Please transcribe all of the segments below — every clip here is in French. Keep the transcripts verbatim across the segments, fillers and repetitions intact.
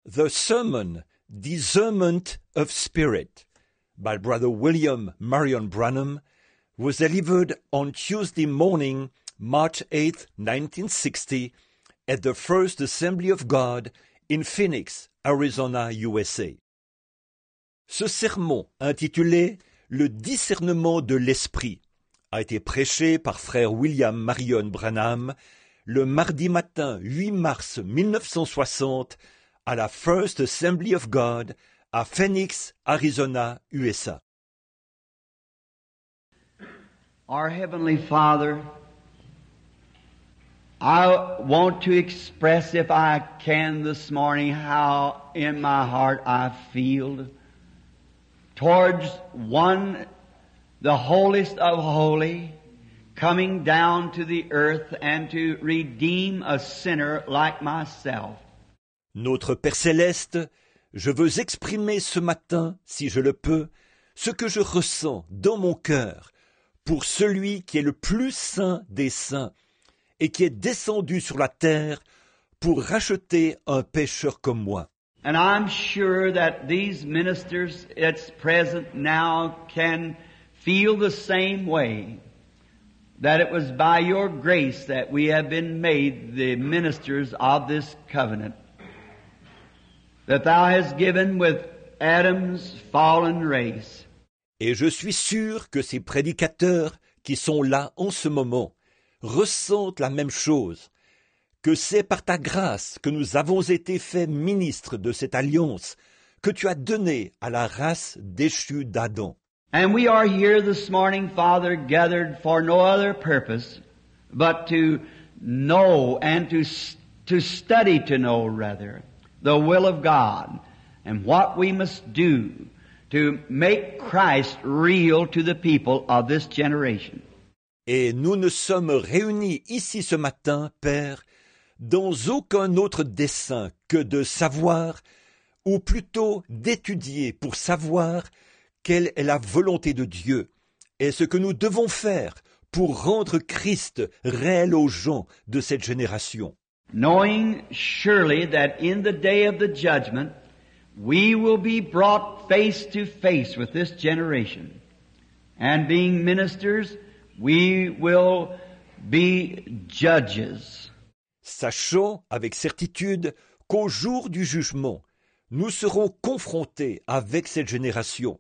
The Sermon, Discernment of Spirit, by Brother William Marion Branham, was delivered on Tuesday morning, March eighth, nineteen sixty, at the First Assembly of God in Phoenix, Arizona, U S A. Ce sermon, intitulé « Le discernement de l'esprit », a été prêché par frère William Marion Branham le mardi matin huit mars mille neuf cent soixante à la First Assembly of God à Phoenix, Arizona, U S A. Our Heavenly Father, I want to express, if I can this morning, how in my heart I feel towards one, the holiest of holy, coming down to the earth and to redeem a sinner like myself. Notre Père Céleste, je veux exprimer ce matin, si je le peux, ce que je ressens dans mon cœur pour celui qui est le plus saint des saints et qui est descendu sur la terre pour racheter un pécheur comme moi. And I'm sure that these ministers that's present now can feel the same way, that it was by your grace that we have been made the ministers of this covenant, that thou hast given with Adam's fallen race. Et je suis sûr que ces prédicateurs qui sont là en ce moment ressentent la même chose, que c'est par ta grâce que nous avons été faits ministres de cette alliance que tu as donnée à la race déchue d'Adam. And we are here this morning, Father, gathered for no other purpose but to know and to, to study to know, rather, the will of God and what we must do to make Christ real to the people of this generation. Et nous ne sommes réunis ici ce matin, Père, dans aucun autre dessein que de savoir, ou plutôt d'étudier pour savoir quelle est la volonté de Dieu et ce que nous devons faire pour rendre Christ réel aux gens de cette génération. Knowing surely that in the day of the judgment we will be brought face to face with this generation, and being ministers we will be judges. Sachant avec certitude qu'au jour du jugement, nous serons confrontés avec cette génération.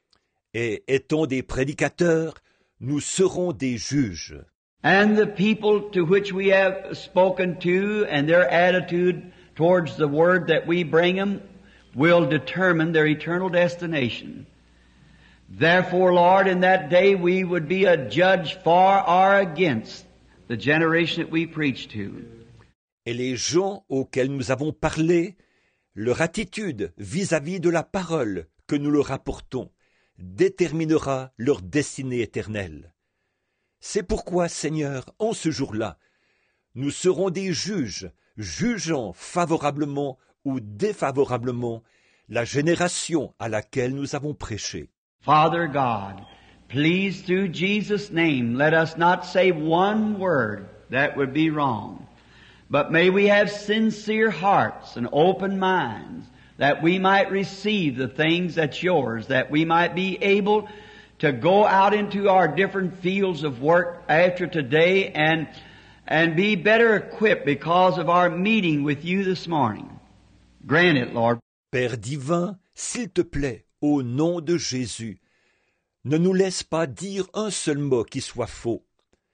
Et étant des prédicateurs, nous serons des juges. And the people to which we have spoken to and their attitude towards the word that we bring them will determine their eternal destination. Therefore, Lord, in that day we would be a judge for or against the generation that we preach to. Et les gens auxquels nous avons parlé, leur attitude vis-à-vis de la parole que nous leur apportons déterminera leur destinée éternelle. C'est pourquoi, Seigneur, en ce jour-là, nous serons des juges, jugeant favorablement ou défavorablement la génération à laquelle nous avons prêché. Father God, please through Jesus' name, let us not say one word that would be wrong, but may we have sincere hearts and open minds, that we might receive the things that's yours, that we might be able to go out into our different fields of work after today and, and be better equipped because of our meeting with you this morning. Grant it, Lord. Père divin, s'il te plaît, au nom de Jésus, ne nous laisse pas dire un seul mot qui soit faux,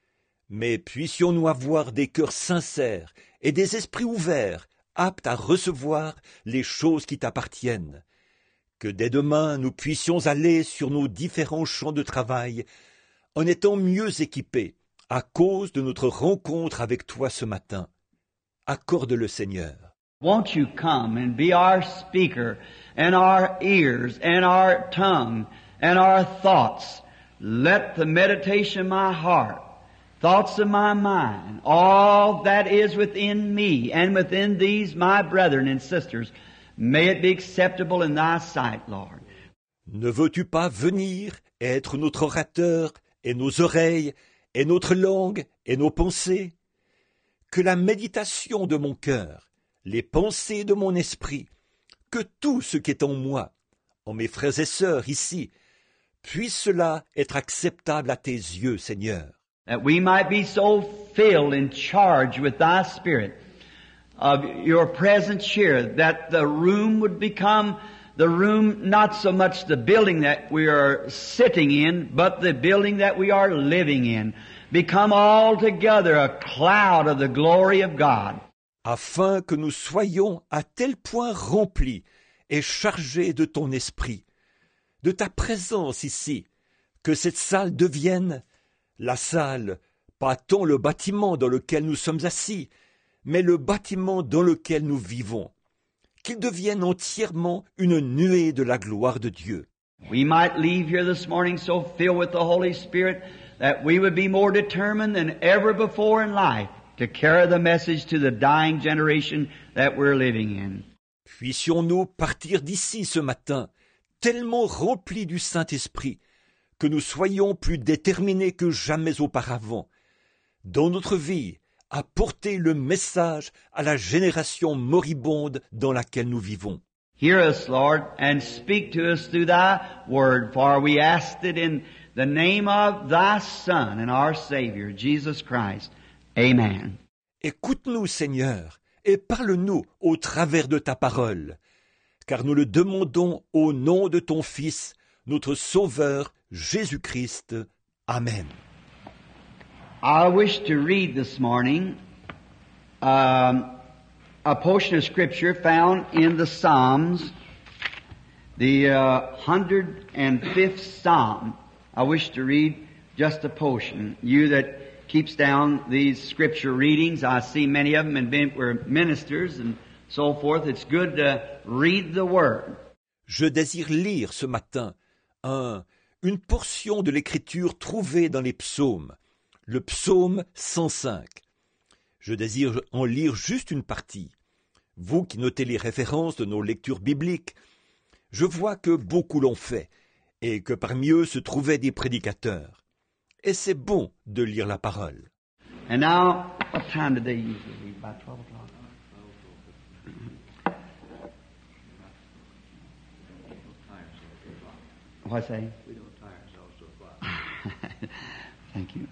mais puissions-nous avoir des cœurs sincères et des esprits ouverts, aptes à recevoir les choses qui t'appartiennent. Que dès demain nous puissions aller sur nos différents champs de travail en étant mieux équipés à cause de notre rencontre avec toi ce matin. Accorde-le, Seigneur. Won't you come and be our speaker and our ears and our tongue and our thoughts? Let the meditation of my heart, thoughts of my mind, all that is within me and within these my brethren and sisters, may it be acceptable in thy sight, Lord. Ne veux-tu pas venir et être notre orateur et nos oreilles et notre langue et nos pensées? Que la méditation de mon cœur, les pensées de mon esprit que tout ce qui est en moi, en mes frères et sœurs ici, puisse cela être acceptable à tes yeux, Seigneur. That we might be so filled and charged with Thy Spirit of Your presence here, that the room would become the room, not so much the building that we are sitting in, but the building that we are living in, become altogether a cloud of the glory of God. Afin que nous soyons à tel point remplis et chargés de ton esprit, de ta présence ici, que cette salle devienne la salle, pas tant le bâtiment dans lequel nous sommes assis, mais le bâtiment dans lequel nous vivons, qu'il devienne entièrement une nuée de la gloire de Dieu. We might leave here this morning so filled with the Holy Spirit that we would be more determined than ever before in life to carry the message to the dying generation that we're living in. Puissions-nous partir d'ici ce matin, tellement remplis du Saint-Esprit, que nous soyons plus déterminés que jamais auparavant, dans notre vie, à porter le message à la génération moribonde dans laquelle nous vivons. Hear us, Lord, and speak to us through Thy Word, for we ask it in the name of Thy Son and our Savior, Jesus Christ. Amen. Écoute-nous, Seigneur, et parle-nous au travers de ta parole, car nous le demandons au nom de ton Fils, notre Sauveur, Jésus-Christ. Amen. I wish to read this morning um, a portion of Scripture found in the Psalms, the uh, one hundred fifth Psalm. I wish to read just a portion. You that keeps down these Scripture readings, I see many of them and been, were ministers and so forth. It's good to read the Word. Je désire lire ce matin un, une portion de l'Écriture trouvée dans les psaumes, le psaume cent cinq. Je désire en lire juste une partie. Vous qui notez les références de nos lectures bibliques, je vois que beaucoup l'ont fait, et que parmi eux se trouvaient des prédicateurs. Et c'est bon de lire la parole. And now, what time did they usually read? About twelve o'clock? What's that? We don't tire ourselves so far. Thank you.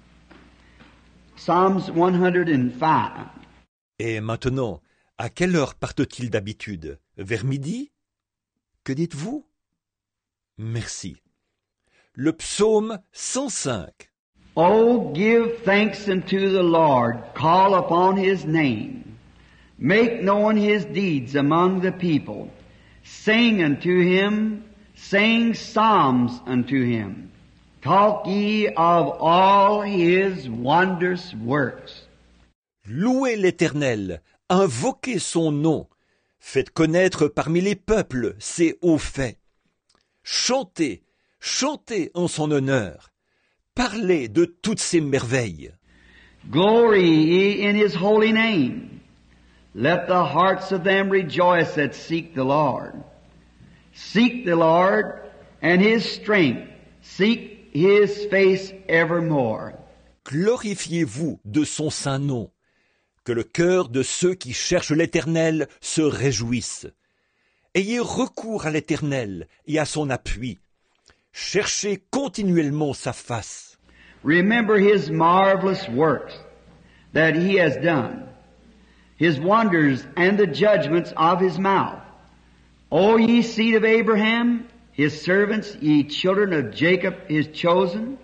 Psalms one hundred five. Et maintenant, à quelle heure partent-ils d'habitude? Vers midi? Que dites-vous? Merci. Le psaume cent cinq. Oh, give thanks unto the Lord, call upon His name. Make known His deeds among the people. Sing unto Him, sing psalms unto Him. Talk ye of all His wondrous works. Louez l'Éternel, invoquez son nom, faites connaître parmi les peuples ses hauts faits. Chantez, chantez en son honneur, parlez de toutes ses merveilles. Glory ye in His holy name. Let the hearts of them rejoice that seek the Lord. Seek the Lord and His strength. Seek His face evermore. Glorifiez-vous de son saint nom. Que le cœur de ceux qui cherchent l'Éternel se réjouisse. Ayez recours à l'Éternel et à son appui. Cherchez continuellement sa face. Remember His marvelous works that He has done, His wonders and the judgments of His mouth. O ye seed of Abraham, His servants, ye children of Jacob, His chosen.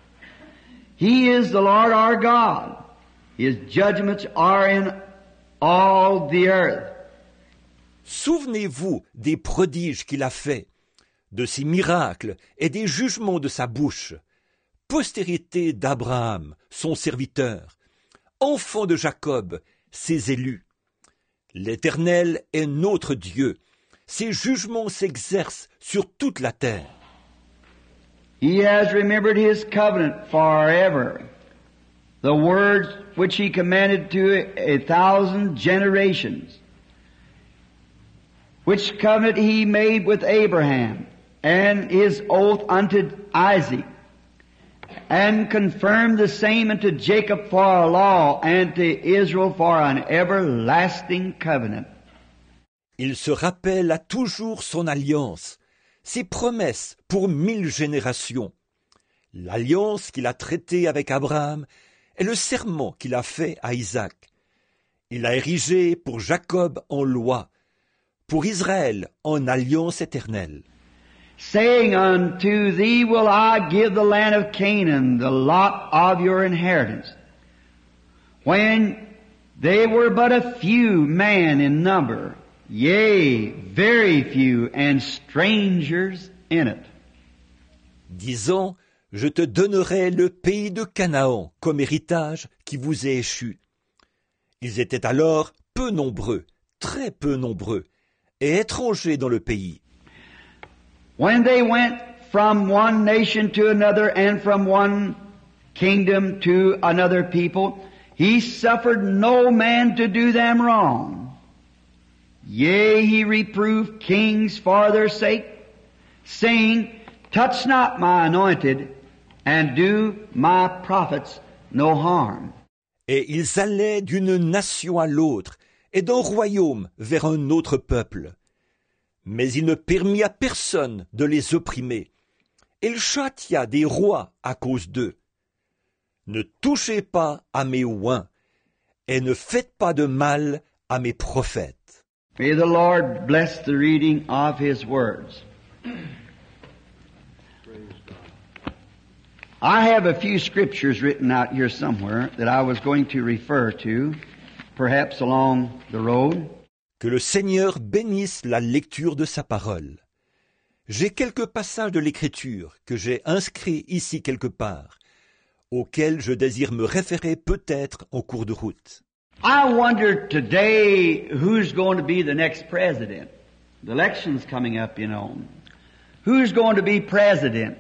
He is the Lord our God. His judgments are in all the earth. Souvenez-vous des prodiges qu'il a faits, de ses miracles et des jugements de sa bouche. Postérité d'Abraham, son serviteur, enfant de Jacob, ses élus. L'Éternel est notre Dieu. Ses jugements s'exercent sur toute la terre. He has remembered His covenant forever, the words which He commanded to a thousand generations, which covenant He made with Abraham, and His oath unto Isaac, and confirmed the same unto Jacob for a law, and to Israel for an everlasting covenant. Il se rappelle à toujours son alliance, ses promesses pour mille générations, l'alliance qu'il a traitée avec Abraham et le serment qu'il a fait à Isaac. Il a érigé pour Jacob en loi, pour Israël en alliance éternelle. Saying, unto thee will I give the land of Canaan, the lot of your inheritance. When they were but a few men in number, yea, very few, and strangers in it. Disant, je te donnerai le pays de Canaan comme héritage qui vous est échu. Ils étaient alors peu nombreux, très peu nombreux, et étrangers dans le pays. When they went from one nation to another and from one kingdom to another people, he suffered no man to do them wrong. Yea, he reproved kings for their sake, saying, touch not my anointed, and do my prophets no harm. Et ils allaient d'une nation à l'autre, et d'un royaume vers un autre peuple. Mais il ne permit à personne de les opprimer. Il châtia des rois à cause d'eux. Ne touchez pas à mes oints, et ne faites pas de mal à mes prophètes. May the Lord bless the reading of His words. I have a few scriptures written out here somewhere that I was going to refer to, perhaps along the road. Que le Seigneur bénisse la lecture de sa parole. J'ai quelques passages de l'Écriture que j'ai inscrits ici quelque part, auxquels je désire me référer peut-être en cours de route. I wonder today who's going to be the next president. The election's coming up, you know. Who's going to be president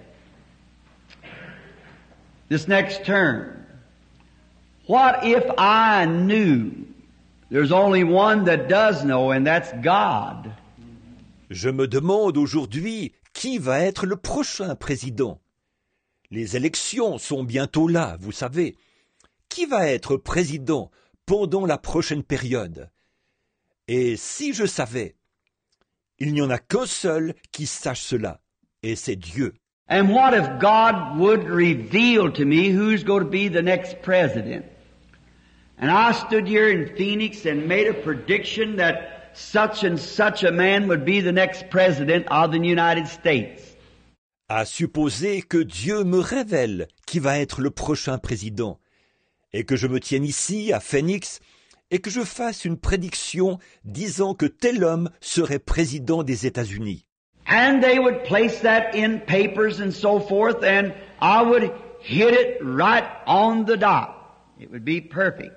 this next term? What if I knew? There's only one that does know, and that's God. Je me demande aujourd'hui qui va être le prochain président. Les élections sont bientôt là, vous savez. Qui va être président pendant la prochaine période? Et si je savais, il n'y en a qu'un seul qui sache cela, et c'est Dieu. And what if God would reveal to me who's going to be the next president? And I stood here in Phoenix and made a prediction that such and such a man would be the next president of the United States. À supposer que Dieu me révèle qui va être le prochain président, et que je me tienne ici à Phoenix, et que je fasse une prédiction disant que tel homme serait président des États-Unis. And they would place that in papers and so forth, and I would hit it right on the dot. It would be perfect.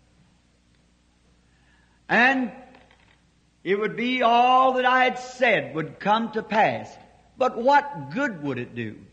And it would be all that I had said would come to pass. But what good would it do?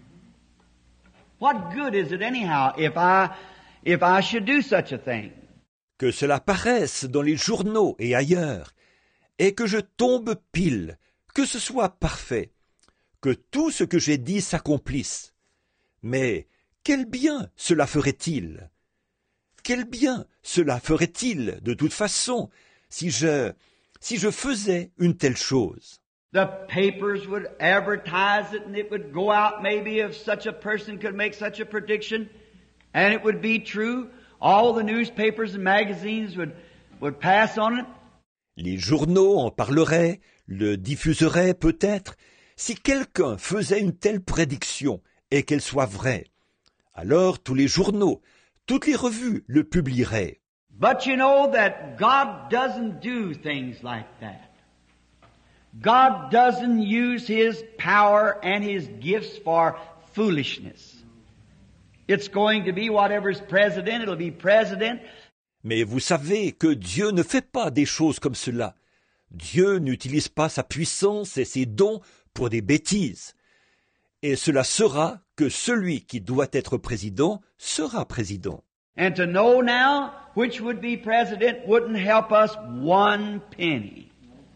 What good is it anyhow if I, if I should do such a thing? Que cela paraisse dans les journaux et ailleurs, et que je tombe pile, que ce soit parfait, que tout ce que j'ai dit s'accomplisse. Mais quel bien cela ferait-il? Quel bien cela ferait-il, de toute façon, si je, si je faisais une telle chose? The papers would advertise it, and it would go out maybe if such a person could make such a prediction, and it would be true. All the newspapers and magazines would, would pass on it. Les journaux en parleraient, le diffuseraient peut-être, si quelqu'un faisait une telle prédiction et qu'elle soit vraie. Alors tous les journaux, toutes les revues le publieraient. But you know that God doesn't do things like that. God doesn't use His power and His gifts for foolishness. It's going to be whatever's president, it'll be president. Mais vous savez que Dieu ne fait pas des choses comme cela. Dieu n'utilise pas sa puissance et ses dons pour des bêtises. Et cela sera que celui qui doit être président sera président. And to know now which would be president wouldn't help us one penny.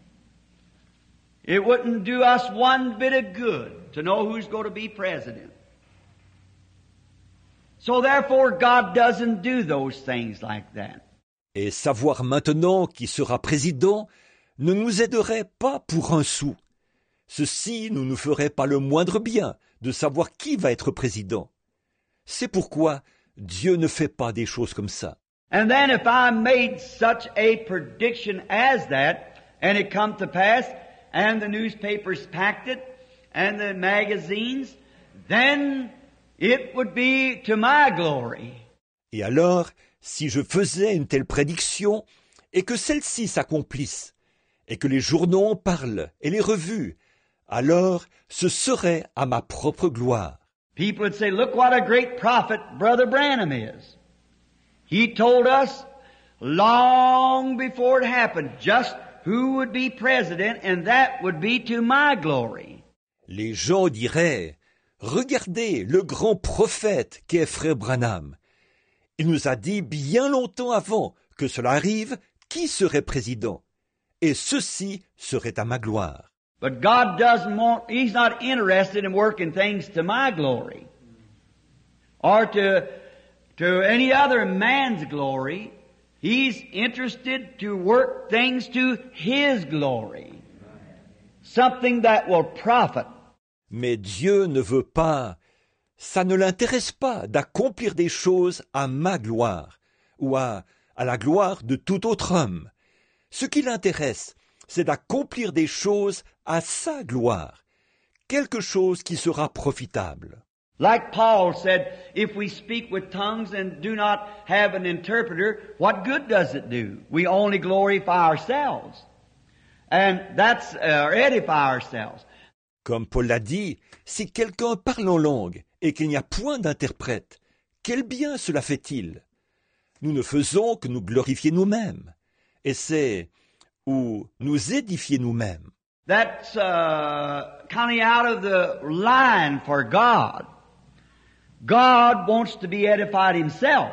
It wouldn't do us one bit of good to know who's going to be president. So therefore God doesn't do those things like that. Et savoir maintenant qui sera président ne nous aiderait pas pour un sou. Ceci ne nous ferait pas le moindre bien de savoir qui va être président. C'est pourquoi Dieu ne fait pas des choses comme ça. And then if I made such a prediction as that, and it come to pass, and the newspapers packed it, and the magazines, then it would be to my glory. Et alors, si je faisais une telle prédiction, et que celle-ci s'accomplisse, et que les journaux en parlent, et les revues, alors ce serait à ma propre gloire. People would say, look what a great prophet Brother Branham is. He told us long before it happened just who would be president, and that would be to my glory. Les gens diraient, regardez le grand prophète qu'est Frère Branham. Il nous a dit bien longtemps avant que cela arrive qui serait président, et ceci serait à ma gloire. But God doesn't want, He's not interested in working things to my glory or to, to any other man's glory. He's interested to work things to His glory. Something that will profit. Mais Dieu ne veut pas, ça ne l'intéresse pas d'accomplir des choses à ma gloire ou à, à la gloire de tout autre homme. Ce qui l'intéresse, c'est d'accomplir des choses à sa gloire, quelque chose qui sera profitable. Like Paul said, if we speak with tongues and do not have an interpreter, what good does it do? We only glorify ourselves. And that's, uh, edify ourselves. Comme Paul l'a dit, si quelqu'un parle en langue et qu'il n'y a point d'interprète, quel bien cela fait-il? Nous ne faisons que nous glorifier nous-mêmes. Et c'est ou nous édifier nous-mêmes. That's uh, coming out of the line for God. God wants to be edified Himself.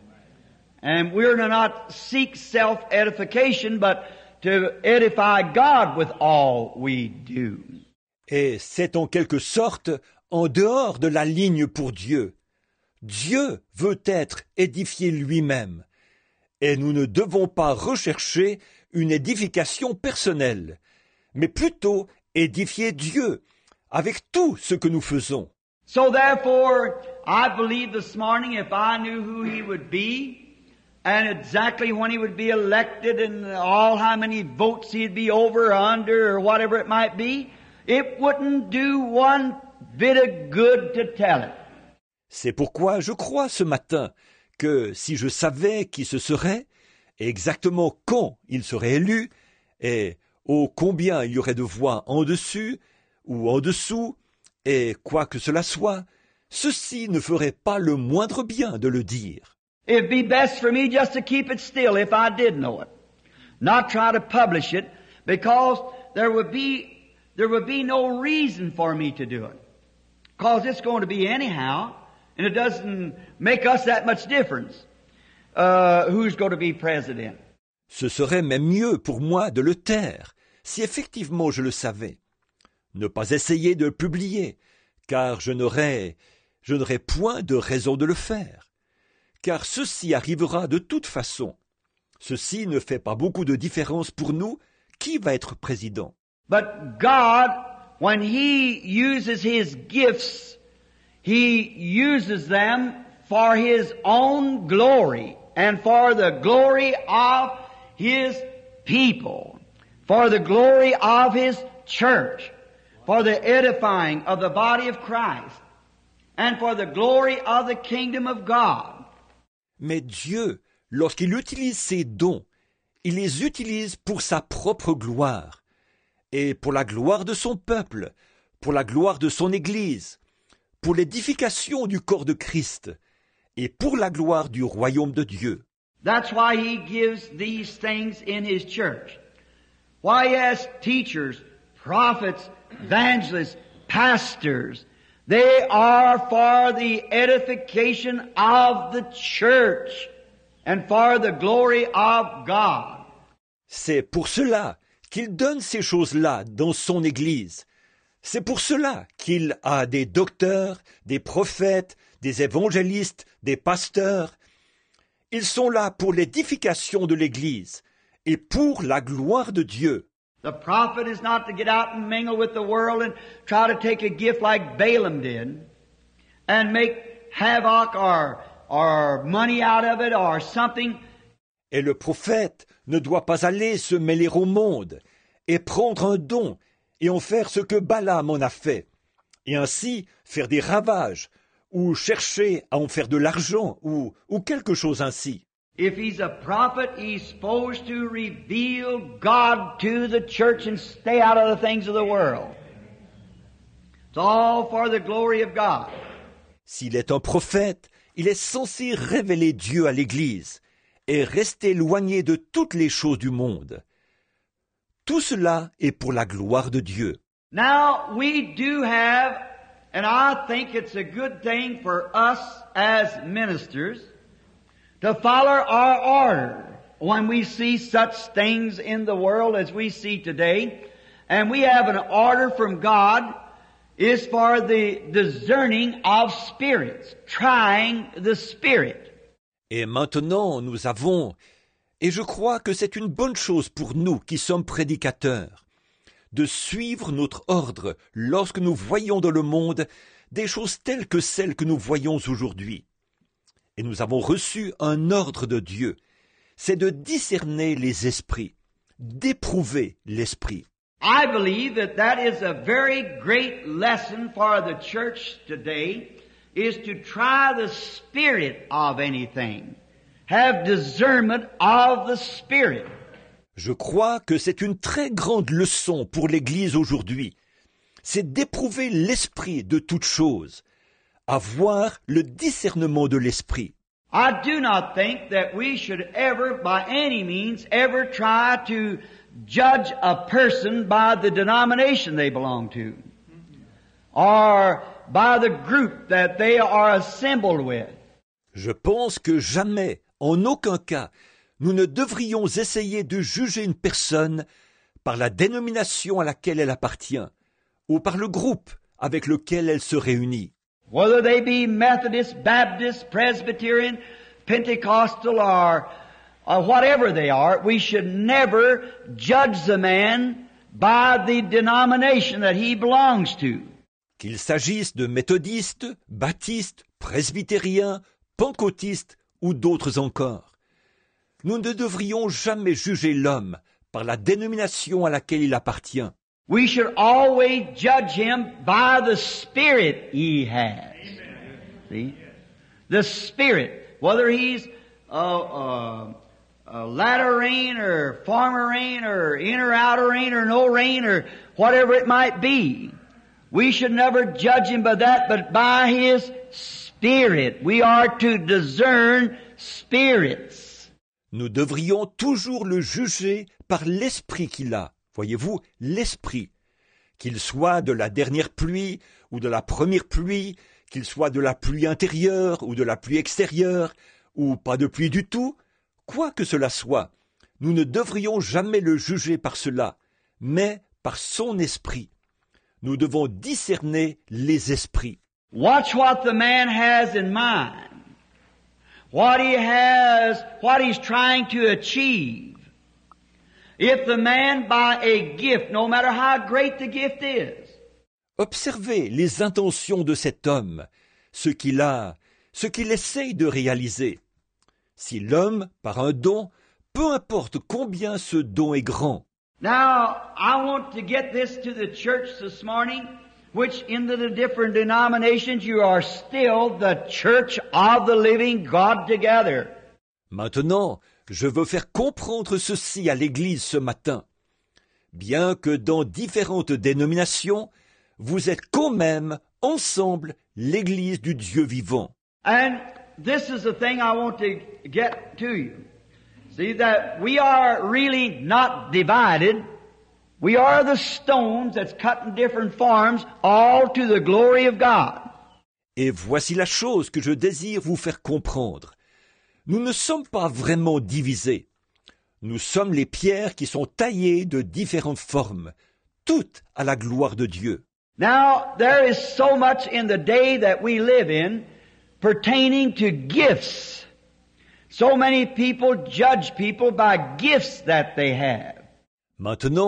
And we're to not seek self-edification, but to edify God with all we do. Et c'est en quelque sorte en dehors de la ligne pour Dieu. Dieu veut être édifié lui-même. Et nous ne devons pas rechercher une édification personnelle, mais plutôt édifier Dieu avec tout ce que nous faisons. So therefore, I believe this morning if I knew who He would be, and exactly when He would be elected, and all how many votes He'd be over or under, or whatever it might be, it wouldn't do one bit of good to tell it. C'est pourquoi je crois ce matin que si je savais qui ce serait, et exactement quand il serait élu, et ô combien il y aurait de voix en dessus ou en dessous, et quoi que cela soit, ceci ne ferait pas le moindre bien de le dire. It'd be best for me just to keep it still if I did know it. Not try to publish it, because there would be there would be no reason for me to do it. Because it's going to be anyhow, and it doesn't make us that much difference. Uh, who's going to be president? Ce serait même mieux pour moi de le taire, si effectivement je le savais. Ne pas essayer de le publier, car je n'aurais, je n'aurais point de raison de le faire. Car ceci arrivera de toute façon. Ceci ne fait pas beaucoup de différence pour nous qui va être président. But God, when He uses His gifts, He uses them for His own glory and for the glory of His people, for the glory of His church, for the edifying of the body of Christ, and for the glory of the kingdom of God. Mais Dieu, lorsqu'il utilise ses dons, il les utilise pour sa propre gloire, et pour la gloire de son peuple, pour la gloire de son Église, pour l'édification du corps de Christ, et pour la gloire du royaume de Dieu. That's why He gives these things in His church. Why He has teachers, prophets, evangelists, pastors. They are for the edification of the church and for the glory of God. C'est pour cela qu'il donne ces choses-là dans son Église. C'est pour cela qu'il a des docteurs, des prophètes, des évangélistes, des pasteurs. Ils sont là pour l'édification de l'Église et pour la gloire de Dieu. The prophet is not to get out and mingle with the world and try to take a gift like Balaam did and make havoc or, or money out of it or something. Et le prophète ne doit pas aller se mêler au monde et prendre un don et en faire ce que Balaam en a fait, et ainsi faire des ravages ou chercher à en faire de l'argent ou, ou quelque chose ainsi. If he's a prophet, he's supposed to reveal God to the church and stay out of the things of the world. It's all for the glory of God. S'il est un prophète, il est censé révéler Dieu à l'Église et rester éloigné de toutes les choses du monde. Tout cela est pour la gloire de Dieu. Now, we do have, and I think it's a good thing for us as ministers, to follow our order when we see such things in the world as we see today. And we have an order from God is for the discerning of spirits, trying the spirit. Et maintenant, nous avons, et je crois que c'est une bonne chose pour nous qui sommes prédicateurs, de suivre notre ordre lorsque nous voyons dans le monde des choses telles que celles que nous voyons aujourd'hui. Et nous avons reçu un ordre de Dieu, c'est de discerner les esprits, d'éprouver l'esprit. I believe that that is a very great lesson for the church today, is to try the spirit of anything. Have discernment of the spirit. Je crois que c'est une très grande leçon pour l'Église aujourd'hui. C'est d'éprouver l'esprit de toute chose, avoir le discernement de l'esprit. I do not think that we should ever, by any means, ever try to judge a person by the denomination they belong to, or by the group that they are assembled with. Je pense que jamais, en aucun cas, nous ne devrions essayer de juger une personne par la dénomination à laquelle elle appartient, ou par le groupe avec lequel elle se réunit. Whether they be Methodist, Baptist, Presbyterian, Pentecostal, or, or whatever they are, we should never judge the man by the denomination that he belongs to. Qu'il s'agisse de méthodistes, baptistes, presbytériens, pentecôtistes ou d'autres encore. Nous ne devrions jamais juger l'homme par la dénomination à laquelle il appartient. We should always judge him by the spirit he has. See? The spirit, whether he's a, a, a latter rain or former rain or inner outer rain or no rain or whatever it might be. We should never judge him by that, but by his spirit. We are to discern spirits. Nous devrions toujours le juger par l'esprit qu'il a. Voyez-vous, l'esprit, qu'il soit de la dernière pluie ou de la première pluie, qu'il soit de la pluie intérieure ou de la pluie extérieure, ou pas de pluie du tout, quoi que cela soit, nous ne devrions jamais le juger par cela, mais par son esprit. Nous devons discerner les esprits. Watch what the man has in mind, what he has, what he's trying to achieve. If the man by a gift, no matter how great the gift is. Observez les intentions de cet homme, ce qu'il a, ce qu'il essaye de réaliser. Si l'homme, par un don, peu importe combien ce don est grand. Now, I want to get this to the church this morning, which in the different denominations you are still the church of the living God together. Maintenant, je veux faire comprendre ceci à l'Église ce matin. Bien que dans différentes dénominations, vous êtes quand même ensemble l'Église du Dieu vivant. And this is the thing I want to get to you. See that we are really not divided. We are the stones that's cut in different forms, all to the glory of God. Et voici la chose que je désire vous faire comprendre. Nous ne sommes pas vraiment divisés. Nous sommes les pierres qui sont taillées de différentes formes, toutes à la gloire de Dieu. Now, there is so much in the day that we live in pertaining to gifts. So many people judge people by gifts that they have. Maintenant,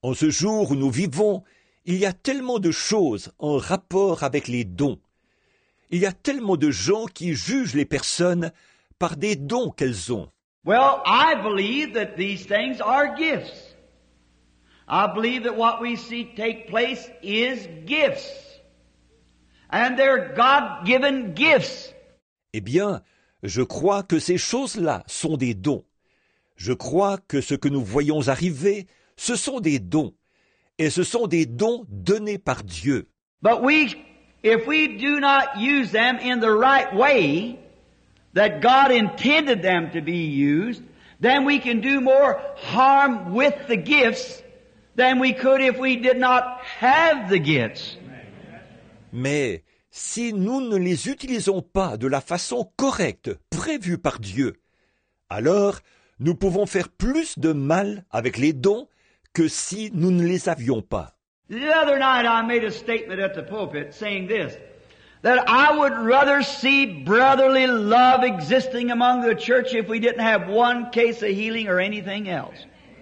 En ce jour où nous vivons, il y a tellement de choses en rapport avec les dons. Il y a tellement de gens qui jugent les personnes par des dons qu'elles ont. Well, I believe that these things are gifts. I believe that what we see take place is gifts. And they're God-given gifts. Eh bien, je crois que ces choses-là sont des dons. Je crois que ce que nous voyons arriver, ce sont des dons. Et ce sont des dons donnés par Dieu. But we, if we do not use them in the right way, that God intended them to be used, then we can do more harm with the gifts than we could if we did not have the gifts. Mais si nous ne les utilisons pas de la façon correcte, prévue par Dieu, alors nous pouvons faire plus de mal avec les dons que si nous ne les avions pas. The other night I made a statement at the pulpit saying this, that I would rather see brotherly love existing among the church if we didn't have one case of healing or anything else.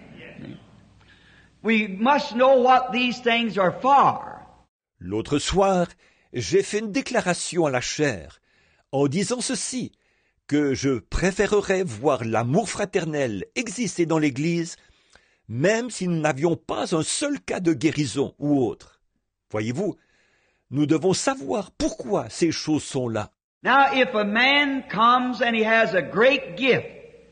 We must know what these things are for. L'autre soir, j'ai fait une déclaration à la chaire en disant ceci, que je préférerais voir l'amour fraternel exister dans l'Église même si nous n'avions pas un seul cas de guérison ou autre. Voyez-vous, nous devons savoir pourquoi ces choses sont là. Now, if a man comes and he has a great gift,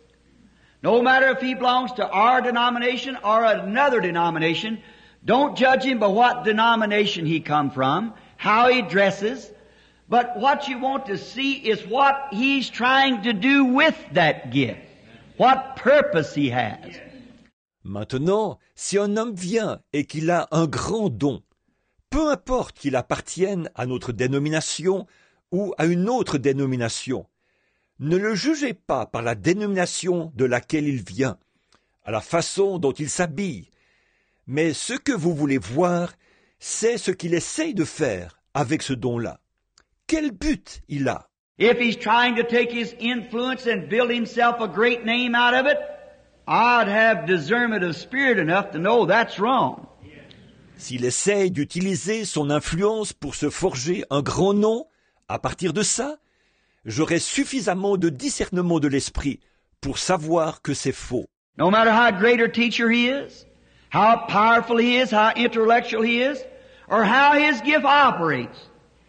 no matter if he belongs to our denomination or another denomination, don't judge him by what denomination he come from, how he dresses, but what you want to see is what he's trying to do with that gift, what purpose he has. Maintenant, si un homme vient et qu'il a un grand don, peu importe qu'il appartienne à notre dénomination ou à une autre dénomination, ne le jugez pas par la dénomination de laquelle il vient, à la façon dont il s'habille, mais ce que vous voulez voir, c'est ce qu'il essaye de faire avec ce don-là. Quel but il a? If he's trying to take his influence and build himself a great name out of it, I'd have discernment of spirit enough to know that's wrong. S'il essaye d'utiliser son influence pour se forger un grand nom, à partir de ça, j'aurai suffisamment de discernement de l'esprit pour savoir que c'est faux. No matter how great a teacher he is, how powerful he is, how intellectual he is, or how his gift operates,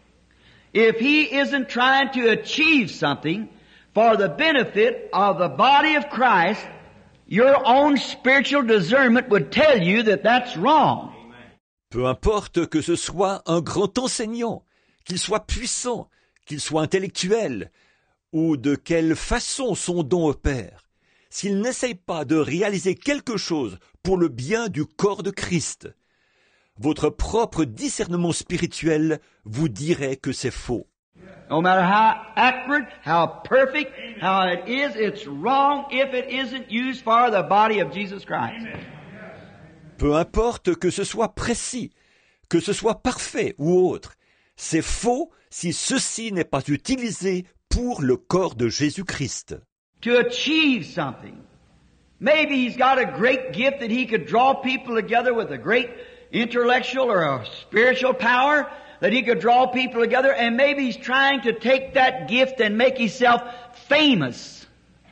if he isn't trying to achieve something for the benefit of the body of Christ, your own spiritual discernment would tell you that that's wrong. Peu importe que ce soit un grand enseignant, qu'il soit puissant, qu'il soit intellectuel, ou de quelle façon son don opère, s'il n'essaye pas de réaliser quelque chose pour le bien du corps de Christ, votre propre discernement spirituel vous dirait que c'est faux. No matter how accurate, how perfect, how it is, it's wrong if it isn't used for the body of Jesus Christ. Peu importe que ce soit précis, que ce soit parfait ou autre, c'est faux si ceci n'est pas utilisé pour le corps de Jésus-Christ. To achieve something. Maybe he's got a great gift that he could draw people together with a great intellectual or a spiritual power, that he could draw people together, and maybe he's trying to take that gift and make himself famous,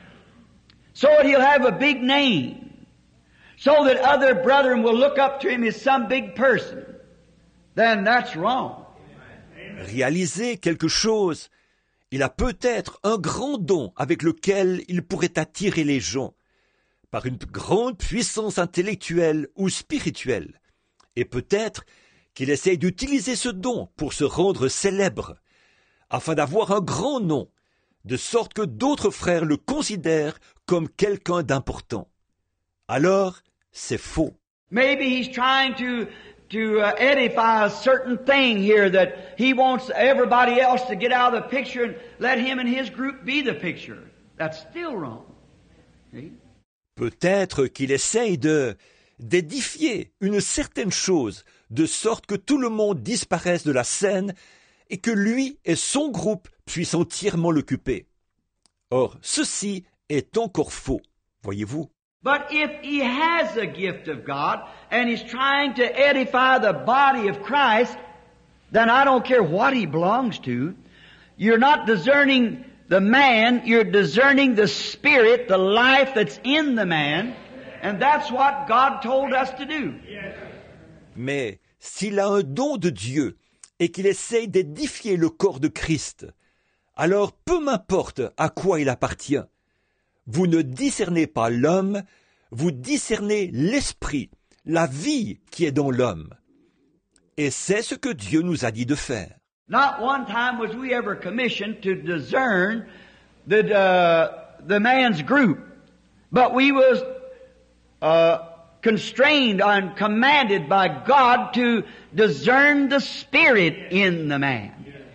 so that he'll have a big name, so that other brethren will look up to him as some big person. Then that's wrong. Réaliser quelque chose, il a peut-être un grand don avec lequel il pourrait attirer les gens, par une grande puissance intellectuelle ou spirituelle, et peut-être qu'il essaye d'utiliser ce don pour se rendre célèbre, afin d'avoir un grand nom, de sorte que d'autres frères le considèrent comme quelqu'un d'important. Alors, c'est faux. Maybe he's trying to to uh, edify a certain thing here that he wants everybody else to get out of the picture and let him and his group be the picture. That's still wrong. See? Peut-être qu'il essaye de d'édifier une certaine chose, de sorte que tout le monde disparaisse de la scène et que lui et son groupe puissent entièrement l'occuper. Or, ceci est encore faux, voyez-vous. But if he has a gift of God and he's trying to edify the body of Christ, then I don't care what he belongs to. You're not discerning the man, you're discerning the spirit, the life that's in the man, and that's what God told us to do. Mais s'il a un don de Dieu et qu'il essaye d'édifier le corps de Christ, alors peu m'importe à quoi il appartient. Vous ne discernez pas l'homme, vous discernez l'esprit, la vie qui est dans l'homme. Et c'est ce que Dieu nous a dit de faire. Not one time was we ever commissioned to discern the, uh, the man's group, but we was uh, constrained and commanded by God to discern the spirit in the man.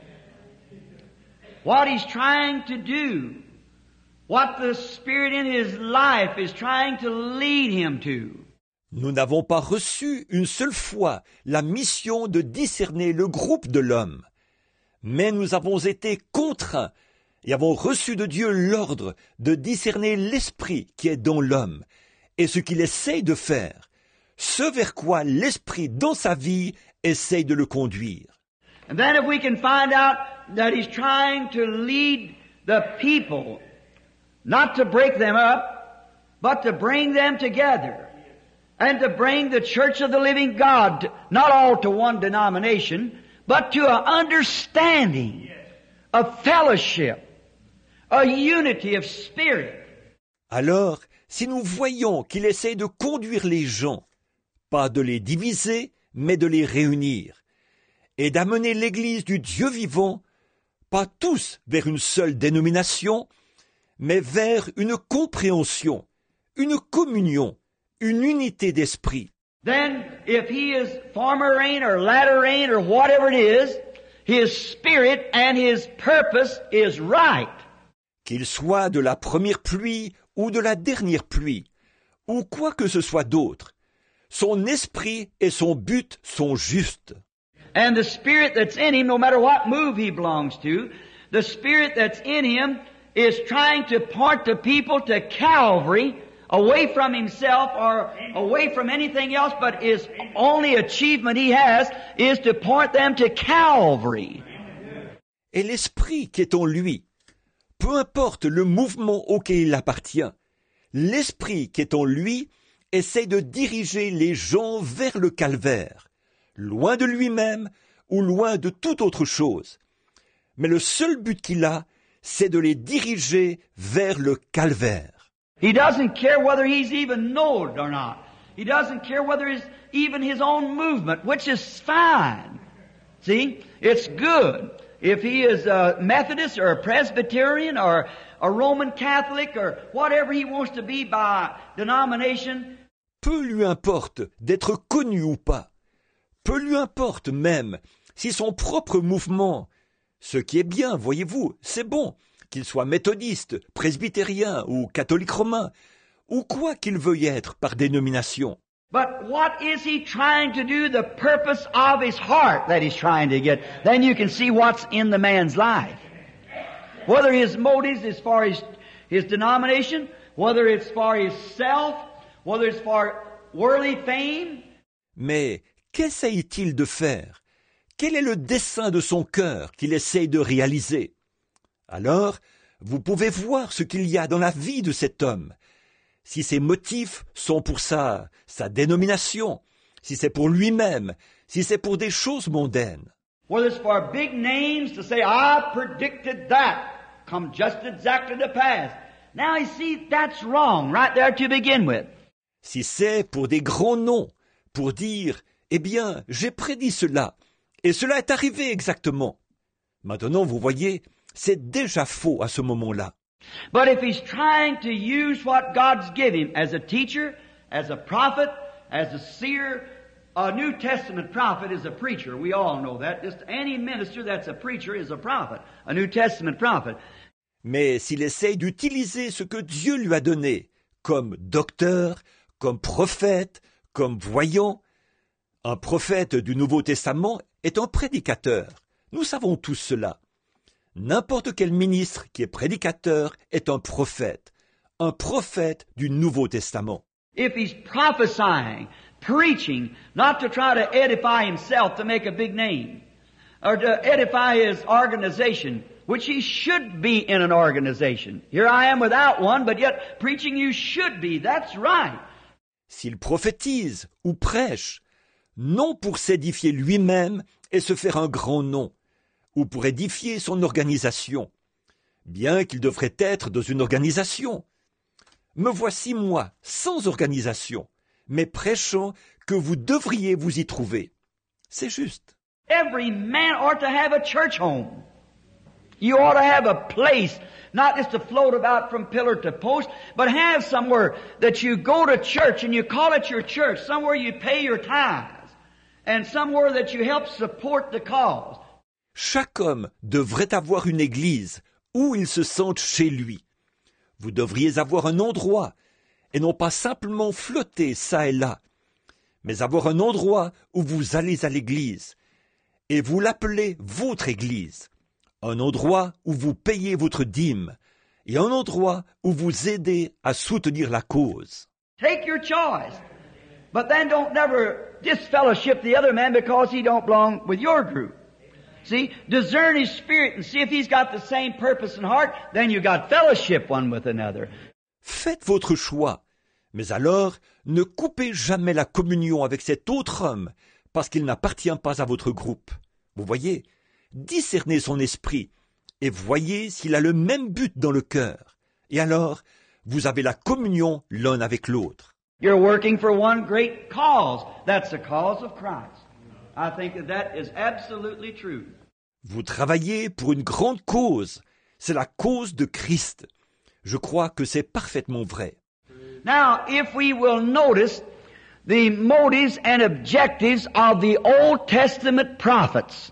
What he's trying to do, what the spirit in his life is trying to lead him to. Nous n'avons pas reçu une seule fois la mission de discerner le groupe de l'homme, mais nous avons été contraints et avons reçu de Dieu l'ordre de discerner l'esprit qui est dans l'homme et ce qu'il essaye de faire, ce vers quoi l'esprit dans sa vie essaye de le conduire. And then if we can find out that he's trying to lead the people, not to break them up, but to bring them together, and to bring the church of the living God, to, not all to one denomination, but to an understanding, a fellowship, a unity of spirit. Alors, si nous voyons qu'il essaye de conduire les gens, pas de les diviser, mais de les réunir, et d'amener l'Église du Dieu vivant, pas tous vers une seule dénomination, mais vers une compréhension, une communion, une unité d'esprit. Then, if he is former rain or latter rain or whatever it is, his spirit and his purpose is right. Qu'il soit de la première pluie ou de la dernière pluie, ou quoi que ce soit d'autre, son esprit et son but sont justes. And the spirit that's in him, no matter what move he belongs to, the spirit that's in him is trying to point the people to Calvary, away from himself or away from anything else, but his only achievement he has is to point them to Calvary. Et l'esprit qui est en lui, peu importe le mouvement auquel il appartient, l'esprit qui est en lui essaie de diriger les gens vers le calvaire, loin de lui-même ou loin de toute autre chose. Mais le seul but qu'il a, c'est de les diriger vers le calvaire. He doesn't care whether he's even known or not. He doesn't care whether it's even his own movement, which is fine. See? It's good. If he is a Methodist or a Presbyterian or a Roman Catholic or whatever he wants to be by denomination. Peu lui importe d'être connu ou pas. Peu lui importe même si son propre mouvement, ce qui est bien, voyez-vous, c'est bon, qu'il soit méthodiste, presbytérien ou catholique romain, ou quoi qu'il veuille être par dénomination. But what is he trying to do, the purpose of his heart that he's trying to get? Then you can see what's in the man's life. Whether his motives is for his, his denomination, whether it's for his self, whether it's for worldly fame. Mais qu'essaye-t-il de faire? Quel est le dessein de son cœur qu'il essaye de réaliser? Alors, vous pouvez voir ce qu'il y a dans la vie de cet homme. Si ses motifs sont pour sa, sa dénomination, si c'est pour lui-même, si c'est pour des choses mondaines. Whether it's for big names to say, I predicted that, come just exactly to pass. Now you see, that's wrong right there to begin with. Si c'est pour des grands noms, pour dire, eh bien, j'ai prédit cela, et cela est arrivé exactement. Maintenant, vous voyez, c'est déjà faux à ce moment-là. But if he's trying to use what God's given him as a teacher, as a prophet, as a seer, a New Testament prophet is a preacher. We all know that. Just any minister that's a preacher is a prophet, a New Testament prophet. Mais s'il essaye d'utiliser ce que Dieu lui a donné, comme docteur, comme prophète, comme voyant, un prophète du Nouveau Testament est un prédicateur. Nous savons tous cela. N'importe quel ministre qui est prédicateur est un prophète, un prophète du Nouveau Testament. If he's prophesying, preaching, not to try to edify himself to make a big name, or to edify his organization, which he should be in an organization. Here I am without one, but yet preaching you should be. That's right. S'il prophétise ou prêche, non pour s'édifier lui-même et se faire un grand nom, ou pour édifier son organisation, bien qu'il devrait être dans une organisation. Me voici moi, sans organisation, mais prêchant que vous devriez vous y trouver. C'est juste. Every man ought to have a church home. You ought to have a place, not just to float about from pillar to post, but have somewhere that you go to church and you call it your church, somewhere you pay your tithes, and somewhere that you help support the cause. Chaque homme devrait avoir une église où il se sente chez lui. Vous devriez avoir un endroit, et non pas simplement flotter ça et là, mais avoir un endroit où vous allez à l'église, et vous l'appelez votre église, un endroit où vous payez votre dîme, et un endroit où vous aidez à soutenir la cause. Take your choice, but then don't never disfellowship the other man because he don't belong with your group. See, discern his spirit and see if he's got the same purpose and heart, then you got fellowship one with another. Faites votre choix, mais alors ne coupez jamais la communion avec cet autre homme parce qu'il n'appartient pas à votre groupe. Vous voyez, discernez son esprit et voyez s'il a le même but dans le cœur. Et alors, vous avez la communion l'un avec l'autre. You're working for one great cause. That's the cause of Christ. I think that that is absolutely true. Vous travaillez pour une grande cause. C'est la cause de Christ. Je crois que c'est parfaitement vrai. Now, if we will notice the motives and objectives of the Old Testament prophets,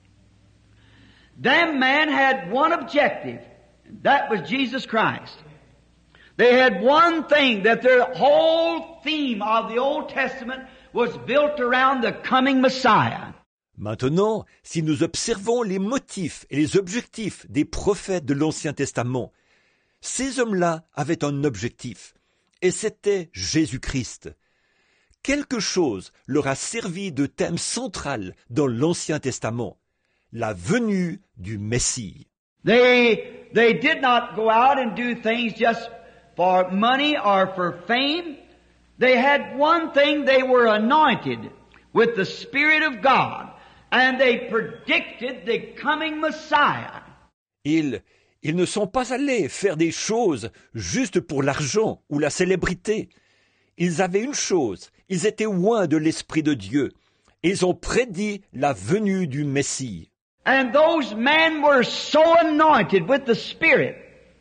them men had one objective. That was Jesus Christ. They had one thing, that their whole theme of the Old Testament was built around the coming Messiah. Maintenant, si nous observons les motifs et les objectifs des prophètes de l'Ancien Testament, ces hommes-là avaient un objectif, et c'était Jésus-Christ. Quelque chose leur a servi de thème central dans l'Ancien Testament, la venue du Messie. They, they did not go out and do things just for money or for fame. They had one thing, they were anointed with the Spirit of God, and they predicted the coming Messiah. Ils, ils ne sont pas allés faire des choses juste pour l'argent ou la célébrité. Ils avaient une chose, ils étaient loin de l'Esprit de Dieu. Ils ont prédit la venue du Messie. And those men were so anointed with the Spirit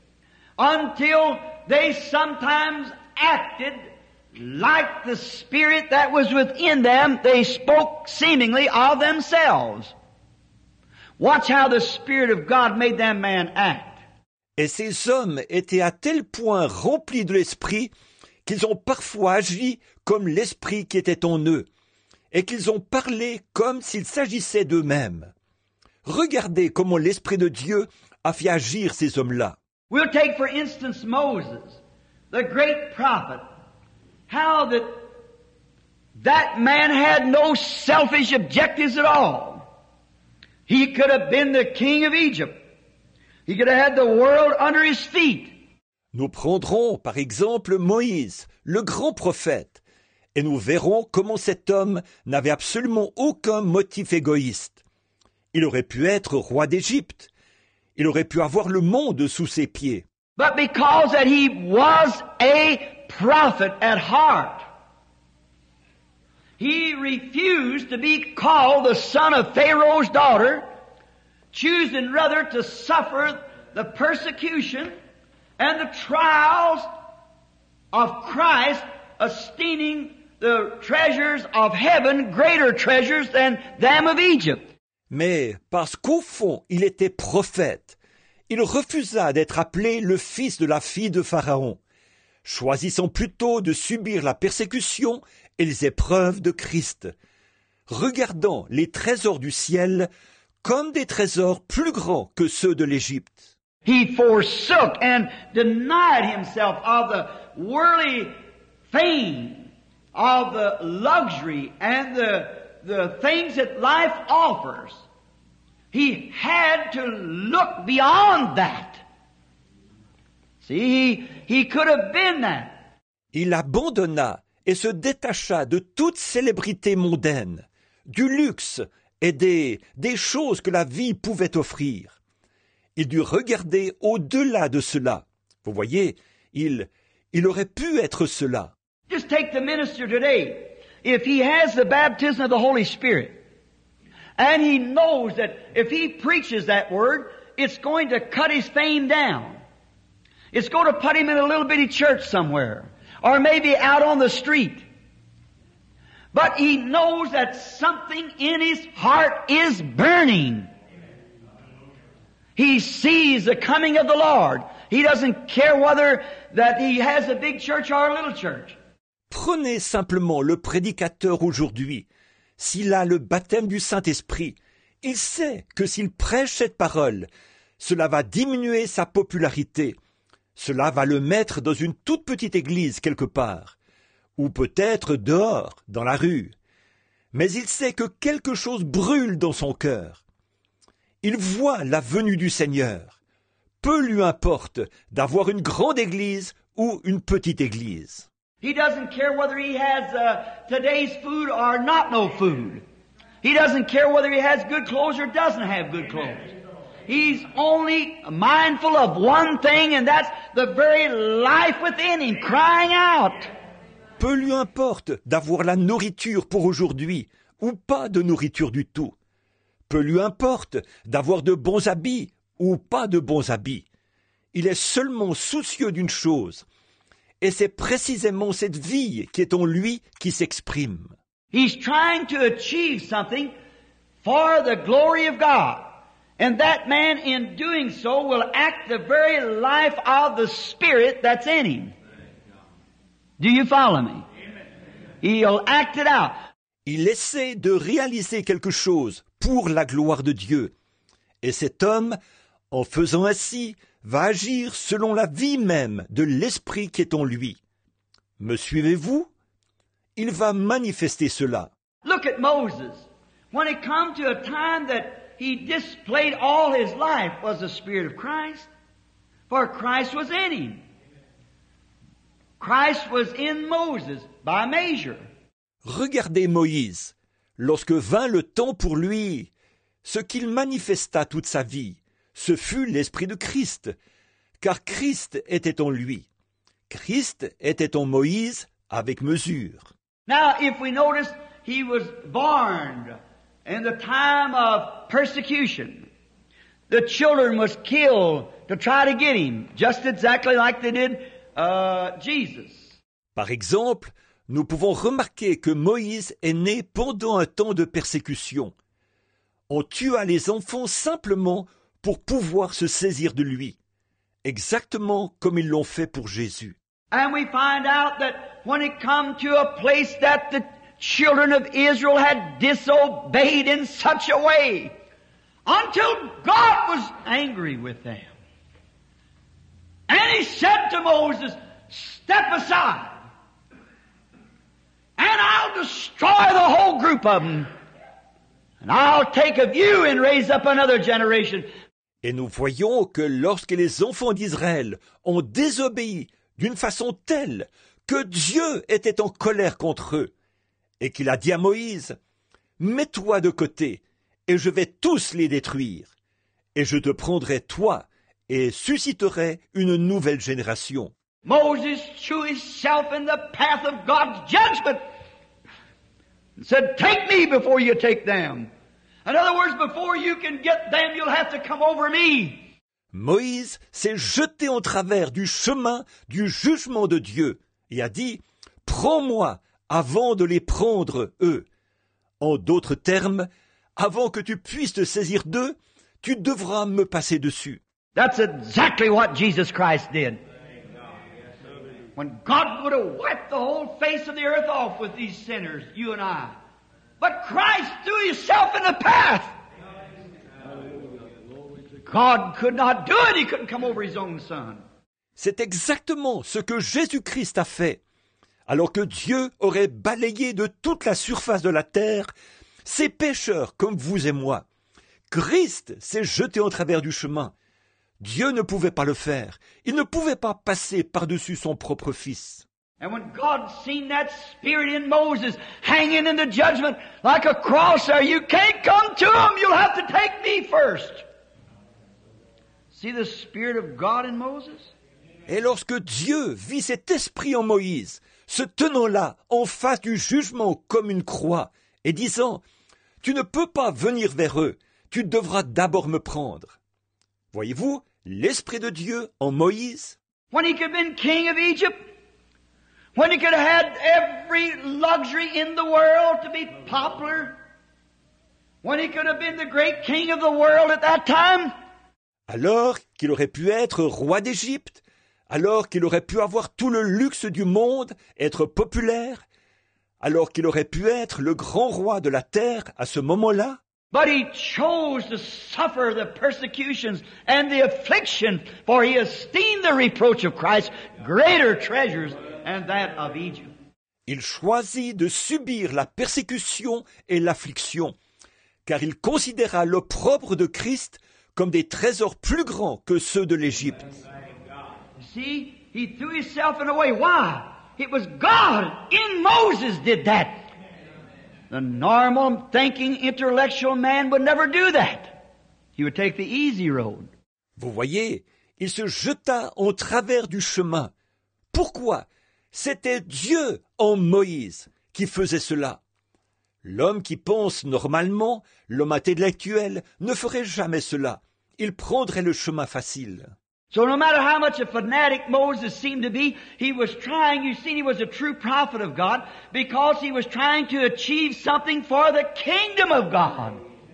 until they sometimes acted like the Spirit that was within them. They spoke seemingly of themselves. Watch how the Spirit of God made that man act. Et ces hommes étaient à tel point remplis de l'Esprit qu'ils ont parfois agi comme l'Esprit qui était en eux, et qu'ils ont parlé comme s'il s'agissait d'eux-mêmes. Regardez comment l'Esprit de Dieu a fait agir ces hommes-là. We'll take for instance Moses, the great prophet. How that that man had no selfish objectives at all. He could have been the king of Egypt. He could have had the world under his feet. Nous prendrons par exemple Moïse, le grand prophète, et nous verrons comment cet homme n'avait absolument aucun motif égoïste. Il aurait pu être roi d'Égypte. Il aurait pu avoir le monde sous ses pieds. But because that he was a prophet at heart, he refused to be called the son of Pharaoh's daughter, choosing rather to suffer the persecution and the trials of Christ, esteeming the treasures of heaven greater treasures than them of Egypt. Mais parce qu'au fond, il était prophète, il refusa d'être appelé le fils de la fille de Pharaon, choisissant plutôt de subir la persécution et les épreuves de Christ, regardant les trésors du ciel comme des trésors plus grands que ceux de l'Égypte. He forsook and denied himself of the worldly fame, of the luxury and the, the things that life offers. He had to look beyond that. See, he, he could have been that. Il abandonna et se détacha de toute célébrité mondaine, du luxe et des, des choses que la vie pouvait offrir. Il dut regarder au-delà de cela. Vous voyez, il, il aurait pu être cela. Just take the minister today. If he has the baptism of the Holy Spirit, and he knows that if he preaches that word, it's going to cut his fame down. It's going to put him in a little bitty church somewhere, or maybe out on the street. But he knows that something in his heart is burning. He sees the coming of the Lord. He doesn't care whether that he has a big church or a little church. Prenez simplement le prédicateur aujourd'hui. S'il a le baptême du Saint-Esprit, il sait que s'il prêche cette parole, cela va diminuer sa popularité. Cela va le mettre dans une toute petite église quelque part, ou peut-être dehors, dans la rue. Mais il sait que quelque chose brûle dans son cœur. Il voit la venue du Seigneur. Peu lui importe d'avoir une grande église ou une petite église. He doesn't care whether he has uh, today's food or not no food. He doesn't care whether he has good clothes or doesn't have good clothes. He's only mindful of one thing, and that's the very life within him crying out. Peu lui importe d'avoir la nourriture pour aujourd'hui ou pas de nourriture du tout. Peu lui importe d'avoir de bons habits ou pas de bons habits. Il est seulement soucieux d'une chose. Et c'est précisément cette vie qui est en lui qui s'exprime. He's trying to achieve something for the glory of God. And that man, in doing so, will act the very life of the Spirit that's in him. Do you follow me? He'll act it out. Il essaie de réaliser quelque chose pour la gloire de Dieu. Et cet homme, en faisant ainsi, va agir selon la vie même de l'Esprit qui est en lui. Me suivez-vous? Il va manifester cela. Look at Moses. When it come to a time that he displayed all his life was the Spirit of Christ. For Christ was in him. Christ was in Moses by measure. Regardez Moïse. Lorsque vint le temps pour lui, ce qu'il manifesta toute sa vie, ce fut l'Esprit de Christ, car Christ était en lui. Christ était en Moïse avec mesure. Now, if we notice, he was born in the time of persecution. The children was killed to try to get him, just exactly like they did uh, Jesus. Par exemple, nous pouvons remarquer que Moïse est né pendant un temps de persécution. On tua les enfants simplement pour pouvoir se saisir de lui, exactement comme ils l'ont fait pour Jésus. And we find out that when it come to a place that the children of Israel had disobeyed in such a way, until God was angry with them. And he said to Moses, step aside, and I'll destroy the whole group of them. And I'll take of you and raise up another generation. Et nous voyons que lorsque les enfants d'Israël ont désobéi d'une façon telle que Dieu était en colère contre eux, et qu'il a dit à Moïse, « Mets-toi de côté, et je vais tous les détruire, et je te prendrai toi, et susciterai une nouvelle génération. » Moses threw himself in the path of God's judgment and said, take me before you take them. In other words, before you can get them, you'll have to come over me. Moïse s'est jeté en travers du chemin du jugement de Dieu et a dit, « Prends-moi avant de les prendre, eux. » En d'autres termes, avant que tu puisses te saisir d'eux, tu devras me passer dessus. That's exactly what Jesus Christ did. When God would have wiped the whole face of the earth off with these sinners, you and I. But Christ threw himself in the path. God could not do it. He couldn't come over His own Son. C'est exactement ce que Jésus-Christ a fait. Alors que Dieu aurait balayé de toute la surface de la terre ces pécheurs comme vous et moi. Christ s'est jeté en travers du chemin. Dieu ne pouvait pas le faire. Il ne pouvait pas passer par-dessus son propre Fils. And when God seen that Spirit in Moses hanging in the judgment like a cross there, you can't come to Him. You'll have to take me first. See the Spirit of God in Moses? Et lorsque Dieu vit cet esprit en Moïse, se tenant là, en face du jugement comme une croix, et disant, « Tu ne peux pas venir vers eux, tu devras d'abord me prendre. » Voyez-vous, l'Esprit de Dieu en Moïse? When he could have been king of Egypt, when he could have had every luxury in the world to be popular, when he could have been the great king of the world at that time. Alors qu'il aurait pu être roi d'Égypte, alors qu'il aurait pu avoir tout le luxe du monde, être populaire, alors qu'il aurait pu être le grand roi de la terre à ce moment-là. But he chose to suffer the persecutions and the affliction, for he esteemed the reproach of Christ greater treasures than that of Egypt. Il choisit de subir la persécution et l'affliction, car il considéra l'opprobre de Christ comme des trésors plus grands que ceux de l'Égypte. See, he threw himself in a way. Why? It was God in Moses did that. The normal thinking intellectual man would never do that. He would take the easy road. Vous voyez, il se jeta en travers du chemin. Pourquoi? C'était Dieu en Moïse qui faisait cela. L'homme qui pense normalement, l'homme intellectuel, ne ferait jamais cela. Il prendrait le chemin facile. So no matter how much a fanatic Moses seemed to be, he was trying, you see, he was a true prophet of God because he was trying to achieve something for the kingdom of God.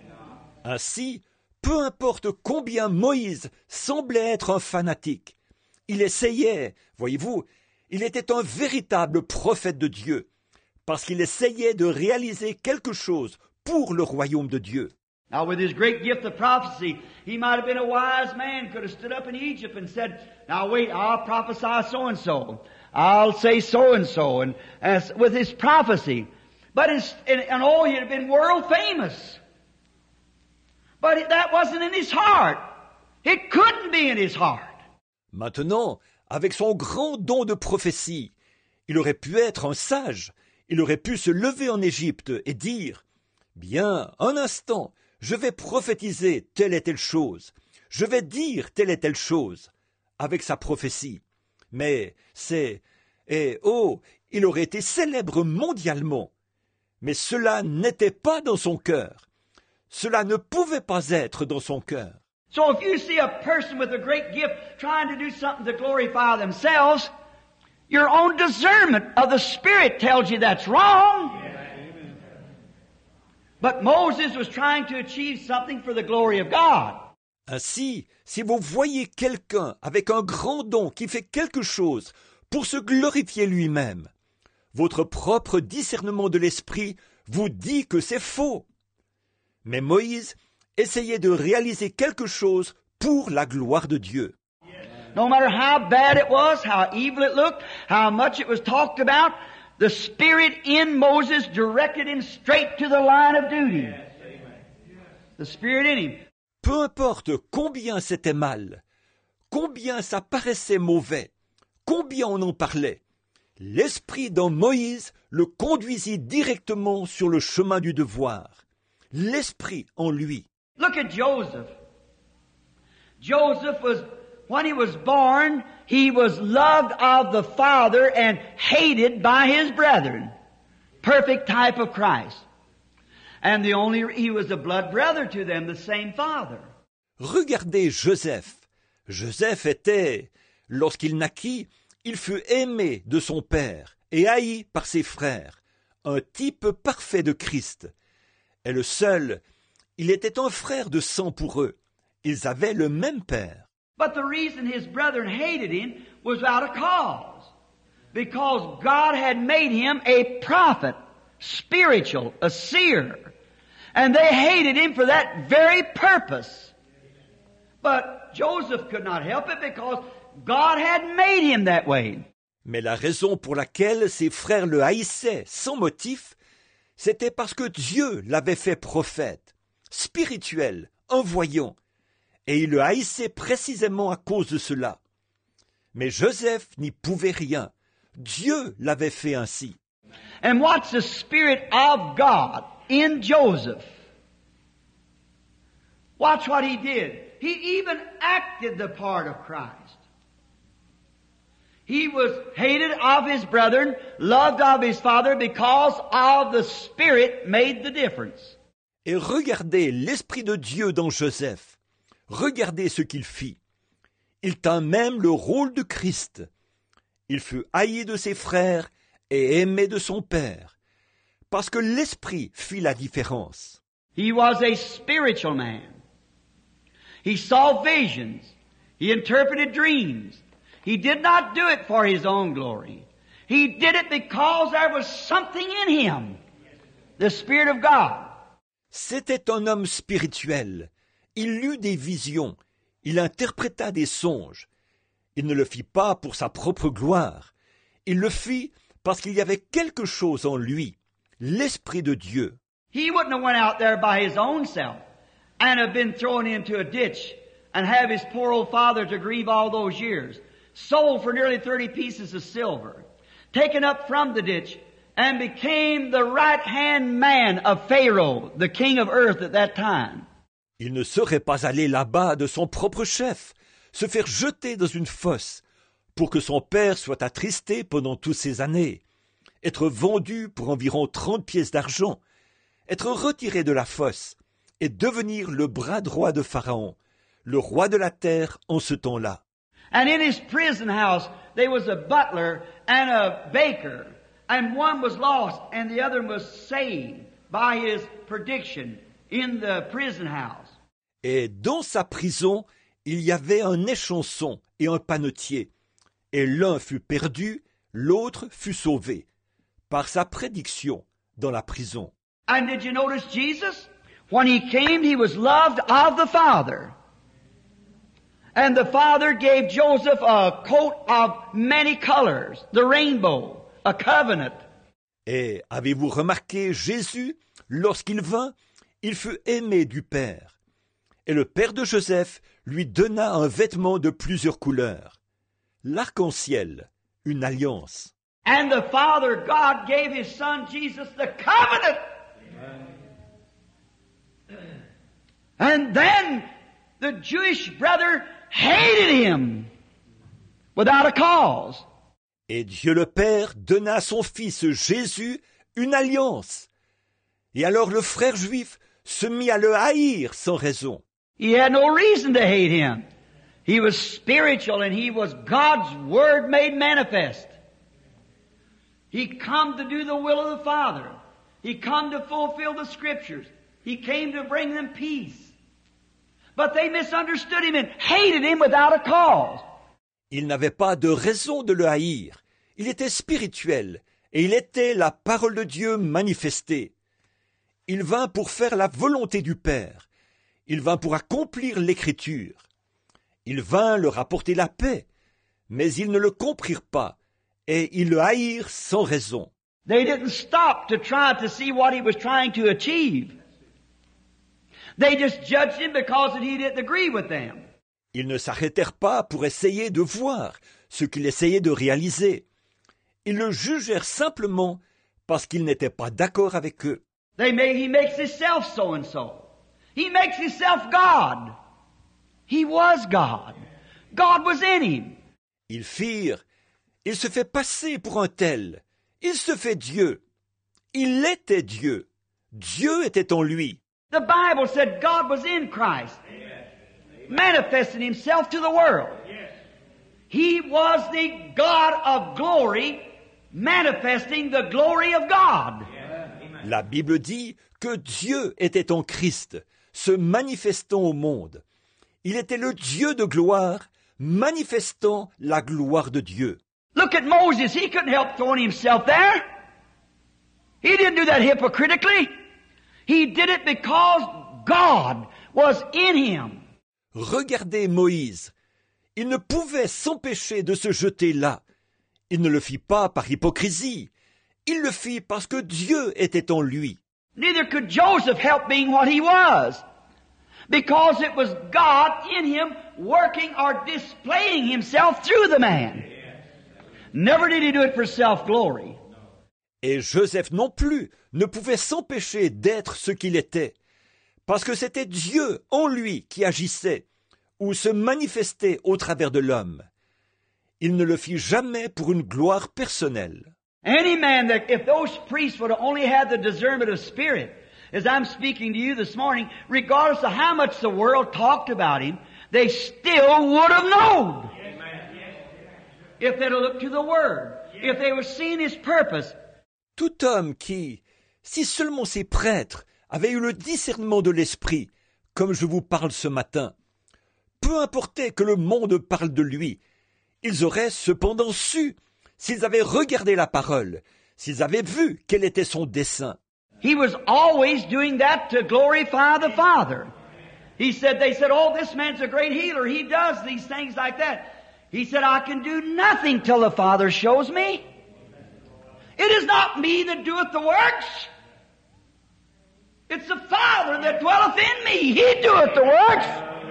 Ainsi, peu importe combien Moïse semblait être un fanatique, il essayait, voyez-vous, il était un véritable prophète de Dieu, parce qu'il essayait de réaliser quelque chose pour le royaume de Dieu. Now, with his great gift of prophecy, he might have been a wise man, could have stood up in Egypt and said, now wait, I'll prophesy so-and-so. I'll say so-and-so, and as with his prophecy. But, his, and, and oh, he'd have been world famous. But it, that wasn't in his heart. It couldn't be in his heart. Maintenant, avec son grand don de prophétie, il aurait pu être un sage. Il aurait pu se lever en Égypte et dire, bien, un instant, je vais prophétiser telle et telle chose, je vais dire telle et telle chose, avec sa prophétie. Mais c'est, et oh, il aurait été célèbre mondialement. Mais cela n'était pas dans son cœur. Cela ne pouvait pas être dans son cœur. So if you see a person with a great gift trying to do something to glorify themselves, your own discernment of the Spirit tells you that's wrong. But Moses was trying to achieve something for the glory of God. Ainsi, si vous voyez quelqu'un avec un grand don qui fait quelque chose pour se glorifier lui-même, votre propre discernement de l'esprit vous dit que c'est faux. Mais Moïse essayait de réaliser quelque chose pour la gloire de Dieu. No matter how bad it was, how evil it looked, how much it was talked about, the Spirit in Moses directed him straight to the line of duty. The Spirit in him. Peu importe combien c'était mal, combien ça paraissait mauvais, combien on en parlait, l'Esprit dans Moïse le conduisit directement sur le chemin du devoir. L'Esprit en lui. Look at Joseph. Joseph was, when he was born, he was loved of the Father and hated by his brethren. Perfect type of Christ. And the only, he was a blood brother to them, the same Father. Regardez Joseph. Joseph était, lorsqu'il naquit, il fut aimé de son père et haï par ses frères, un type parfait de Christ. Et le seul, il était un frère de sang pour eux. Ils avaient le même père. But the reason his brethren hated him was without a cause. Because God had made him a prophet, spiritual, a seer. And they hated him for that very purpose. But Joseph could not help it because God had made him that way. Mais la raison pour laquelle ses frères le haïssaient sans motif, c'était parce que Dieu l'avait fait prophète, spirituel, envoyant, et ils le haïssaient précisément à cause de cela. Mais Joseph n'y pouvait rien. Dieu l'avait fait ainsi. And watch the Spirit of God in Joseph. Watch what he did. He even acted the part of Christ. He was hated of his brethren, loved of his father, because of the Spirit made the difference. Et regardez l'Esprit de Dieu dans Joseph. Regardez ce qu'il fit. Il tint même le rôle de Christ. Il fut haï de ses frères et aimé de son père, parce que l'Esprit fit la différence. He was a spiritual man. He saw visions. He interpreted dreams. He did not do it for his own glory. He did it because there was something in him, the Spirit of God. C'était un homme spirituel. Il eut des visions. Il interpréta des songes. Il ne le fit pas pour sa propre gloire. Il le fit parce qu'il y avait quelque chose en lui, l'Esprit de Dieu. He wouldn't have went out there by his own self and have been thrown into a ditch and have his poor old father to grieve all those years, sold for nearly thirty pieces of silver, taken up from the ditch, and became the right-hand man of Pharaoh, the king of earth at that time. Il ne serait pas allé là-bas de son propre chef, se faire jeter dans une fosse, pour que son père soit attristé pendant toutes ces années, être vendu pour environ trente pièces d'argent, être retiré de la fosse, et devenir le bras droit de Pharaon, le roi de la terre en ce temps-là. And in his prison house, there was a butler and a baker, and one was lost and the other was saved by his prediction in the prison house. Et dans sa prison, il y avait un échanson et un panetier, et l'un fut perdu, l'autre fut sauvé, par sa prédiction dans la prison. And did you notice Jesus? When he came, he was loved of the Father. And the Father gave Joseph a coat of many colors, the rainbow, a covenant. Et avez-vous remarqué Jésus, lorsqu'il vint, il fut aimé du Père. Et le Père de Joseph lui donna un vêtement de plusieurs couleurs, l'arc-en-ciel, une alliance. And the Father God gave His Son Jesus the covenant. And then the Jewish brother hated him without a cause. Et Dieu le Père donna à son Fils Jésus une alliance. Et alors le frère juif se mit à le haïr sans raison. He had no reason to hate him. He was spiritual and he was God's Word made manifest. He come to do the will of the Father. He come to fulfill the Scriptures. He came to bring them peace. But they misunderstood him and hated him without a cause. Il n'avait pas de raison de le haïr. Il était spirituel et il était la parole de Dieu manifestée. Il vint pour faire la volonté du Père. Il vint pour accomplir l'Écriture. Il vint leur apporter la paix, mais ils ne le comprirent pas et ils le haïrent sans raison. They didn't stop to try to see what he was trying to achieve. They just judged him because he didn't agree with them. Ils ne s'arrêtèrent pas pour essayer de voir ce qu'il essayait de réaliser. Ils le jugèrent simplement parce qu'il n'était pas d'accord avec eux. They make, he makes himself so and so. He makes himself God. He was God. God was in him. Ils firent, il se fait passer pour un tel. Il se fait Dieu. Il était Dieu. Dieu était en lui. The Bible said God was in Christ, manifesting himself to the world. He was the God of glory, manifesting the glory of God. La Bible dit que Dieu était en Christ, se manifestant au monde. Il était le Dieu de gloire, manifestant la gloire de Dieu. Look at Moses. He couldn't help throwing himself there. He didn't do that hypocritically. He did it because God was in him. regardez Moïse. Il ne pouvait s'empêcher de se jeter là. Il ne le fit pas par hypocrisie. Il le fit parce que Dieu était en lui. Neither could Joseph help being what he was, because it was God in him working or displaying himself through the man. Never did he do it for self-glory. Et Joseph non plus ne pouvait s'empêcher d'être ce qu'il était, parce que c'était Dieu en lui qui agissait ou se manifestait au travers de l'homme. Il ne le fit jamais pour une gloire personnelle. Any man that, if those priests would have only had the discernment of spirit, as I'm speaking to you this morning, regardless of how much the world talked about him, they still would have known. If they'd have looked to the Word, if they were seeing His purpose. Tout homme qui, si seulement ces prêtres avaient eu le discernement de l'esprit, comme je vous parle ce matin, peu importait que le monde parle de lui, ils auraient cependant su, s'ils avaient regardé la parole, s'ils avaient vu quel était son dessein. He was always doing that to glorify the Father. He said, they said, oh, this man's a great healer. He does these things like that. He said, I can do nothing till the Father shows me. It is not me that doeth the works. It's the Father that dwelleth in me. He doeth the works.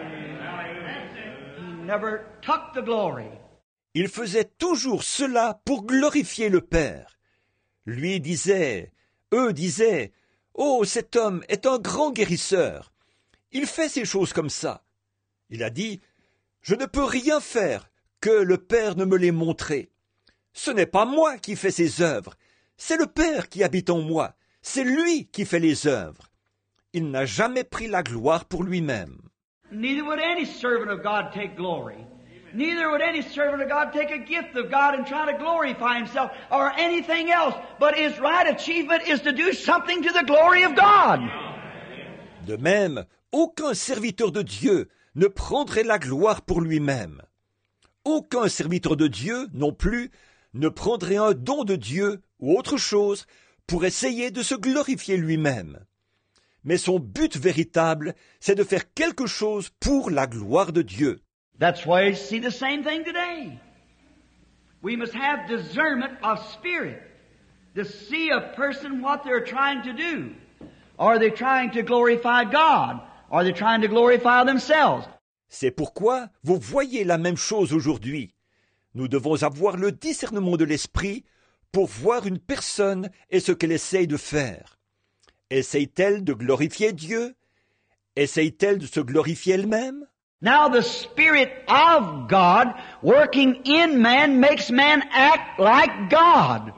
He never took the glory. Il faisait toujours cela pour glorifier le Père. Lui disait, eux disaient, oh, cet homme est un grand guérisseur. Il fait ces choses comme ça. Il a dit, je ne peux rien faire que le Père ne me l'ait montré. Ce n'est pas moi qui fais ces œuvres, c'est le Père qui habite en moi, c'est lui qui fait les œuvres. Il n'a jamais pris la gloire pour lui-même. Neither would any servant of God take glory. Neither would any servant of God take a gift of God and try to glorify himself or anything else. But his right achievement is to do something to the glory of God. De même, aucun serviteur de Dieu ne prendrait la gloire pour lui-même. Aucun serviteur de Dieu, non plus, ne prendrait un don de Dieu ou autre chose pour essayer de se glorifier lui-même. Mais son but véritable, c'est de faire quelque chose pour la gloire de Dieu. That's why you see the same thing today. We must have discernment of spirit to see a person what they're trying to do. Are they trying to glorify God? Are they trying to glorify themselves? C'est pourquoi vous voyez la même chose aujourd'hui. Nous devons avoir le discernement de l'esprit pour voir une personne et ce qu'elle essaye de faire. Essaye-t-elle de glorifier Dieu? Essaye-t-elle de se glorifier elle-même? Now the Spirit of God working in man makes man act like God.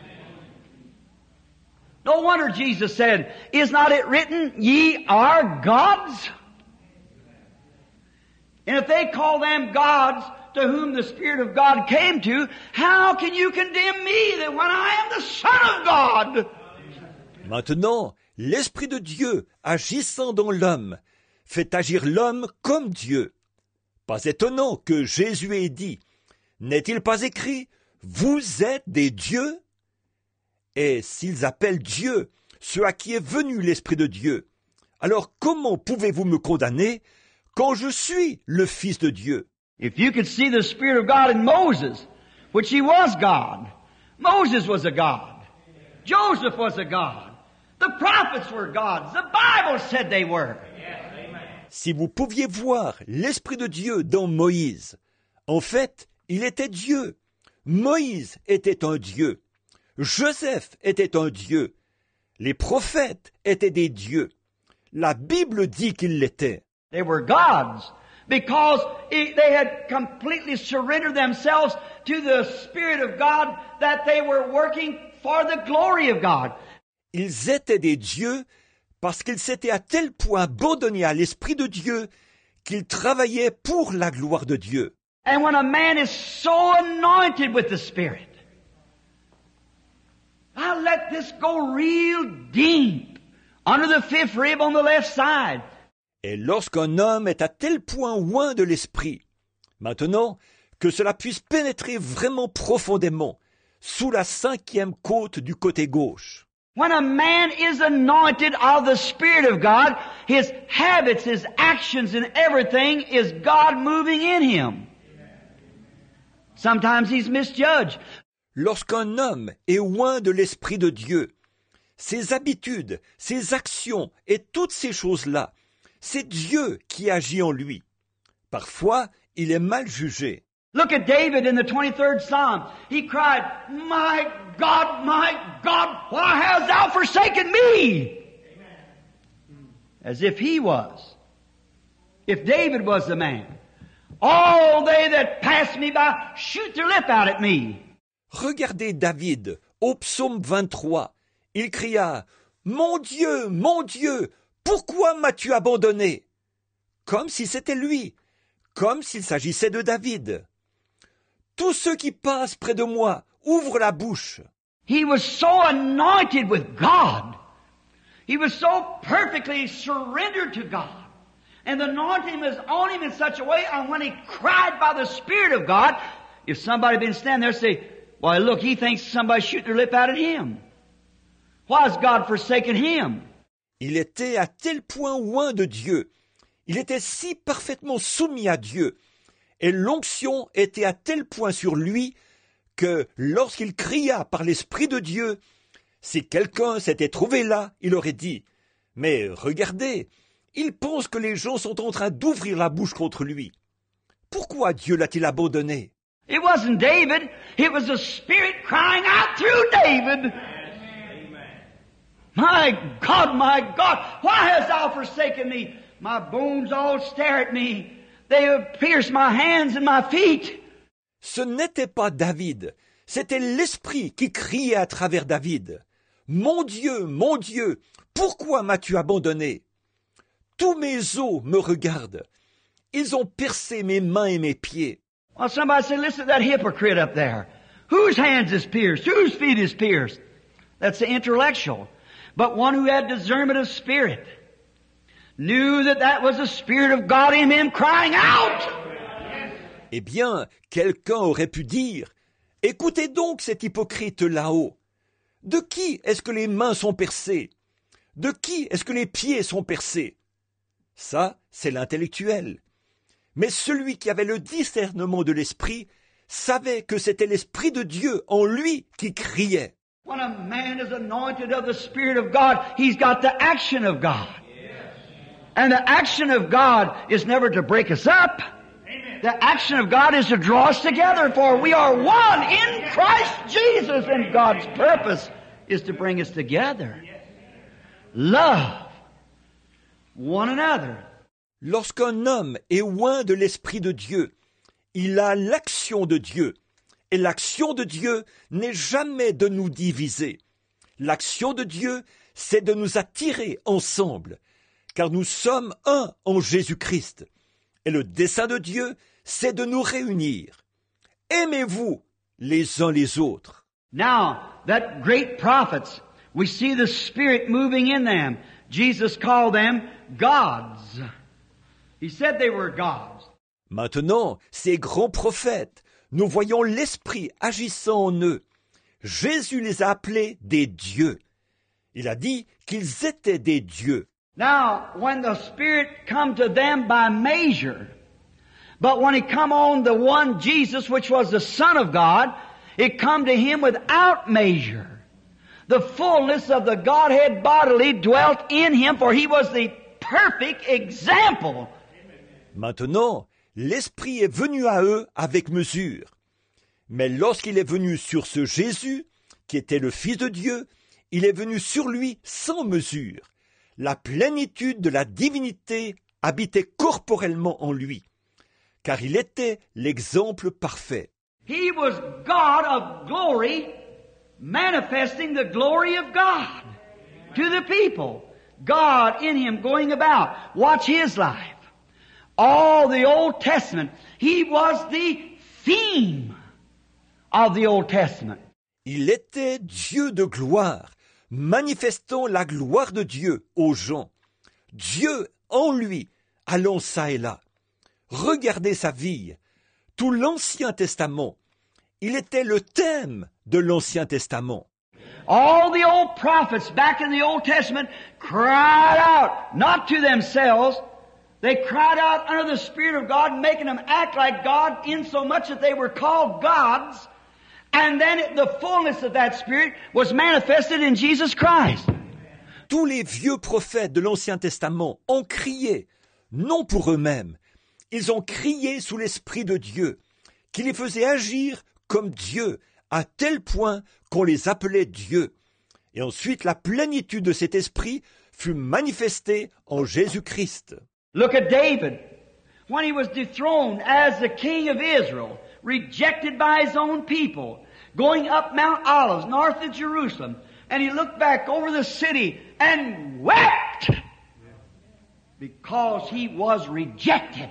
No wonder Jesus said, is not it written, ye are gods? And if they call them gods to whom the Spirit of God came to, how can you condemn me that when I am the Son of God? Maintenant, l'Esprit de Dieu, agissant dans l'homme, fait agir l'homme comme Dieu. Pas étonnant que Jésus ait dit, n'est-il pas écrit, vous êtes des dieux? Et s'ils appellent Dieu ceux à qui est venu l'Esprit de Dieu, alors comment pouvez-vous me condamner quand je suis le Fils de Dieu? If you could see the Spirit of God in Moses, which he was God. Moses was a God. Joseph was a God. The prophets were gods. The Bible said they were. Si vous pouviez voir l'Esprit de Dieu dans Moïse, en fait, il était Dieu. Moïse était un Dieu. Joseph était un Dieu. Les prophètes étaient des dieux. La Bible dit qu'ils l'étaient. They were gods because they had completely surrendered themselves to the Spirit of God, that they were working for the glory of God. Ils étaient des dieux parce qu'ils s'étaient à tel point abandonnés à l'Esprit de Dieu qu'ils travaillaient pour la gloire de Dieu. And when a man is so anointed with the Spirit, I let this go real deep under the fifth rib on the left side. Et lorsqu'un homme est à tel point loin de l'Esprit, maintenant que cela puisse pénétrer vraiment profondément sous la cinquième côte du côté gauche. When a man is anointed of the Spirit of God, his habits, his actions, and everything is God moving in him. Sometimes he's misjudged. Lorsqu'un homme est oint de l'Esprit de Dieu, ses habitudes, ses actions et toutes ces choses-là, c'est Dieu qui agit en lui. Parfois, il est mal jugé. Look at David in the twenty-third Psalm. He cried, "My God, my God, why hast thou forsaken me?" As if he was. If David was the man. All they that pass me by shoot their lip out at me. Regardez David, au psaume vingt-trois. Il cria, « Mon Dieu, mon Dieu, pourquoi m'as-tu abandonné ?» Comme si c'était lui, comme s'il s'agissait de David. Tous ceux qui passent près de moi ouvrent la bouche. He was so anointed with God. He was so perfectly surrendered to God. And the anointing was on him in such a way, and when he cried by the Spirit of God, if somebody had been standing there and say, "Why, look, he thinks somebody's shooting their lip out at him. Why has God forsaken him?" Il était à tel point oint de Dieu. Il était si parfaitement soumis à Dieu. Et l'onction était à tel point sur lui que lorsqu'il cria par l'Esprit de Dieu, si quelqu'un s'était trouvé là, il aurait dit, « Mais regardez, il pense que les gens sont en train d'ouvrir la bouche contre lui. Pourquoi Dieu l'a-t-il abandonné ?» It wasn't David, it was the Spirit crying out through David. My God, my God, why hast thou forsaken me? My bones all stare at me. They have pierced my hands and my feet. Ce n'était pas David, c'était l'Esprit qui criait à travers David. « Mon Dieu, mon Dieu, pourquoi m'as-tu abandonné? Tous mes os me regardent. Ils ont percé mes mains et mes pieds. » Well, somebody said, "Listen to that hypocrite up there. Whose hands is pierced? Whose feet is pierced?" That's the intellectual. But one who had discernment of spirit knew that that was the Spirit of God in him crying out. Eh bien, quelqu'un aurait pu dire, « Écoutez donc cet hypocrite là-haut. De qui est-ce que les mains sont percées? De qui est-ce que les pieds sont percés? » Ça, c'est l'intellectuel. Mais celui qui avait le discernement de l'Esprit savait que c'était l'Esprit de Dieu en lui qui criait. When a man is anointed of the Spirit of God, he's got the action of God. And the action of God is never to break us up. The action of God is to draw us together, for we are one in Christ Jesus, and God's purpose is to bring us together. Love one another. Lorsqu'un homme est oint de l'Esprit de Dieu, il a l'action de Dieu. Et l'action de Dieu n'est jamais de nous diviser. L'action de Dieu, c'est de nous attirer ensemble, car nous sommes un en Jésus-Christ. Et le dessein de Dieu, c'est de nous réunir. Aimez-vous les uns les autres. Now, that great prophets, we see the Spirit moving in them. Jesus called them gods. He said they were gods. Maintenant, ces grands prophètes, nous voyons l'Esprit agissant en eux. Jésus les a appelés des dieux. Il a dit qu'ils étaient des dieux. Now, when the Spirit come to them by measure, but when it come on the one Jesus, which was the Son of God, it come to him without measure. The fullness of the Godhead bodily dwelt in him, for he was the perfect example. Maintenant, l'Esprit est venu à eux avec mesure. Mais lorsqu'il est venu sur ce Jésus, qui était le Fils de Dieu, il est venu sur lui sans mesure. La plénitude de la divinité habitait corporellement en lui, car il était l'exemple parfait. He was God of glory, manifesting the glory of God to the people. God in him going about. Watch his life. All the Old Testament, he was the theme of the Old Testament. Il était Dieu de gloire, manifestant la gloire de Dieu aux gens. Dieu en lui, allant çà et là. Regardez sa vie. Tout l'Ancien Testament, il était le thème de l'Ancien Testament. All the old prophets back in the Old Testament cried out, not to themselves, they cried out under the Spirit of God, making them act like God, in so much that they were called gods. And then it, the fullness of that Spirit was manifested in Jesus Christ. Tous les vieux prophètes de l'Ancien Testament ont crié, non pour eux-mêmes, ils ont crié sous l'Esprit de Dieu, qui les faisait agir comme Dieu, à tel point qu'on les appelait Dieu. Et ensuite, la plénitude de cet esprit fut manifestée en Jésus-Christ. Look at David. When he was dethroned as the king of Israel, rejected by his own people, going up Mount Olives, north of Jerusalem, and he looked back over the city and wept because he was rejected.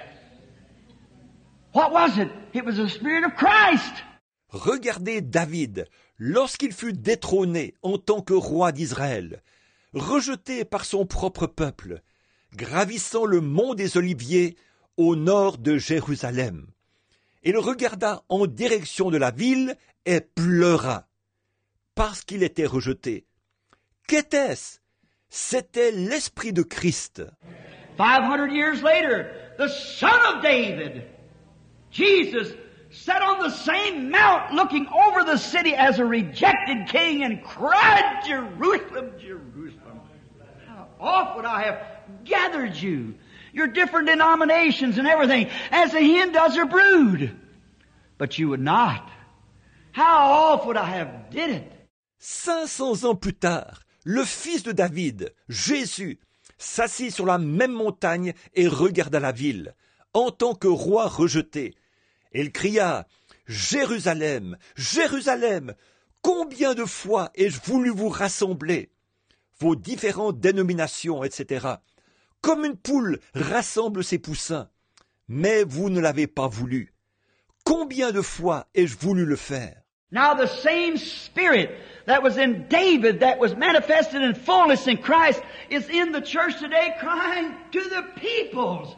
What was it? It was the Spirit of Christ. Regardez David, lorsqu'il fut détrôné en tant que roi d'Israël, rejeté par son propre peuple, gravissant le mont des Oliviers au nord de Jérusalem. Il regarda en direction de la ville et pleura, parce qu'il était rejeté. Qu'était-ce? C'était l'Esprit de Christ. Five hundred years later, the Son of David, Jesus, sat on the same mount looking over the city as a rejected king and cried, Jerusalem, Jerusalem, how oft would I have gathered you, your different denominations and everything, as a hen does her brood. But you would not. How oft would I have did it? Cinq cents ans plus tard, le fils de David, Jésus, s'assit sur la même montagne et regarda la ville, en tant que roi rejeté. Il cria, « Jérusalem, Jérusalem, combien de fois ai-je voulu vous rassembler, vos différentes dénominations, et cetera, comme une poule rassemble ses poussins, mais vous ne l'avez pas voulu. Combien de fois ai-je voulu le faire? » Now the same Spirit that was in David, that was manifested in fullness in Christ, is in the church today crying to the peoples.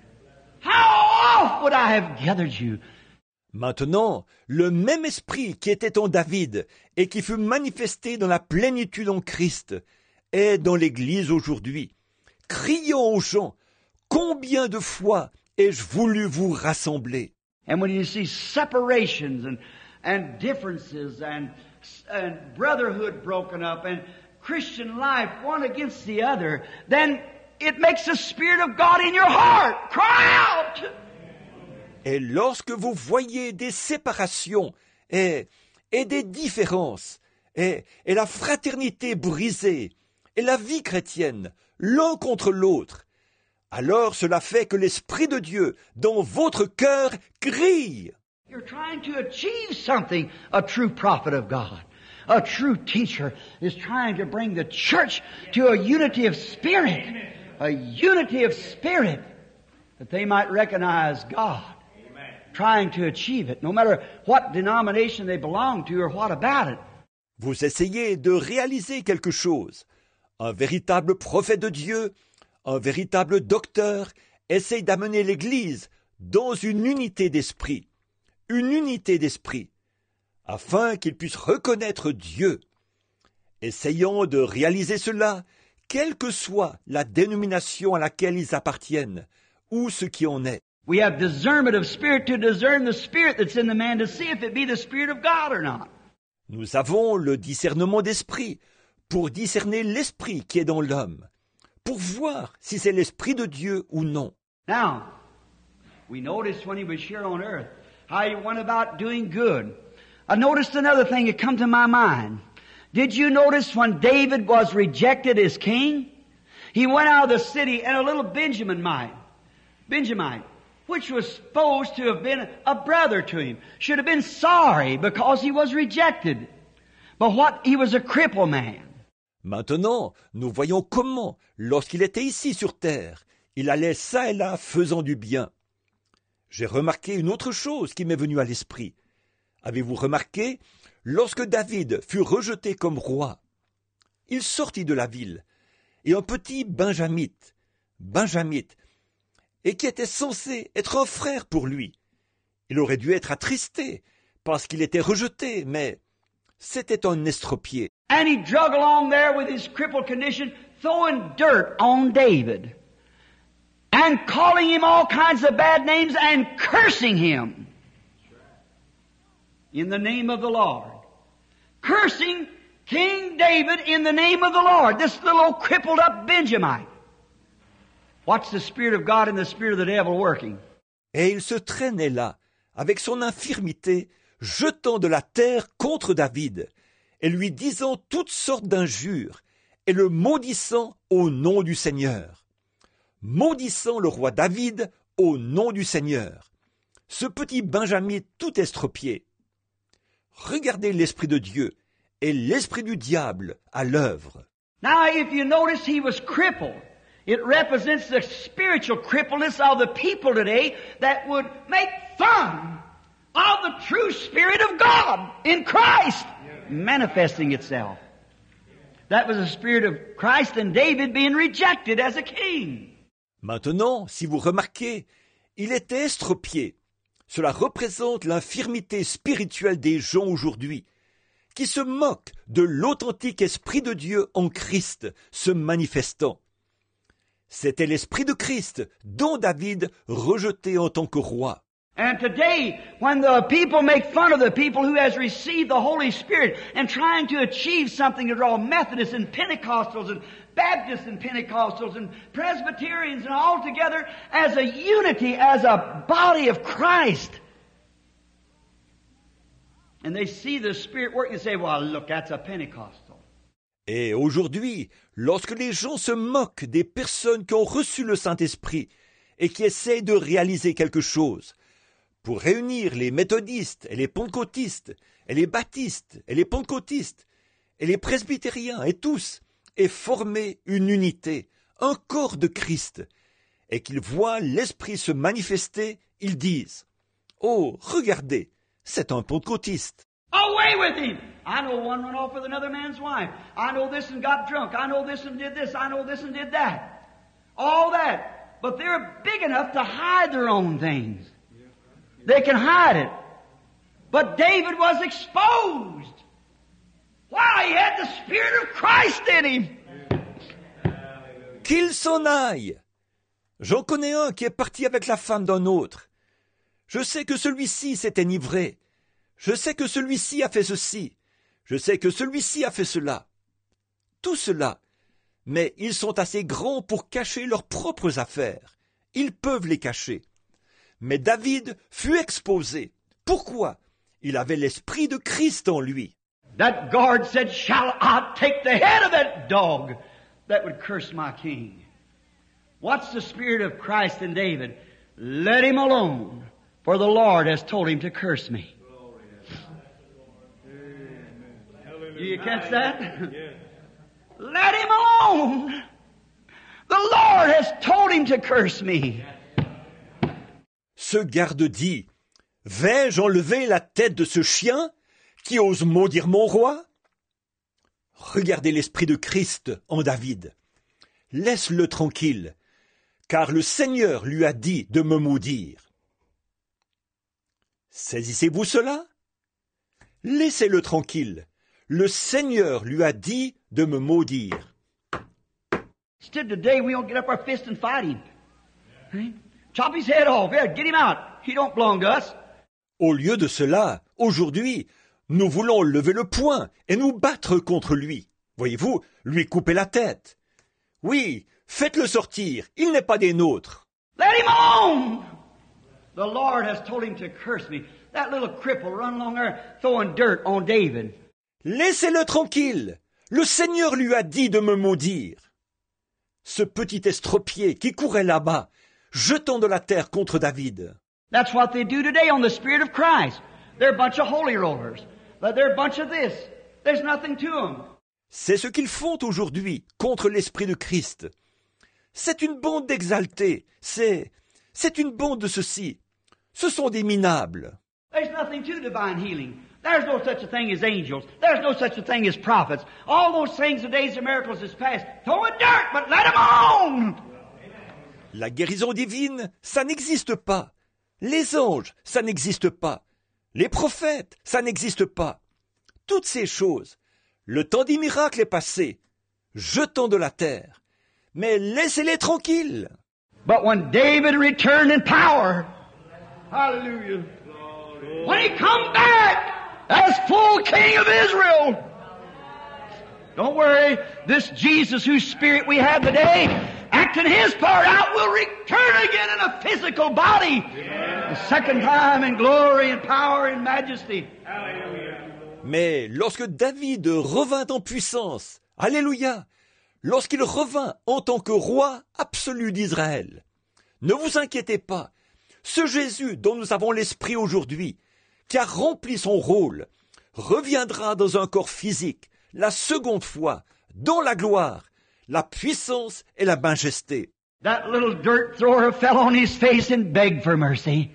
How oft would I have gathered you? Maintenant, le même esprit qui était en David et qui fut manifesté dans la plénitude en Christ est dans l'Église aujourd'hui, criant aux gens, combien de fois ai-je voulu vous rassembler? And when you see separations and, and differences and, and brotherhood broken up and Christian life one against the other, then it makes the Spirit of God in your heart cry out. Et lorsque vous voyez des séparations et, et des différences et, et la fraternité brisée et la vie chrétienne l'un contre l'autre, alors cela fait que l'Esprit de Dieu dans votre cœur crie. You're trying to achieve something. A true prophet of God, a true teacher is trying to bring the church to a unity of spirit, a unity of spirit, that they might recognize God. Trying to achieve it, no matter what denomination they belong to or what about it. Vous essayez de réaliser quelque chose. Un véritable prophète de Dieu, un véritable docteur, essaye d'amener l'Église dans une unité d'esprit, une unité d'esprit, afin qu'ils puissent reconnaître Dieu. Essayant de réaliser cela, quelle que soit la dénomination à laquelle ils appartiennent, ou ce qui en est. We have discernment of spirit to discern the spirit that's in the man to see if it be the Spirit of God or not. Nous avons le discernement d'esprit pour discerner l'esprit qui est dans l'homme, pour voir si c'est l'esprit de Dieu ou non. Now, we noticed when he was here on earth how he went about doing good. I noticed another thing that come to my mind. Did you notice when David was rejected as king? He went out of the city and a little Benjaminite, Benjamite, which was supposed to have been a brother to him, should have been sorry because he was rejected. But what, he was a crippled man. Maintenant, nous voyons comment, lorsqu'il était ici sur terre, il allait çà et là faisant du bien. J'ai remarqué une autre chose qui m'est venue à l'esprit. Avez-vous remarqué, lorsque David fut rejeté comme roi, il sortit de la ville, et un petit Benjamite, Benjamite, et qui était censé être un frère pour lui. Il aurait dû être attristé, parce qu'il était rejeté, mais c'était un estropié. And he drug along there with his crippled condition, throwing dirt on David. And calling him all kinds of bad names and cursing him. In the name of the Lord. Cursing King David in the name of the Lord. This little old crippled up Benjamite. Watch the Spirit of God and the Spirit of the devil working. Et il se traînait là, avec son infirmité, jetant de la terre contre David, et lui disant toutes sortes d'injures, et le maudissant au nom du Seigneur. Maudissant le roi David au nom du Seigneur. Ce petit Benjamin tout estropié. Regardez l'Esprit de Dieu et l'Esprit du diable à l'œuvre. Now, if you notice, he was crippled. It represents the spiritual crippledness of the people today that would make fun of the true Spirit of God in Christ manifesting itself. That was the Spirit of Christ and David being rejected as a king. Maintenant, si vous remarquez, il était estropié. Cela représente l'infirmité spirituelle des gens aujourd'hui, qui se moquent de l'authentique Esprit de Dieu en Christ se manifestant. C'était l'Esprit de Christ dont David rejeté en tant que roi. And today, when the people make fun of the people who has received the Holy Spirit and trying to achieve something to draw Methodists and Pentecostals and Baptists and Pentecostals and Presbyterians and all together as a unity, as a body of Christ. And they see the Spirit working and say, well, look, that's a Pentecostal. Et aujourd'hui, lorsque les gens se moquent des personnes qui ont reçu le Saint-Esprit et qui essayent de réaliser quelque chose, pour réunir les méthodistes et les pentecôtistes et les baptistes et les pentecôtistes et les presbytériens et tous, et former une unité, un corps de Christ, et qu'ils voient l'Esprit se manifester, ils disent « Oh, regardez, c'est un pentecôtiste !» Away with him! I know one run off with another man's wife. I know this and got drunk. I know this and did this. I know this and did that. All that. But they're big enough to hide their own things. They can hide it. But David was exposed. Why? He had the Spirit of Christ in him. Qu'il s'en aille! J'en connais un qui est parti avec la femme d'un autre. Je sais que celui-ci s'est enivré. Je sais que celui-ci a fait ceci. Je sais que celui-ci a fait cela. Tout cela. Mais ils sont assez grands pour cacher leurs propres affaires. Ils peuvent les cacher. Mais David fut exposé. Pourquoi? Il avait l'Esprit de Christ en lui. That guard said, shall I take the head of that dog that would curse my king? What's the Spirit of Christ in David? Let him alone, for the Lord has told him to curse me. Do you catch that? Let him alone. The Lord has told him to curse me. Ce garde dit, vais-je enlever la tête de ce chien qui ose maudire mon roi? Regardez l'Esprit de Christ en David. Laisse-le tranquille, car le Seigneur lui a dit de me maudire. Saisissez-vous cela? Laissez-le tranquille. Le Seigneur lui a dit de me maudire. Instead, today we don't get up our fist and fight him. Right? Chop his head off. Yeah, get him out. He don't belong to us. Au lieu de cela, aujourd'hui, nous voulons lever le poing et nous battre contre lui. Voyez-vous, lui couper la tête. Oui, faites-le sortir. Il n'est pas des nôtres. Let him alone. The Lord has told him to curse me. That little cripple run along there throwing dirt on David. Laissez-le tranquille. Le Seigneur lui a dit de me maudire. Ce petit estropié qui courait là-bas, jetant de la terre contre David. That's what they do today on the Spirit of Christ. They're a bunch of holy rollers. They're a bunch of this. There's nothing to them. C'est ce qu'ils font aujourd'hui contre l'Esprit de Christ. C'est une bande d'exaltés. C'est, c'est une bande de ceci. Ce sont des minables. There's nothing to divine healing. There's no such a thing as angels. There's no such a thing as prophets. All those things, the days of miracles is past. Throw a dirt, but let them alone. La guérison divine, ça n'existe pas. Les anges, ça n'existe pas. Les prophètes, ça n'existe pas. toutes ces choses. Le temps des miracles est passé. Jetons de la terre. Mais laissez-les tranquilles. But when David returned in power, hallelujah, when he come back as full king of Israel, don't worry, this Jesus whose spirit we have today, acting his part out, will return again in a physical body. The second time in glory and power and majesty. Mais lorsque David revint en puissance, alléluia, lorsqu'il revint en tant que roi absolu d'Israël, ne vous inquiétez pas, ce Jésus dont nous avons l'esprit aujourd'hui, qui a rempli son rôle, reviendra dans un corps physique, la seconde fois, dans la gloire, la puissance et la majesté. That little dirt thrower fell on his face and begged for mercy.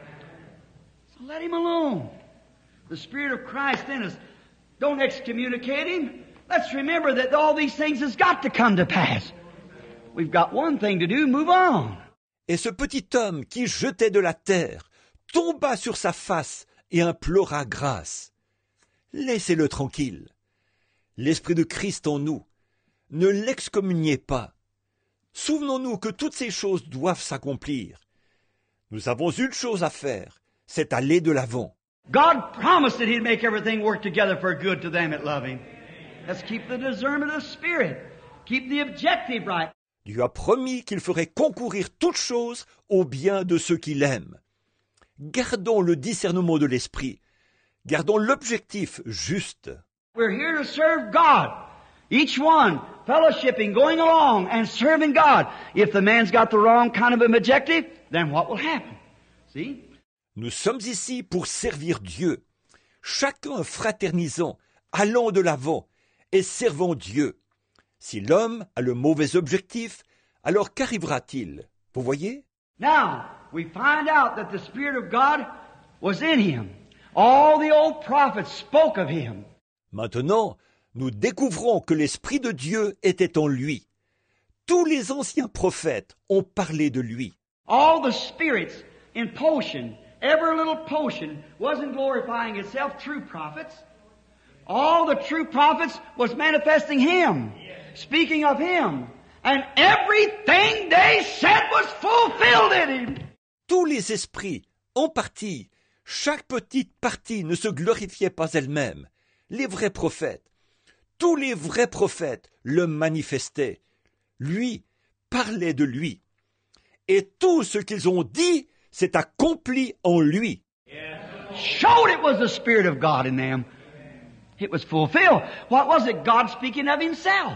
So let him alone. The Spirit of Christ in us. Don't excommunicate him. Let's remember that all these things has got to come to pass. We've got one thing to do, move on. Et ce petit homme qui jetait de la terre tomba sur sa face et implora grâce. Laissez-le tranquille. L'Esprit de Christ en nous. Ne l'excommuniez pas. Souvenons-nous que toutes ces choses doivent s'accomplir. Nous avons une chose à faire, c'est aller de l'avant. God promised that He'd make everything work together for good to them that love Him. Let's keep the discernment of the Spirit. Keep the objective right. Dieu a promis qu'il ferait concourir toutes choses au bien de ceux qui l'aiment. Gardons le discernement de l'esprit. Gardons l'objectif juste. We're here to serve God. Each one fellowshipping, going along and serving God. If the man's got the wrong kind of an objective, then what will happen? See? Nous sommes ici pour servir Dieu. Chacun fraternisant, allant de l'avant et servant Dieu. Si l'homme a le mauvais objectif, alors qu'arrivera-t-il? Vous voyez? Now, we find out that the Spirit of God was in him. All the old prophets spoke of him. Maintenant, nous découvrons que l'Esprit de Dieu était en lui. Tous les anciens prophètes ont parlé de lui. All the spirits in potion, every little potion wasn't glorifying itself, true prophets. All the true prophets was manifesting him, speaking of him. And everything they said was fulfilled in him. Tous les esprits, en partie, chaque petite partie ne se glorifiait pas elle-même. Les vrais prophètes, tous les vrais prophètes le manifestaient. Lui parlait de lui. Et tout ce qu'ils ont dit s'est accompli en lui. Showed it was the Spirit of God in them. It was fulfilled. What was it? God speaking of Himself.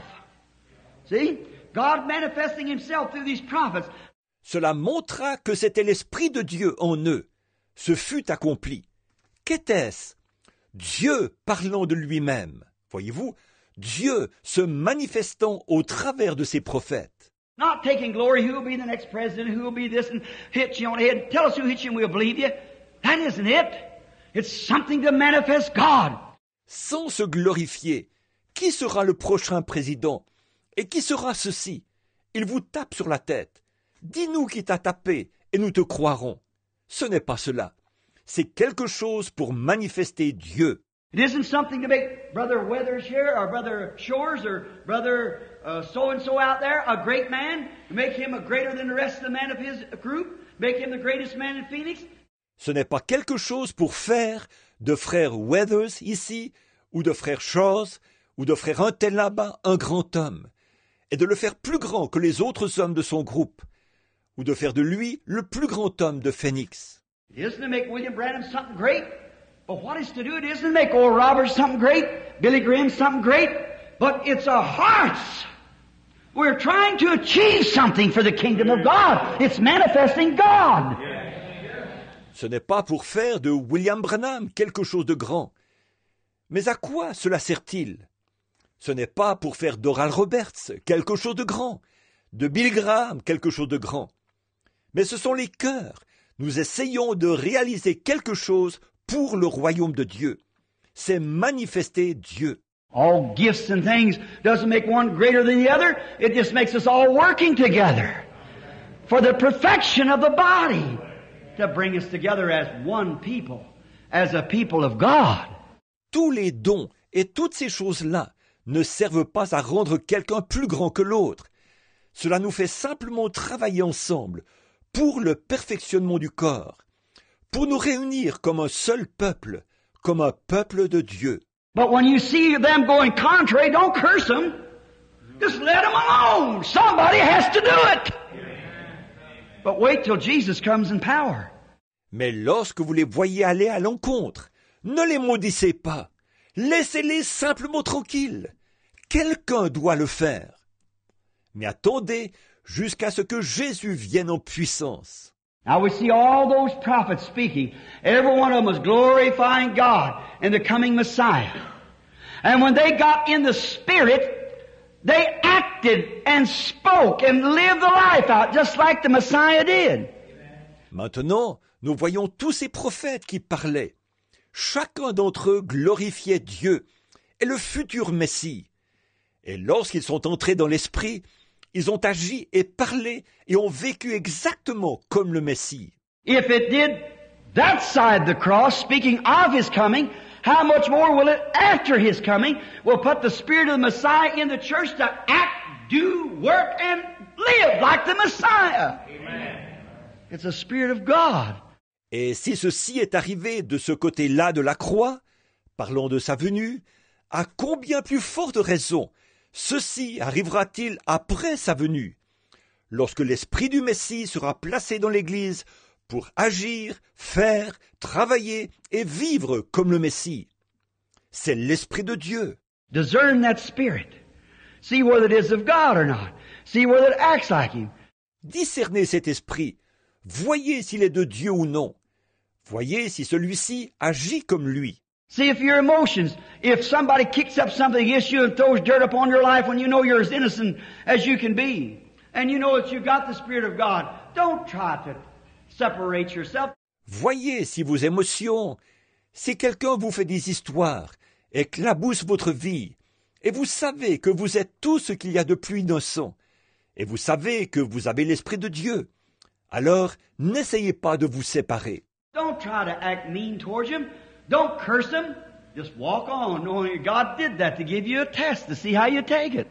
See? God manifesting Himself through these prophets. Cela montra que c'était l'Esprit de Dieu en eux. Ce fut accompli. Qu'était-ce? Dieu parlant de lui-même. Voyez-vous, Dieu se manifestant au travers de ses prophètes. Not taking glory, who will be the next president, who will be this, and hit you on the head. Tell us who hit you and we'll believe you. That isn't it. It's something to manifest God. Sans se glorifier, qui sera le prochain président? Et qui sera ceci? Il vous tape sur la tête. Dis-nous qui t'a tapé, et nous te croirons. Ce n'est pas cela. C'est quelque chose pour manifester Dieu. It isn't something to make Brother Weathers here, or Brother Shores, or Brother uh, so-and-so out there a great man, make him a greater than the rest of the men of his group, make him the greatest man in Phoenix. Ce n'est pas quelque chose pour faire de frère Weathers ici, ou de frère Shores, ou de frère un tel là-bas, un grand homme, et de le faire plus grand que les autres hommes de son groupe, ou de faire de lui le plus grand homme de Phoenix. It isn't to make William Branham something great, but what is to do, it isn't to make Oral Roberts something great, Billy Graham something great, but it's our hearts. We're trying to achieve something for the kingdom of God. It's manifesting God. Ce n'est pas pour faire de William Branham quelque chose de grand. Mais à quoi cela sert-il? Ce n'est pas pour faire d'Oral Roberts quelque chose de grand, de Bill Graham quelque chose de grand. Mais ce sont les cœurs. Nous essayons de réaliser quelque chose pour le royaume de Dieu. C'est manifester Dieu. All gifts and things doesn't make one greater than the other. It just makes us all working together for the perfection of the body, to bring us together as one people, as a people of God. tous les dons et toutes ces choses-là ne servent pas à rendre quelqu'un plus grand que l'autre. Cela nous fait simplement travailler ensemble pour le perfectionnement du corps, pour nous réunir comme un seul peuple, comme un peuple de Dieu. But when you see them going contrary, don't curse them. Just let them alone. Somebody has to do it. But wait till Jesus comes in power. Mais lorsque vous les voyez aller à l'encontre, ne les maudissez pas. Laissez-les simplement tranquilles. Quelqu'un doit le faire. Mais attendez jusqu'à ce que Jésus vienne en puissance. Now we see all those prophets speaking. Every one of them was glorifying God in the coming Messiah. And when they got in the Spirit, they acted and spoke and lived the life out just like the Messiah did. Maintenant, nous voyons tous ces prophètes qui parlaient. Chacun d'entre eux glorifiait Dieu et le futur Messie. Et lorsqu'ils sont entrés dans l'esprit, ils ont agi et parlé et ont vécu exactement comme le Messie. If it did that side the cross, speaking of His coming, how much more will it after His coming will put the Spirit of the Messiah in the church to act, do, work, and live like the Messiah. Amen. It's the Spirit of God. Et si ceci est arrivé de ce côté-là de la croix, parlant de sa venue, à combien plus forte raison ceci arrivera-t-il après sa venue, lorsque l'Esprit du Messie sera placé dans l'Église pour agir, faire, travailler et vivre comme le Messie. C'est l'Esprit de Dieu. Discern that Spirit. See whether it is of God or not. See whether it acts like Him. Discernez cet esprit. Voyez s'il est de Dieu ou non. Voyez si celui-ci agit comme lui. See if your emotions, if somebody kicks up something against you and throws dirt upon your life when you know you're as innocent as you can be, and you know that you've got the Spirit of God, don't try to separate yourself. Voyez si vos émotions, si quelqu'un vous fait des histoires, éclabousse votre vie, et vous savez que vous êtes tout ce qu'il y a de plus innocent, et vous savez que vous avez l'Esprit de Dieu, alors n'essayez pas de vous séparer. Don't try to act mean towards him. Don't curse him. Just walk on, knowing God did that to give you a test to see how you take it.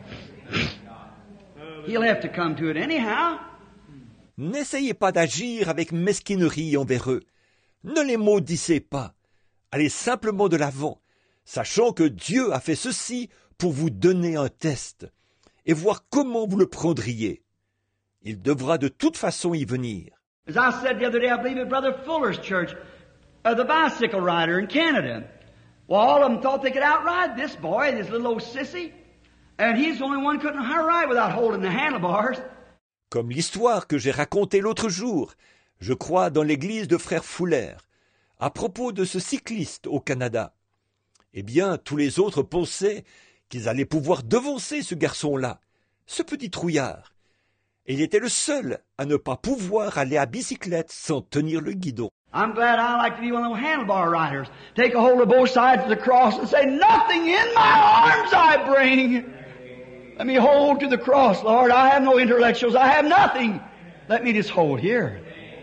He'll have to come to it anyhow. N'essayez pas d'agir avec mesquinerie envers eux. Ne les maudissez pas. Allez simplement de l'avant, sachant que Dieu a fait ceci pour vous donner un test et voir comment vous le prendriez. Il devra de toute façon y venir. As I said the other day, I believe at Brother Fuller's church, uh, the bicycle rider in Canada. Well, all of them thought they could outride this boy, this little old sissy. And he's the only one who couldn't ride without holding the handlebars. Comme l'histoire que j'ai racontée l'autre jour, je crois dans l'église de Frère Fuller, à propos de ce cycliste au Canada. Eh bien, tous les autres pensaient qu'ils allaient pouvoir devancer ce garçon-là, ce petit trouillard. Et il était le seul à ne pas pouvoir aller à bicyclette sans tenir le guidon. I'm glad I like to be one of those handlebar riders. Take a hold of both sides of the cross and say, nothing in my arms I bring. Let me hold to the cross, Lord. I have no intellectuals. I have nothing. Let me just hold here.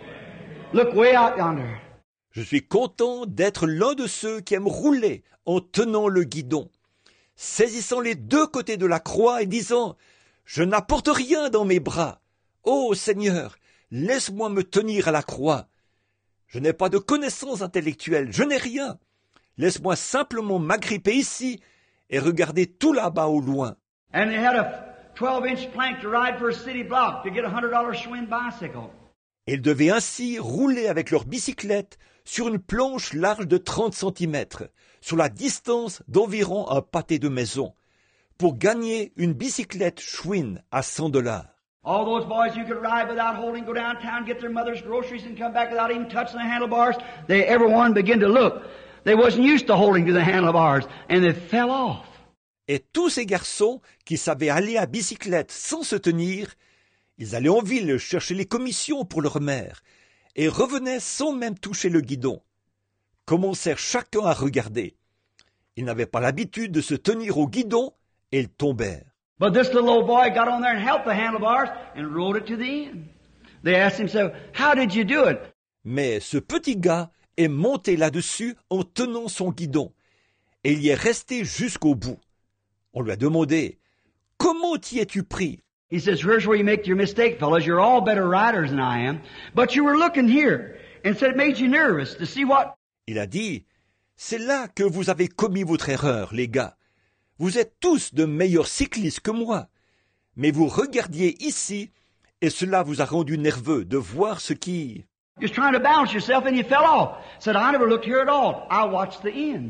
Look way out yonder. Je suis content d'être l'un de ceux qui aiment rouler en tenant le guidon, saisissant les deux côtés de la croix et disant « Je n'apporte rien dans mes bras. Ô Seigneur, laisse-moi me tenir à la croix. Je n'ai pas de connaissances intellectuelles, je n'ai rien. Laisse-moi simplement m'agripper ici et regarder tout là-bas au loin. » And they had a twelve inch plank to ride for a city block to get a one hundred dollar Schwinn bicycle. Ils devaient ainsi rouler avec leur bicyclette sur une planche large de trente centimètres, sur la distance d'environ un pâté de maison, pour gagner une bicyclette Schwinn à cent dollars. All those boys you could ride without holding, go downtown, get their mother's groceries and come back without even touching the handlebars. They, everyone began to look. They wasn't used to holding to the handlebars, and they fell off. Et tous ces garçons qui savaient aller à bicyclette sans se tenir, ils allaient en ville chercher les commissions pour leur mère et revenaient sans même toucher le guidon. Commencèrent chacun à regarder. Ils n'avaient pas l'habitude de se tenir au guidon et ils tombèrent. But this little old boy got on there and helped the handlebars and rode it to the end. They asked him, so, how did you do it? Mais ce petit gars est monté là-dessus en tenant son guidon. et il y est resté jusqu'au bout. On lui a demandé, « Comment t'y es-tu pris ?» He says, here's where you make your mistake, fellas. You're all better riders than I am. But you were looking here, and said it made you nervous to see what... Il a dit, « C'est là que vous avez commis votre erreur, les gars. Vous êtes tous de meilleurs cyclistes que moi. Mais vous regardiez ici, et cela vous a rendu nerveux de voir ce qui... » Just trying to balance yourself, and you fell off. Said, I never looked here at all. I watched the end.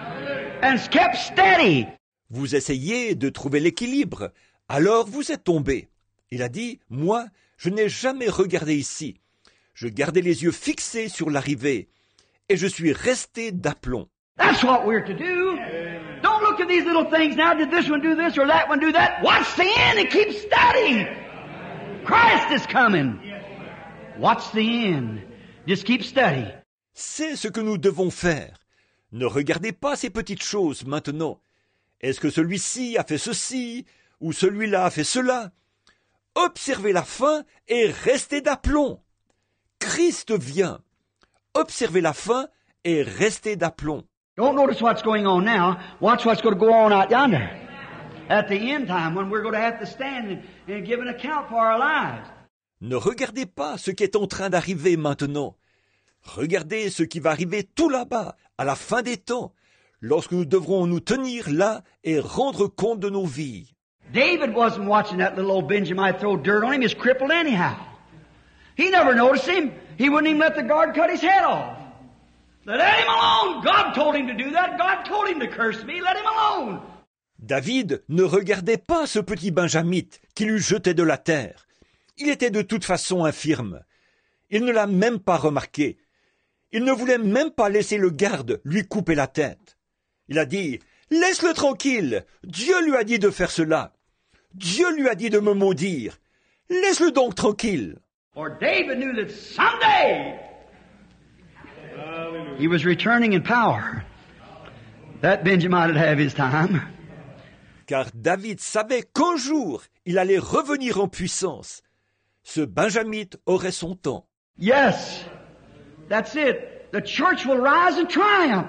And kept steady. Vous essayez de trouver l'équilibre, alors vous êtes tombé. Il a dit, « Moi, je n'ai jamais regardé ici. Je gardais les yeux fixés sur l'arrivée, et je suis resté d'aplomb. » That's what we're to do. Don't look at these little things now. Did this one do this or that one do that? Watch the end and keep steady. Christ is coming. Watch the end. Just keep steady. C'est ce que nous devons faire. Ne regardez pas ces petites choses maintenant. Est-ce que celui-ci a fait ceci ou celui-là a fait cela? Observez la fin et restez d'aplomb. Christ vient. Observez la fin et restez d'aplomb. Don't notice what's going on now. Watch what's going to go on out yonder. At the end time when we're going to have to stand and, and give an account for our lives. Ne regardez pas ce qui est en train d'arriver maintenant. Regardez ce qui va arriver tout là-bas, à la fin des temps, lorsque nous devrons nous tenir là et rendre compte de nos vies. David wasn't watching that little old Benjamite throw dirt on him. He's crippled anyhow. He never noticed him. He wouldn't even let the guard cut his head off. Let him alone. God told him to do that. God told him to curse me. Let him alone. David ne regardait pas ce petit benjamite qui lui jetait de la terre. Il était de toute façon infirme. Il ne l'a même pas remarqué. Il ne voulait même pas laisser le garde lui couper la tête. Il a dit, « Laisse-le tranquille. Dieu lui a dit de faire cela. Dieu lui a dit de me maudire. Laisse-le donc tranquille. » For David knew that someday he was returning in power. That Benjamin would have his time. Car David savait qu'un jour, il allait revenir en puissance. Ce benjamite aurait son temps. Yes, that's it. The church will rise and triumph.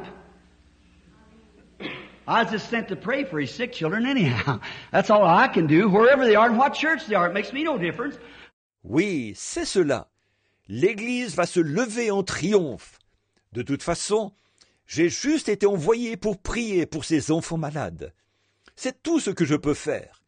I was just sent to pray for his sick children anyhow. That's all I can do, wherever they are and what church they are. It makes me no difference. Oui, c'est cela. L'Église va se lever en triomphe. De toute façon, j'ai juste été envoyé pour prier pour ces enfants malades. C'est tout ce que je peux faire.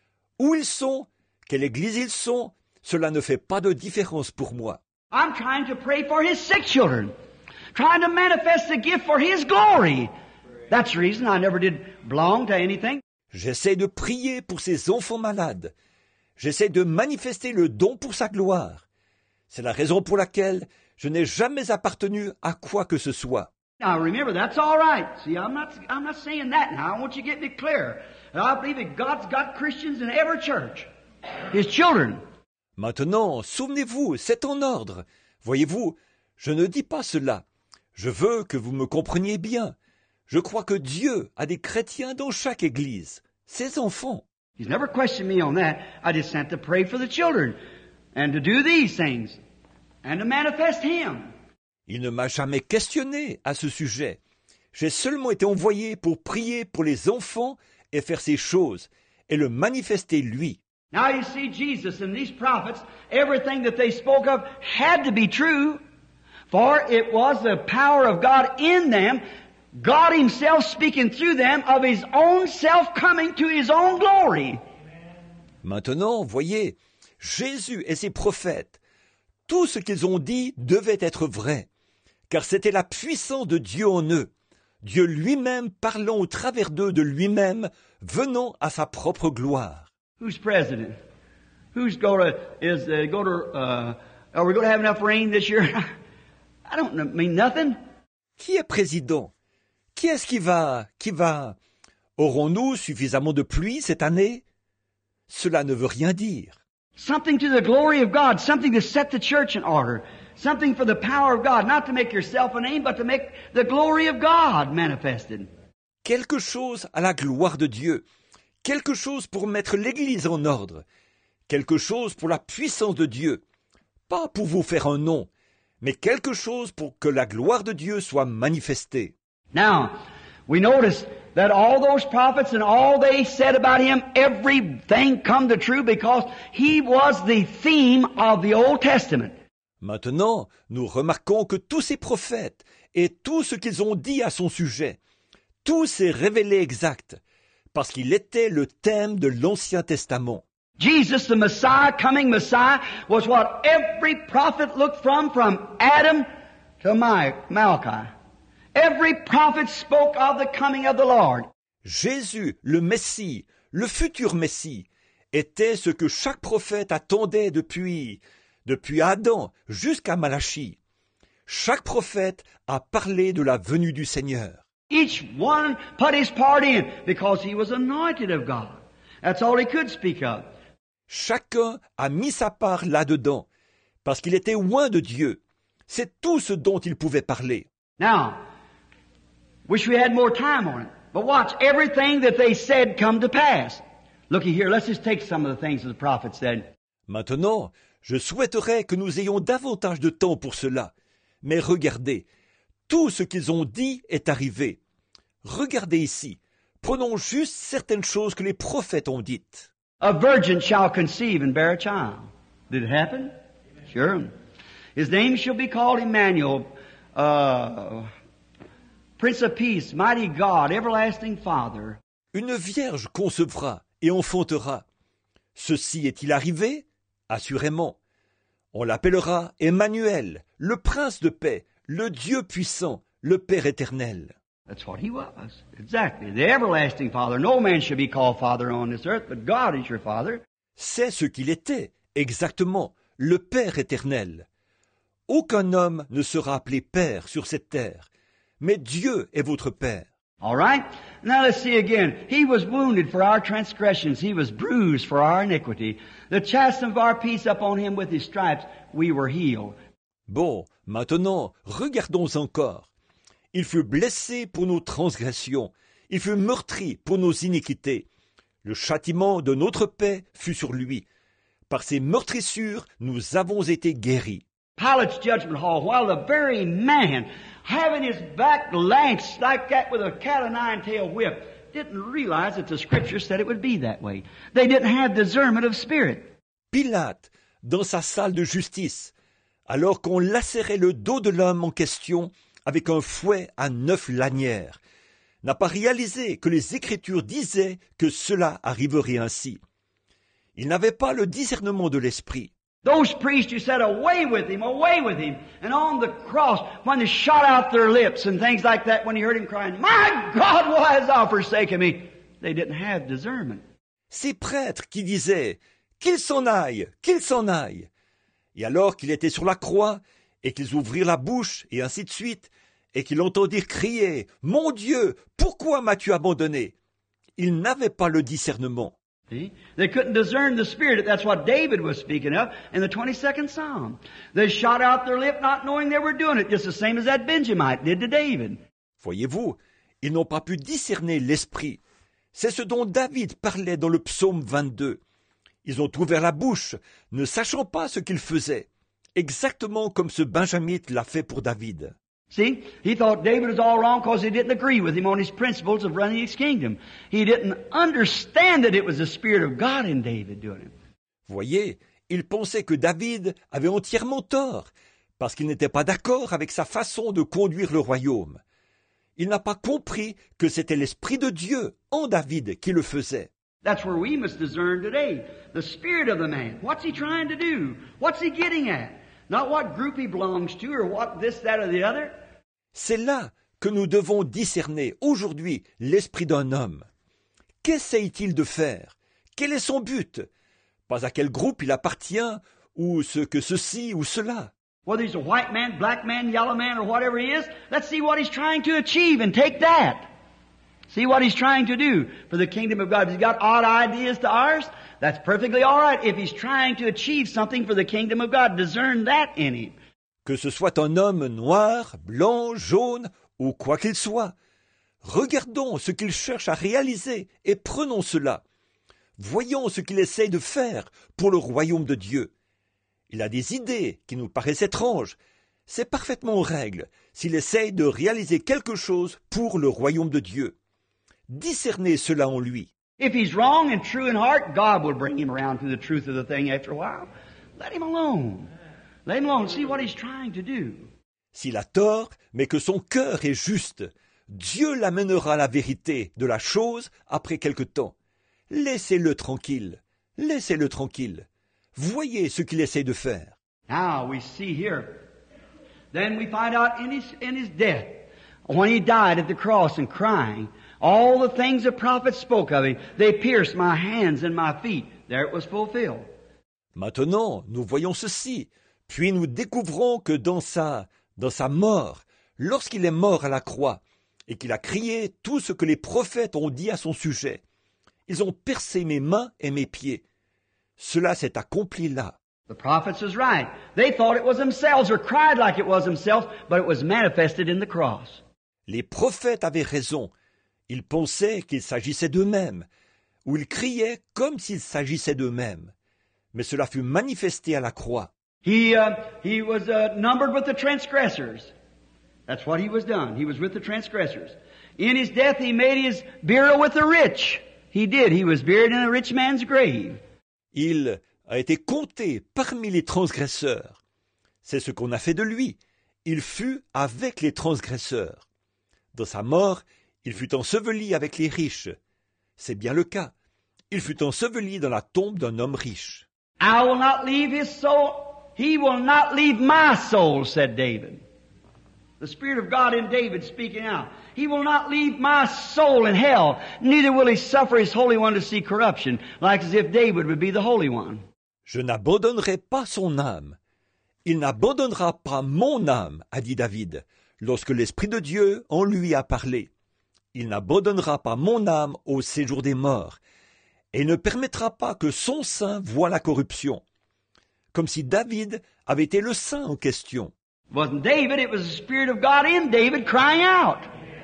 Où ils sont, quelle Église ils sont, cela ne fait pas de différence pour moi. I'm trying to pray for his sick children, trying to manifest the gift for his glory. That's the reason I never did belong to anything. J'essaie de prier pour ces enfants malades. J'essaie de manifester le don pour sa gloire. C'est la raison pour laquelle je n'ai jamais appartenu à quoi que ce soit. Now remember, that's all right. See, I'm not, I'm not saying that now. I want you to get me clear. And I believe that God's got Christians in every church. His children. Maintenant, souvenez-vous, c'est en ordre. Voyez-vous, je ne dis pas cela. Je veux que vous me compreniez bien. Je crois que Dieu a des chrétiens dans chaque église, ses enfants. He's never questioned me on that. I just sent to pray for the children and to do these things and to manifest Him. Il ne m'a jamais questionné à ce sujet. J'ai seulement été envoyé pour prier pour les enfants et faire ces choses et le manifester lui. Now you see Jesus and these prophets, everything that they spoke of had to be true, for it was the power of God in them, God Himself speaking through them of His own self coming to His own glory. Maintenant, voyez, Jésus et ses prophètes, tout ce qu'ils ont dit devait être vrai, car c'était la puissance de Dieu en eux, Dieu lui-même parlant au travers d'eux de lui-même, venant à sa propre gloire. Who's president? Who's going to, is uh, going to, uh, are we going to have enough rain this year? I don't mean nothing. Qui est président? Qui est-ce qui va, qui va? Aurons-nous suffisamment de pluie cette année? Cela ne veut rien dire. Something to the glory of God, something to set the church in order, something for the power of God, not to make yourself a name, but to make the glory of God manifested. Quelque chose à la gloire de Dieu. Quelque chose pour mettre l'Église en ordre. Quelque chose pour la puissance de Dieu. Pas pour vous faire un nom, mais quelque chose pour que la gloire de Dieu soit manifestée. Now, We notice that all those prophets and all they said about him, everything come to true because he was the theme of the Old Testament. Maintenant, nous remarquons que tous ces prophètes et tout ce qu'ils ont dit à son sujet, tout s'est révélé exact, parce qu'il était le thème de l'Ancien Testament. Jesus, the Messiah, coming Messiah, was what every prophet looked from, from Adam to Malachi. Every prophet spoke of the coming of the Lord. Jésus, le Messie, le futur Messie, était ce que chaque prophète attendait depuis, depuis Adam jusqu'à Malachie. Chaque prophète a parlé de la venue du Seigneur. Each one put his part in because he was anointed of God. That's all he could speak of. Chacun a mis sa part là-dedans, parce qu'il était loin de Dieu. C'est tout ce dont il pouvait parler. Now, wish we had more time on it. But watch, everything that they said come to pass. Looky here, let's just take some of the things that the prophet said. Maintenant, je souhaiterais que nous ayons davantage de temps pour cela. Mais regardez, tout ce qu'ils ont dit est arrivé. Regardez ici, prenons juste certaines choses que les prophètes ont dites. A virgin shall conceive and bear a child. Did it happen? Sure. His name shall be called Emmanuel, uh, Prince of Peace, Mighty God, Everlasting Father. Une vierge concevra et enfantera. Ceci est-il arrivé? Assurément. On l'appellera Emmanuel, le Prince de paix, le Dieu puissant, le Père éternel. That's what he was. Exactly. The everlasting Father. No man should be called Father on this earth, but God is your Father. C'est ce qu'il était, exactement, le Père éternel. Aucun homme ne sera appelé Père sur cette terre, mais Dieu est votre Père. All right? Now let's see again. He was wounded for our transgressions. He was bruised for our iniquity. The chastisement of our peace upon him, with his stripes we were healed. Bon, maintenant, regardons encore. Il fut blessé pour nos transgressions, il fut meurtri pour nos iniquités. Le châtiment de notre paix fut sur lui. Par ses meurtrissures, nous avons été guéris. Pilate's judgment hall, while the very man, having his back lanced like that with a cat o' nine-tail whip, didn't realize that the Scripture said it would be that way. They didn't have discernment of spirit. Pilate, dans sa salle de justice, alors qu'on lacérait le dos de l'homme en question avec un fouet à neuf lanières, n'a pas réalisé que les Écritures disaient que cela arriverait ainsi. Il n'avait pas le discernement de l'esprit. Those priests who said, away with him, away with him, and on the cross, when they shot out their lips and things like that, when he heard him crying, my God, why hast thou forsaken me? They didn't have discernment. Ces prêtres qui disaient, qu'il s'en aille, qu'il s'en aille. Et alors qu'il était sur la croix, et qu'ils ouvrirent la bouche, et ainsi de suite, et qu'ils l'entendirent crier, mon Dieu, pourquoi m'as-tu abandonné? Ils n'avaient pas le discernement. See? They couldn't discern the Spirit. That's what David was speaking of in the twenty-second Psalm. They shot out their lip not knowing they were doing it, just the same as that Benjamite did to David. Voyez-vous, ils n'ont pas pu discerner l'esprit. C'est ce dont David parlait dans le psaume vingt-deux. Ils ont ouvert la bouche, ne sachant pas ce qu'ils faisaient, exactement comme ce Benjamite l'a fait pour David. See, he thought David was all wrong because he didn't agree with him on his principles of running his kingdom. He didn't understand that it was the Spirit of God in David doing it. Voyez, il pensait que David avait entièrement tort, parce qu'il n'était pas d'accord avec sa façon de conduire le royaume. Il n'a pas compris que c'était l'Esprit de Dieu en David qui le faisait. That's where we must discern today. The spirit of the man. What's he trying to do? What's he getting at? Not what group he belongs to or what this, that, or the other. C'est là que nous devons discerner aujourd'hui l'esprit d'un homme. Qu'essaye-t-il de faire? Quel est son but? Pas à quel groupe il appartient, ou ce que ceci ou cela. Whether he's a white man, black man, yellow man, or whatever he is, let's see what he's trying to achieve and take that. See what he's trying to do for the kingdom of God. If he's got odd ideas to ours, that's perfectly all right. If he's trying to achieve something for the kingdom of God, discern that in him. Que ce soit un homme noir, blanc, jaune, ou quoi qu'il soit, regardons ce qu'il cherche à réaliser et prenons cela. Voyons ce qu'il essaye de faire pour le royaume de Dieu. Il a des idées qui nous paraissent étranges, c'est parfaitement en règle s'il essaye de réaliser quelque chose pour le royaume de Dieu. Discernez cela en lui. If he's wrong and true in heart, God will bring him around to the truth of the thing after a while. Let him alone. Let him alone. See what he's trying to do. S'il a tort, mais que son cœur est juste, Dieu l'amènera à la vérité de la chose après quelque temps. Laissez-le tranquille. Laissez-le tranquille. Voyez ce qu'il essaie de faire. Now we see here. Then we find out in his, in his death, when he died at the cross and crying, all the things the prophets spoke of him, they pierced my hands and my feet. There it was fulfilled. Maintenant, nous voyons ceci. Puis nous découvrons que dans sa, dans sa mort, lorsqu'il est mort à la croix, et qu'il a crié tout ce que les prophètes ont dit à son sujet, ils ont percé mes mains et mes pieds. Cela s'est accompli là. The prophets was right. They thought it was themselves or cried like it was themselves, but it was manifested in the cross. Les prophètes avaient raison. Ils pensaient qu'il s'agissait d'eux-mêmes, ou ils criaient comme s'il s'agissait d'eux-mêmes. Mais cela fut manifesté à la croix. He, uh, he was uh, numbered with the transgressors. That's what he was done. He was with the transgressors. In his death, he made his burial with the rich. He did. He was buried in a rich man's grave. Il a été compté parmi les transgresseurs. C'est ce qu'on a fait de lui. Il fut avec les transgresseurs. Dans sa mort, il fut enseveli avec les riches. C'est bien le cas. Il fut enseveli dans la tombe d'un homme riche. I will not leave his soul. He will not leave my soul, said David. The Spirit of God in David speaking out. He will not leave my soul in hell, neither will he suffer his Holy One to see corruption, like as if David would be the Holy One. Je n'abandonnerai pas son âme. Il n'abandonnera pas mon âme, a dit David, lorsque l'Esprit de Dieu en lui a parlé. Il n'abandonnera pas mon âme au séjour des morts, et ne permettra pas que son sein voie la corruption. Comme si David avait été le saint en question. It wasn't David, it was the Spirit of God in David crying out.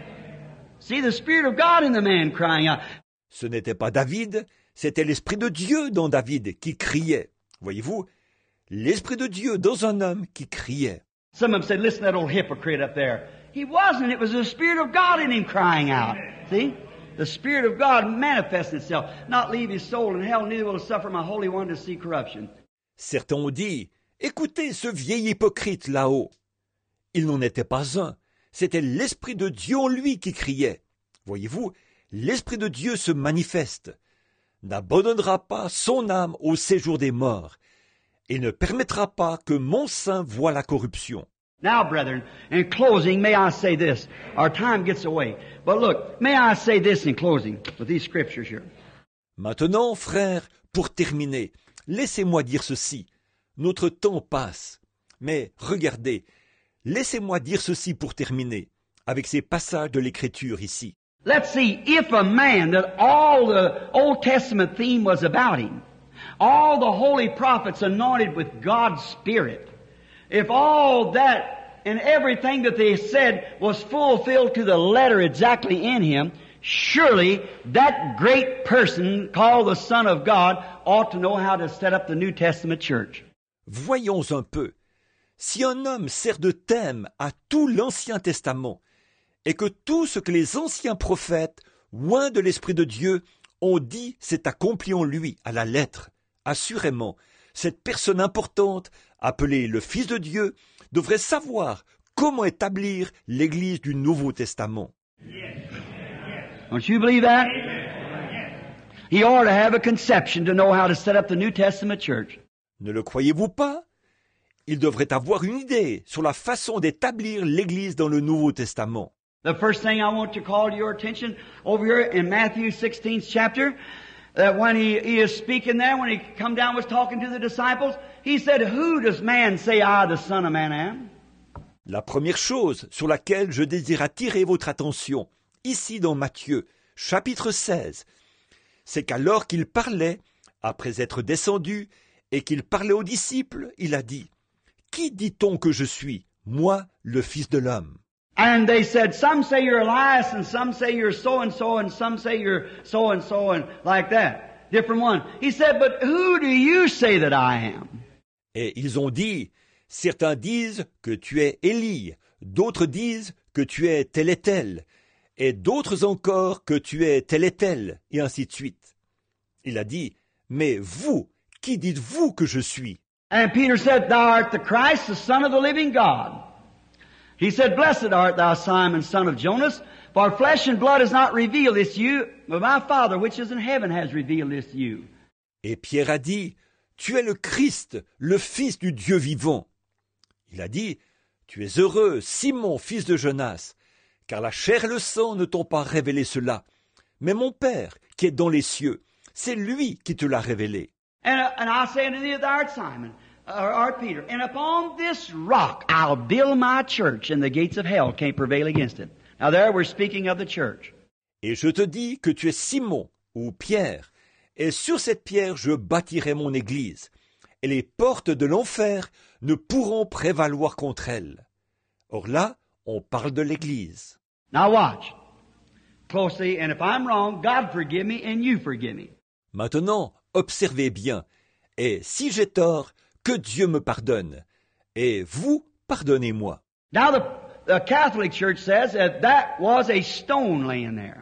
See, the Spirit of God in the man crying out. Ce n'était pas David, c'était l'Esprit de Dieu dans David qui criait. Voyez-vous, l'Esprit de Dieu dans un homme qui criait. Some of them said, listen to that old hypocrite up there. He wasn't, it was the Spirit of God in him crying out. See? The Spirit of God manifests itself. Not leave his soul in hell, neither will suffer my Holy One to see corruption. Certains ont dit, écoutez ce vieil hypocrite là-haut. Il n'en était pas un. C'était l'Esprit de Dieu en lui qui criait. Voyez-vous, l'Esprit de Dieu se manifeste, n'abandonnera pas son âme au séjour des morts, et ne permettra pas que mon sein voie la corruption. Now, brethren, in closing, may I say this. Our time gets away. But look, may I say this in closing with these scriptures here. Maintenant, frères, pour terminer, laissez-moi dire ceci. Notre temps passe. Mais regardez, laissez-moi dire ceci pour terminer, avec ces passages de l'Écriture ici. Let's see, if a man that all the Old Testament theme was about him, all the holy prophets anointed with God's Spirit, if all that and everything that they said was fulfilled to the letter exactly in him, surely that great person called the Son of God ought to know how to set up the New Testament church. Voyons un peu. Si un homme sert de thème à tout l'Ancien Testament, et que tout ce que les anciens prophètes, loin de l'Esprit de Dieu, ont dit s'est accompli en lui, à la lettre, assurément, cette personne importante, appelée le Fils de Dieu, devrait savoir comment établir l'Église du Nouveau Testament. Don't you believe that? He ought to have a conception to know how to set up the New Testament church. Ne le croyez-vous pas? Il devrait avoir une idée sur la façon d'établir l'Église dans le Nouveau Testament. The first thing I want to call to your attention over here in Matthew sixteenth chapter, that when he, he is speaking there, when he come down was talking to the disciples, he said, who does man say I, the Son of Man, am? La première chose sur laquelle je désire attirer votre attention, ici dans Matthieu, chapitre seize, c'est qu'alors qu'il parlait, après être descendu, et qu'il parlait aux disciples, il a dit, « Qui dit-on que je suis, moi, le Fils de l'homme ?» And they said, some say you're Elias, and some say you're so-and-so, and some say you're so-and-so, and like that. Different one. He said, but who do you say that I am? Et ils ont dit, Certains disent que tu es Élie, d'autres disent que tu es tel et tel, et d'autres encore que tu es tel et tel, et ainsi de suite. Il a dit, mais vous, qui dites-vous que je suis? And Peter said, Thou art the Christ, the Son of the living God. He said, Blessed art thou, Simon, son of Jonas, for flesh and blood has not revealed this to you, but my Father which is in heaven has revealed this to you. Et Pierre a dit, tu es le Christ, le Fils du Dieu vivant. Il a dit, tu es heureux, Simon, fils de Jonas, car la chair et le sang ne t'ont pas révélé cela, mais mon Père, qui est dans les cieux, c'est lui qui te l'a révélé. And, uh, and I say unto thee, thou art Simon, or art Peter, and upon this rock I'll build my church, and the gates of hell can't prevail against it. Now there we're speaking of the church. Et je te dis que tu es Simon, ou Pierre, et sur cette pierre je bâtirai mon église, et les portes de l'enfer ne pourront prévaloir contre elle. Or là, on parle de l'église. Now watch closely, and if I'm wrong, God forgive me and you forgive me. Maintenant, observez bien, et si j'ai tort, que Dieu me pardonne, et vous, pardonnez-moi. Now the, the Catholic Church says that that was a stone laying there.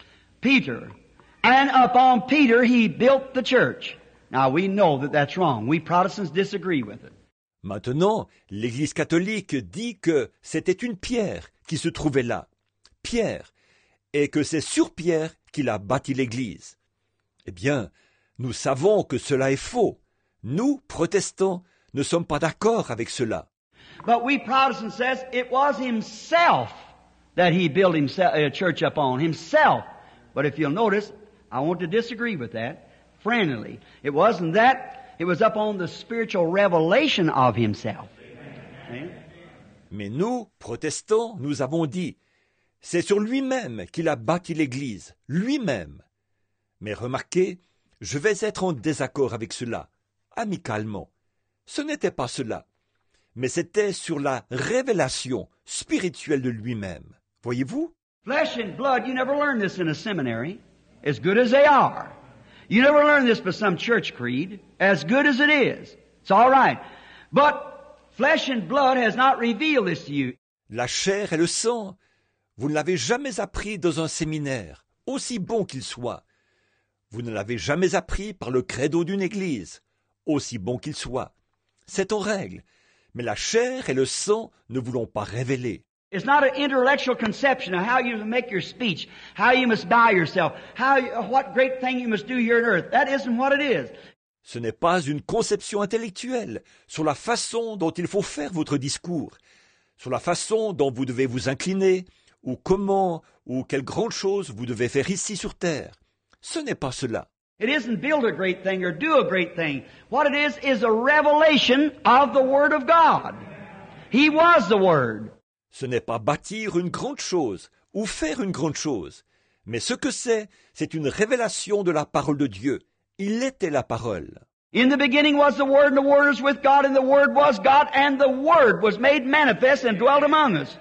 Peter. And upon Peter he built the church. Now we know that that's wrong. We Protestants disagree with it. Maintenant, l'Église catholique dit que c'était une pierre qui se trouvait là, Pierre, et que c'est sur Pierre qu'il a bâti l'Église. Eh bien, nous savons que cela est faux. Nous, protestants, ne sommes pas d'accord avec cela. But we Protestants says it was himself that he built himself a church upon, himself. But if you'll notice, I want to disagree with that, friendly. It wasn't that, it was upon the spiritual revelation of himself. Amen. Mais nous, protestants, nous avons dit, c'est sur lui-même qu'il a bâti l'Église, lui-même. Mais remarquez, je vais être en désaccord avec cela, amicalement. Ce n'était pas cela, mais c'était sur la révélation spirituelle de lui-même. Voyez-vous? Flesh and blood, you never learn this in a seminary, as good as they are. You never learn this by some church creed, as good as it is. It's all right. But flesh and blood has not revealed this to you. La chair et le sang, vous ne l'avez jamais appris dans un séminaire, aussi bon qu'il soit. Vous ne l'avez jamais appris par le credo d'une église, aussi bon qu'il soit. C'est en règle, mais la chair et le sang ne vous l'ont pas révélé. It's not an intellectual conception of how you make your speech, how you must bow yourself, how you, what great thing you must do here on earth. That isn't what it is. Ce n'est pas une conception intellectuelle sur la façon dont il faut faire votre discours, sur la façon dont vous devez vous incliner, ou comment, ou quelle grande chose vous devez faire ici sur terre. Ce n'est pas cela. It isn't build a great thing or do a great thing. What it is is a revelation of the Word of God. He was the Word. Ce n'est pas bâtir une grande chose ou faire une grande chose, mais ce que c'est, c'est une révélation de la parole de Dieu. Il était la parole. In the beginning was the Word, and the Word was with God, and the Word was God, and the Word was made manifest and dwelt among us.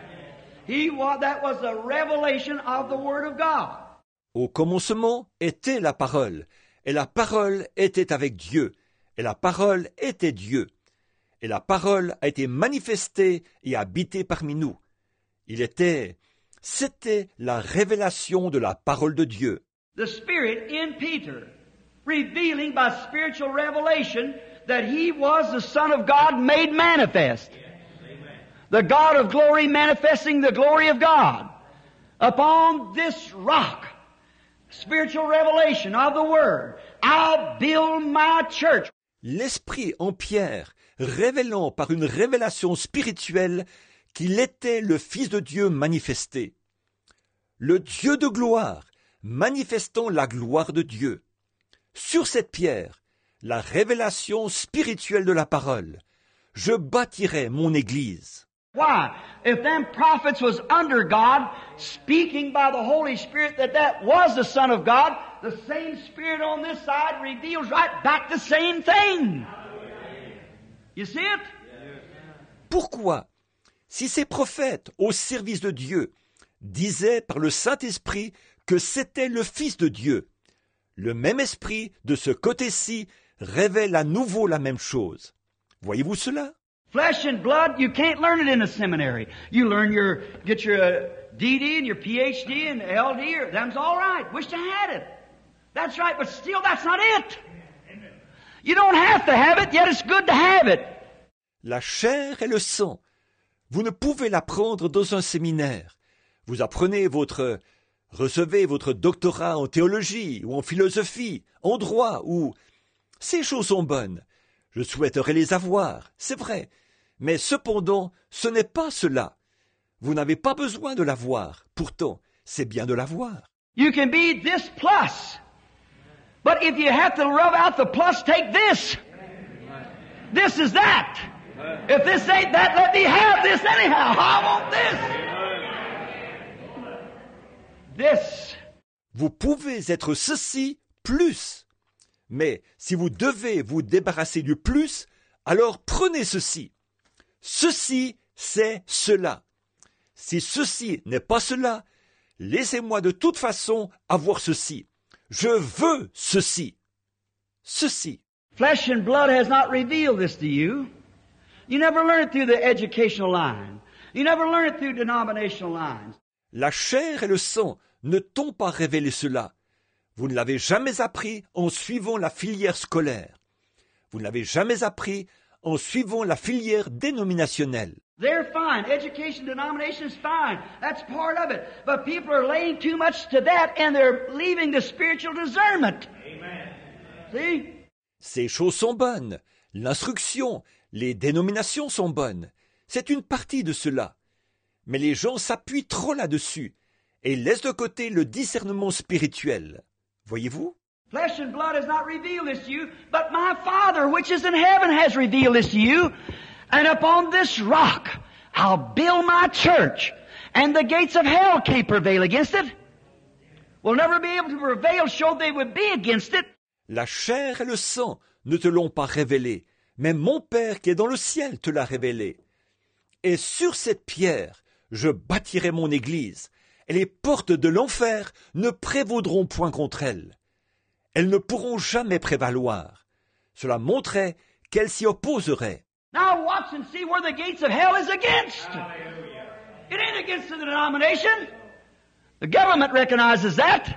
He was, that was the revelation of the Word of God. Au commencement était la parole, et la parole était avec Dieu, et la parole était Dieu. Et la parole a été manifestée et habitée parmi nous. Il était, c'était la révélation de la parole de Dieu. The Spirit in Peter, revealing by spiritual revelation that he was the Son of God made manifest. The God of glory manifesting the glory of God. Upon this rock, spiritual revelation of the Word, I'll build my church. L'Esprit en Pierre, révélant par une révélation spirituelle qu'il était le Fils de Dieu manifesté. Le Dieu de gloire, manifestant la gloire de Dieu. Sur cette pierre, la révélation spirituelle de la parole. Je bâtirai mon Église. Why? If them prophets was under God, speaking by the Holy Spirit that that was the Son of God, the same Spirit on this side reveals right back the same thing. You see it? Pourquoi, si ces prophètes au service de Dieu disaient par le Saint-Esprit que c'était le Fils de Dieu, le même esprit de ce côté-ci révèle à nouveau la même chose. Voyez-vous cela? Flesh and blood, you can't learn it in a seminary. You learn your, get your uh, D D and your P H D and L D, or, them's all right. Wish I had it. That's right, but still that's not it. You don't have to have it, yet it's good to have it. La chair et le sang. Vous ne pouvez l'apprendre dans un séminaire. Vous apprenez votre, recevez votre doctorat en théologie ou en philosophie, en droit ou... Ces choses sont bonnes. Je souhaiterais les avoir, c'est vrai. Mais cependant, ce n'est pas cela. Vous n'avez pas besoin de l'avoir. Pourtant, c'est bien de l'avoir. You can be this plus. But if you have to rub out the plus, take this. This is that. If this ain't that, let me have this anyhow. I want this. This. Vous pouvez être ceci plus. Mais si vous devez vous débarrasser du plus, alors prenez ceci. Ceci, c'est cela. Si ceci n'est pas cela, laissez-moi de toute façon avoir ceci. Je veux ceci. Ceci. Flesh and blood has not revealed this to you. You never learn it through the educational line. You never learn it through denominational lines. La chair et le sang ne t'ont pas révélé cela. Vous ne l'avez jamais appris en suivant la filière scolaire. Vous ne l'avez jamais appris en suivant la filière dénominationnelle. They're fine. Education, denomination is fine. That's part of it. But people are laying too much to that and they're leaving the spiritual discernment. Amen. See? Ces choses sont bonnes. L'instruction, les dénominations sont bonnes. C'est une partie de cela. Mais les gens s'appuient trop là-dessus et laissent de côté le discernement spirituel. Voyez-vous? Flesh and blood has not revealed this to you, but my Father which is in heaven has revealed this to you. And upon this rock I'll build my church, and the gates of hell can't prevail against it. Will never be able to prevail, so they would be against it. La chair et le sang ne te l'ont pas révélé, mais mon Père qui est dans le ciel te l'a révélé. Et sur cette pierre, je bâtirai mon église, et les portes de l'enfer ne prévaudront point contre elle. Elles ne pourront jamais prévaloir. Cela montrait qu'elles s'y opposeraient. Now watch and see where the gates of hell is against. It ain't against the denomination. The government recognizes that.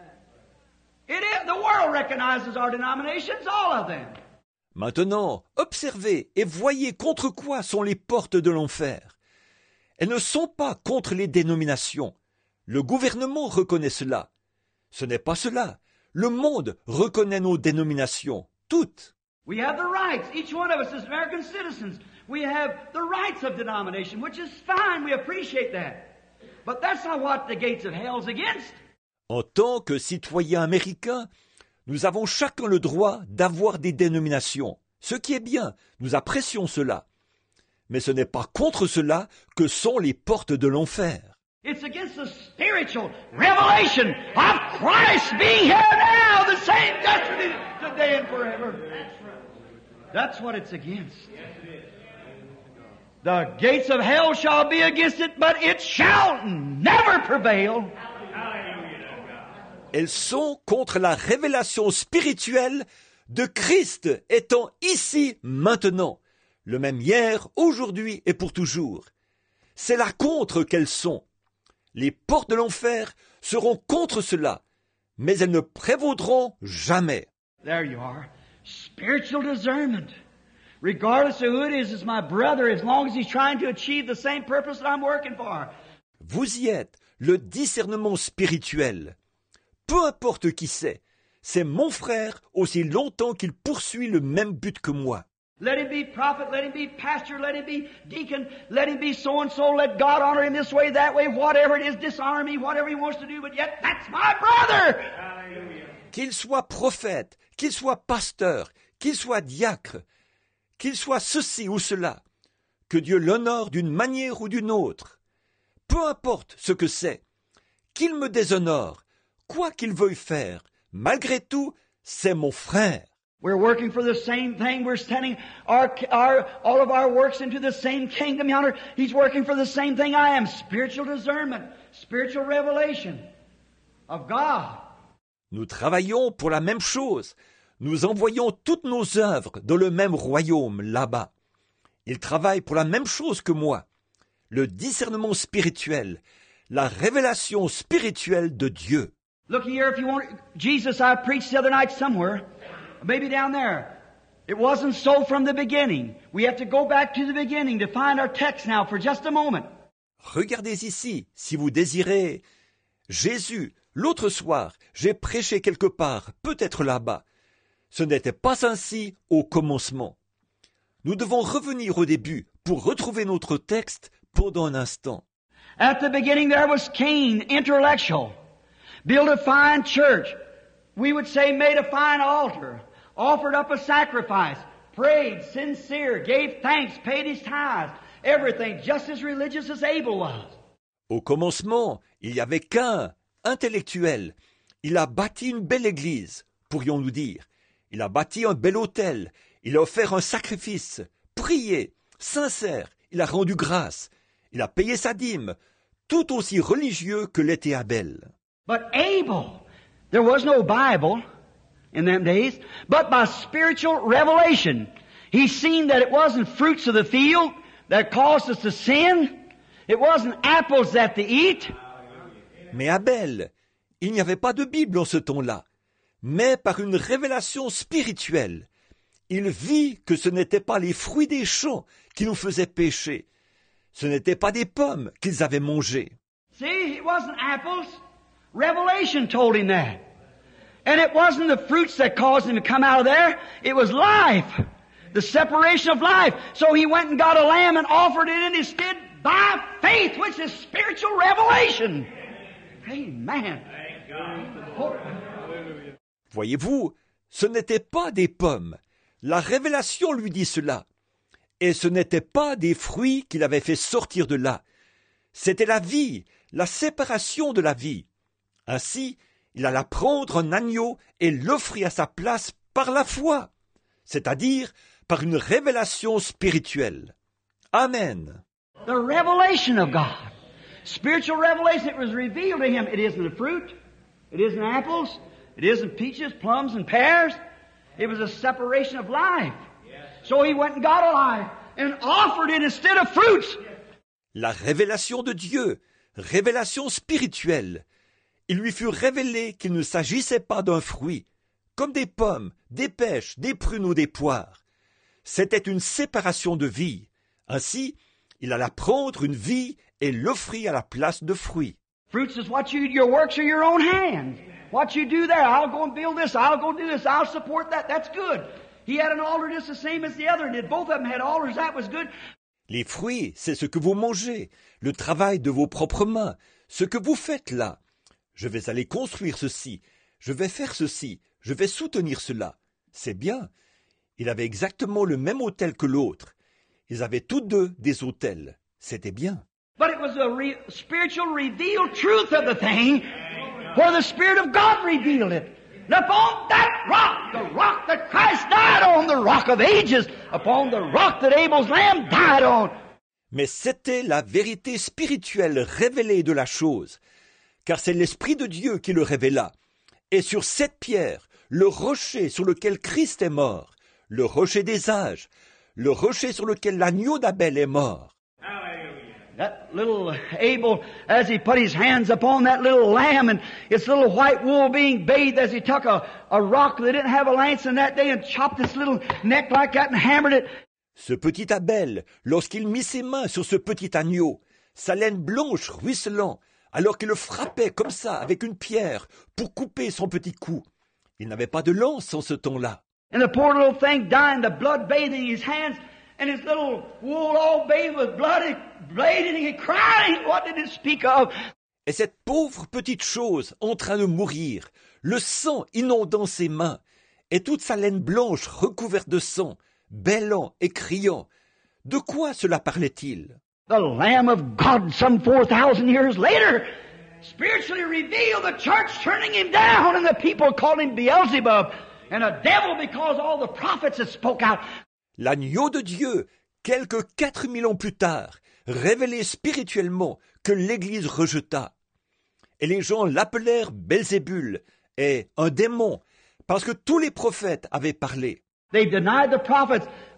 It is, the world recognizes our denominations, all of them. Maintenant, observez et voyez contre quoi sont les portes de l'enfer. Elles ne sont pas contre les dénominations. Le gouvernement reconnaît cela. Ce n'est pas cela. Le monde reconnaît nos dénominations, toutes. We have the rights. Each one of us as American citizens, we have the rights of denomination, which is fine. We appreciate that. But that's not what the gates of hell is against. En tant que citoyens américains, nous avons chacun le droit d'avoir des dénominations. Ce qui est bien, nous apprécions cela. Mais ce n'est pas contre cela que sont les portes de l'enfer. It's against the spiritual revelation of Christ being here now, the same yesterday, today, and forever. That's what it's against. The gates of hell shall be against it, but it shall never prevail. Elles sont contre la révélation spirituelle de Christ étant ici maintenant, le même hier, aujourd'hui et pour toujours. C'est là contre qu'elles sont. Les portes de l'enfer seront contre cela, mais elles ne prévaudront jamais. There you are. Spiritual discernment. Regardless of who it is, it's my brother, as long as he's trying to achieve the same purpose that I'm working for. Vous y êtes, le discernement spirituel. Peu importe qui c'est, c'est mon frère aussi longtemps qu'il poursuit le même but que moi. Let him be prophet, let him be pastor, let him be deacon, let him be so-and-so, let God honor him this way, that way, whatever it is, dishonor me, whatever he wants to do, but yet that's my brother! Qu'il soit prophète, qu'il soit pasteur, qu'il soit diacre, qu'il soit ceci ou cela, que Dieu l'honore d'une manière ou d'une autre, peu importe ce que c'est, qu'il me déshonore, quoi qu'il veuille faire, malgré tout, c'est mon frère. We're working for the same thing. We're sending our, our, all of our works into the same kingdom yonder. He's working for the same thing I am. Spiritual discernment, spiritual revelation of God. Nous travaillons pour la même chose. Nous envoyons toutes nos œuvres dans le même royaume là-bas. Il travaille pour la même chose que moi. Le discernement spirituel, la révélation spirituelle de Dieu. Look here, if you want, Jesus, I preached the other night somewhere, maybe down there. It wasn't so from the beginning. We have to go back to the beginning to find our text now for just a moment. Regardez ici, si vous désirez. Jésus, l'autre soir, j'ai prêché quelque part, peut-être là-bas. Ce n'était pas ainsi au commencement. Nous devons revenir au début pour retrouver notre texte pendant un instant. At the beginning there was Cain, intellectual. Built a fine church. We would say made a fine altar. Offered up a sacrifice. Prayed, sincere, gave thanks, paid his tithes. Everything just as religious as Abel was. Au commencement, il y avait qu'un intellectuel. Il a bâti une belle église, pourrions-nous dire. Il a bâti un bel autel. Il a offert un sacrifice. Prié, sincère. Il a rendu grâce. Il a payé sa dîme. Tout aussi religieux que l'était Abel. But Abel, there was no Bible in them days, but by spiritual revelation, he seen that it wasn't fruits of the field that caused us to sin. It wasn't apples that they eat. Mais Abel, il n'y avait pas de Bible en ce temps-là. Mais par une révélation spirituelle, il vit que ce n'étaient pas les fruits des champs qui nous faisaient pécher. Ce n'étaient pas des pommes qu'ils avaient mangées. See, it wasn't apples. Revelation told him that. And it wasn't the fruits that caused him to come out of there. It was life. The separation of life. So he went and got a lamb and offered it in his stead by faith, which is spiritual revelation. Amen. Voyez-vous, ce n'était pas des pommes. La révélation lui dit cela. Et ce n'était pas des fruits qu'il avait fait sortir de là. C'était la vie, la séparation de la vie. Ainsi, il alla prendre un agneau et l'offrir à sa place par la foi, c'est-à-dire par une révélation spirituelle. Amen. The revelation of God. Spiritual revelation, it was revealed to him. It isn't a fruit. It isn't apples. It isn't peaches, plums, and pears. It was a separation of life. So he went and got a life and offered it instead of fruits. La révélation de Dieu, révélation spirituelle. Il lui fut révélé qu'il ne s'agissait pas d'un fruit, comme des pommes, des pêches, des prunes ou des poires. C'était une séparation de vie. Ainsi, il alla prendre une vie et l'offrit à la place de fruits. Fruits is what you, your works are your own hands. What you do there, I'll go and build this, I'll go do this, I'll support that, that's good. He had an altar just the same as the other, and if both of them had altars, that was good. Les fruits, c'est ce que vous mangez, le travail de vos propres mains, ce que vous faites là. Je vais aller construire ceci, je vais faire ceci, je vais soutenir cela. C'est bien. Il avait exactement le même autel que l'autre. Ils avaient tous deux des autels. C'était bien. But it was the re- spiritual revealed truth of the thing, where the Spirit of God revealed it. And upon that rock, the rock that Christ died on, the rock of ages, upon the rock that Abel's lamb died on. Mais c'était la vérité spirituelle révélée de la chose, car c'est l'Esprit de Dieu qui le révéla. Et sur cette pierre, le rocher sur lequel Christ est mort, le rocher des âges, le rocher sur lequel l'agneau d'Abel est mort. That little Abel, as he put his hands upon that little lamb and its little white wool being bathed, as he took a, a rock that didn't have a lance in that day and chopped its little neck like that and hammered it. Ce petit Abel, lorsqu'il mit ses mains sur ce petit agneau, sa laine blanche ruisselant, alors qu'il le frappait comme ça avec une pierre pour couper son petit cou. Il n'avait pas de lance en ce temps-là. And the poor little thing dying, the blood bathing his hands, and his little wool all bathed with blood, it bleeding and crying. What did it speak of? Et cette pauvre petite chose en train de mourir, le sang inondant ses mains, et toute sa laine blanche recouverte de sang, bêlant et criant. De quoi cela parlait-il? The Lamb of God, some four thousand years later, spiritually revealed, the church turning him down, and the people called him Beelzebub, and a devil because all the prophets had spoke out. L'agneau de Dieu, quelques quatre mille ans plus tard, révélé spirituellement que l'Église rejeta. Et les gens l'appelèrent Belzébul, et un démon, parce que tous les prophètes avaient parlé. They denied the prophets.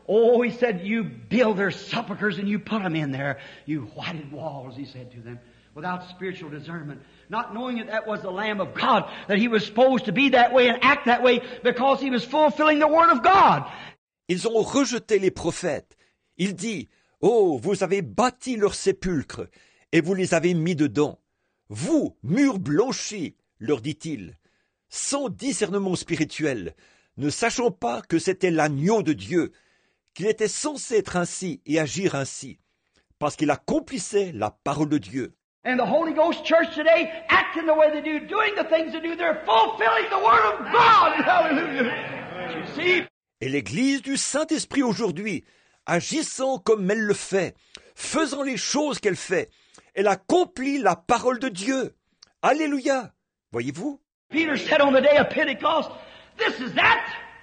Oh, he said, you build their sepulchres and you put them in there. You whited walls, he said to them, without spiritual discernment. Not knowing that that was the Lamb of God, that he was supposed to be that way and act that way because he was fulfilling the Word of God. Ils ont rejeté les prophètes. Il dit, oh, vous avez bâti leurs sépulcres et vous les avez mis dedans. Vous, murs blanchis, leur dit-il, sans discernement spirituel, ne sachant pas que c'était l'agneau de Dieu, qu'il était censé être ainsi et agir ainsi, parce qu'il accomplissait la parole de Dieu. And the Holy Ghost Church today, acting the way they do, doing the things they do, they're fulfilling the Word of God. Hallelujah. You see? Et l'Église du Saint-Esprit aujourd'hui, agissant comme elle le fait, faisant les choses qu'elle fait, elle accomplit la parole de Dieu. Alléluia. Voyez-vous? Peter said on the day of Pentecost, this is that.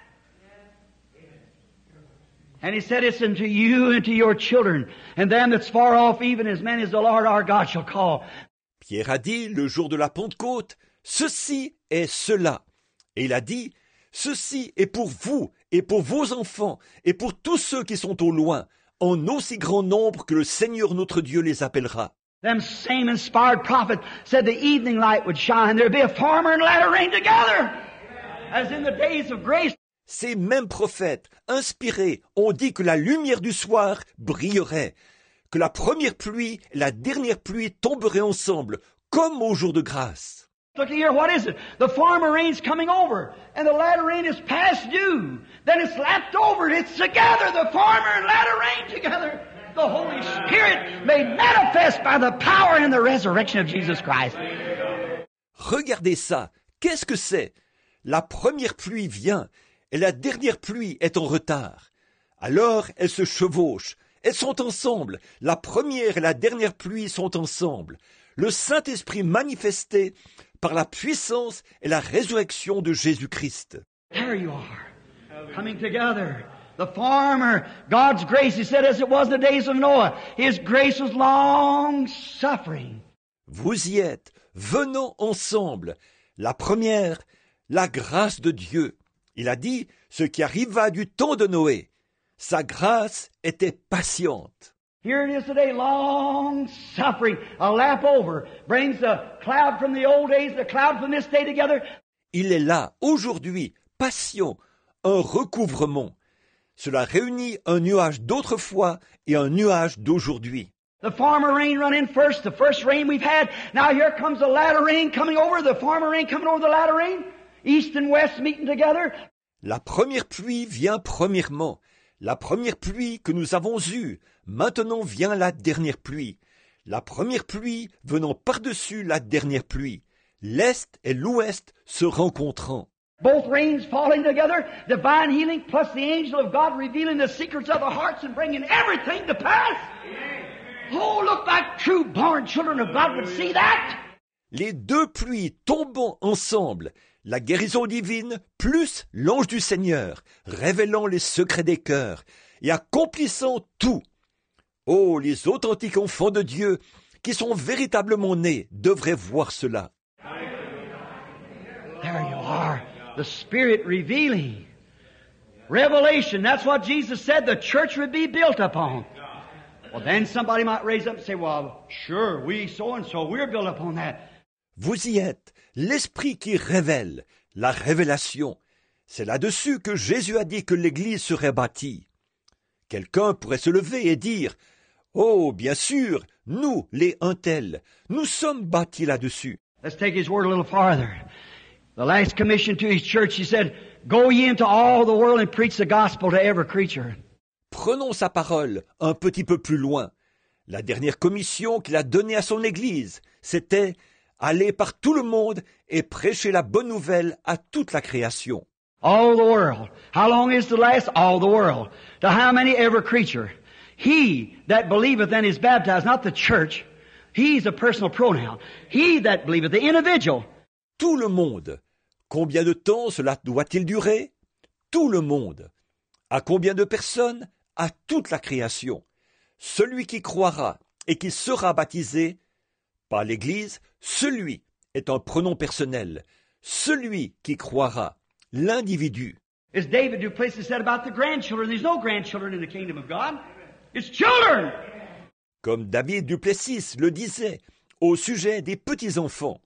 And he said, it's unto you and to your children, and them that's far off, even as many as the Lord our God shall call. Pierre a dit, le jour de la Pentecôte, ceci est cela. Et il a dit, ceci est pour vous et pour vos enfants et pour tous ceux qui sont au loin, en aussi grand nombre que le Seigneur notre Dieu les appellera. Them same inspired prophets said the evening light would shine. There'd be a former and latter rain together, as in the days of grace. Ces mêmes prophètes, inspirés, ont dit que la lumière du soir brillerait, que la première pluie et la dernière pluie tomberaient ensemble, comme au jour de grâce. Look here, what is it? The former rain's coming over, and the latter rain is past due. Then it's lapped over, it's together, the former and latter rain together. The Holy Spirit made manifest by the power and the resurrection of Jesus Christ. Regardez ça, qu'est-ce que c'est? La première pluie vient, et la dernière pluie est en retard. Alors elles se chevauchent, elles sont ensemble, la première et la dernière pluie sont ensemble. Le Saint-Esprit manifesté par la puissance et la résurrection de Jésus-Christ. There you are, coming together. The former, God's grace, he said, as it was in the days of Noah, his grace was long-suffering. Vous y êtes, venons ensemble. La première, la grâce de Dieu. Il a dit ce qui arriva du temps de Noé. Sa grâce était patiente. Here it is today, long-suffering, a lap over, brings the cloud from the old days, the cloud from this day together. Il est là, aujourd'hui, patient, un recouvrement. Cela réunit un nuage d'autrefois et un nuage d'aujourd'hui. The former rain run in first, the first rain we've had. Now here comes the latter rain coming over, the former rain coming over the latter rain. East and west meeting together. La première pluie vient premièrement. La première pluie que nous avons eue. Maintenant vient la dernière pluie. La première pluie venant par-dessus la dernière pluie. L'Est et l'Ouest se rencontrant. Both rains falling together, divine healing plus the angel of God revealing the secrets of the hearts and bringing everything to pass. Oh, look like true born children of God would see that. Les deux pluies tombant ensemble, la guérison divine plus l'ange du Seigneur, révélant les secrets des cœurs et accomplissant tout. Oh, les authentiques enfants de Dieu qui sont véritablement nés devraient voir cela. There you are. The Spirit revealing. Revelation, that's what Jesus said the church would be built upon. Well, then somebody might raise up and say, well, sure, we so-and-so, we're built upon that. Vous y êtes, l'Esprit qui révèle, la révélation. C'est là-dessus que Jésus a dit que l'Église serait bâtie. Quelqu'un pourrait se lever et dire, oh, bien sûr, nous, les un tels, nous sommes bâtis là-dessus. Let's take his word a little farther. The last commission to his church, he said, go ye into all the world and preach the gospel to every creature. Prenons sa parole un petit peu plus loin. La dernière commission qu'il a donnée à son Église, c'était aller par tout le monde et prêcher la bonne nouvelle à toute la création. All the world. How long is the last? All the world. To how many? Every creature. He that believeth and is baptized, not the church. He's a personal pronoun. He that believeth, the individual. Tout le monde. Combien de temps cela doit-il durer? Tout le monde. À combien de personnes? À toute la création. Celui qui croira et qui sera baptisé, pas l'Église, celui est un pronom personnel. Celui qui croira, l'individu. As David Duplessis said about the grandchildren, there's no grandchildren in the kingdom of God. It's children. Comme David Duplessis le disait au sujet des petits-enfants.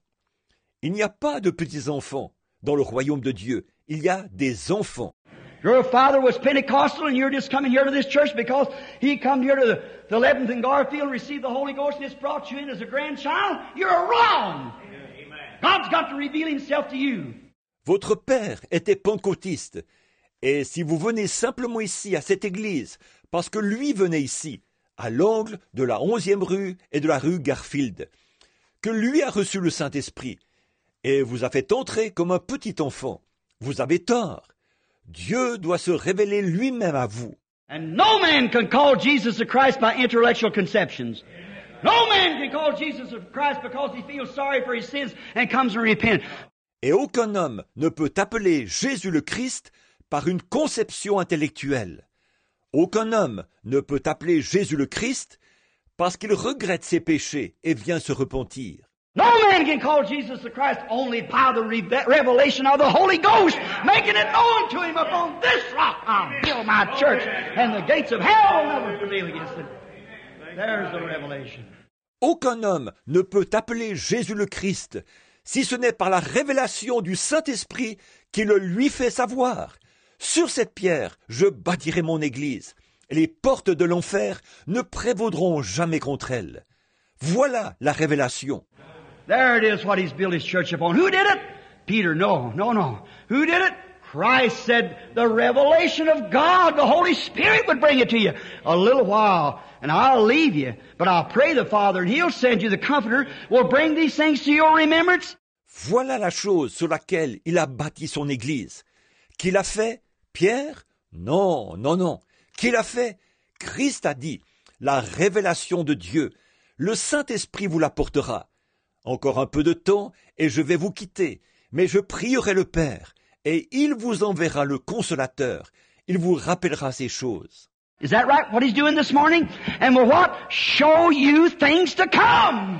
Il n'y a pas de petits-enfants dans le royaume de Dieu. Il y a des enfants. Your father was Pentecostal and you're just coming here to this church because he come here to the, the eleventh and Garfield and received the Holy Ghost and it's brought you in as a grandchild. You're wrong. Amen. God's got to reveal himself to you. Votre père était pentecôtiste. Et si vous venez simplement ici à cette église parce que lui venait ici, à l'angle de la onzième rue et de la rue Garfield, que lui a reçu le Saint-Esprit et vous a fait entrer comme un petit enfant, vous avez tort. Dieu doit se révéler lui-même à vous. And no man can call Jesus the Christ by intellectual conceptions. No man can call Jesus the Christ because he feels sorry for his sins and comes and repent. Et aucun homme ne peut appeler Jésus le Christ par une conception intellectuelle. Aucun homme ne peut appeler Jésus le Christ parce qu'il regrette ses péchés et vient se repentir. No man can call Jesus the Christ only by the re- revelation of the Holy Ghost, making it known to him upon this rock I'll build my church, and the gates of hell will never prevail against it. There's the revelation. Aucun homme ne peut appeler Jésus le Christ si ce n'est par la révélation du Saint-Esprit qui le lui fait savoir. Sur cette pierre, je bâtirai mon église, et les portes de l'enfer ne prévaudront jamais contre elle. Voilà la révélation. There it is what he's built his church upon. Who did it? Peter, no, no, no. Who did it? Christ said the revelation of God, the Holy Spirit would bring it to you. A little while, and I'll leave you, but I'll pray the Father, and He'll send you the Comforter, will bring these things to your remembrance. Voilà la chose sur laquelle il a bâti son église. Qui l'a fait? Pierre? Non, non, non. Qui l'a fait? Christ a dit, la révélation de Dieu. Le Saint-Esprit vous l'apportera. Encore un peu de temps, et je vais vous quitter, mais je prierai le Père, et il vous enverra le Consolateur. Il vous rappellera ces choses. Is that right, what he's doing this morning? And will what? Show you things to come.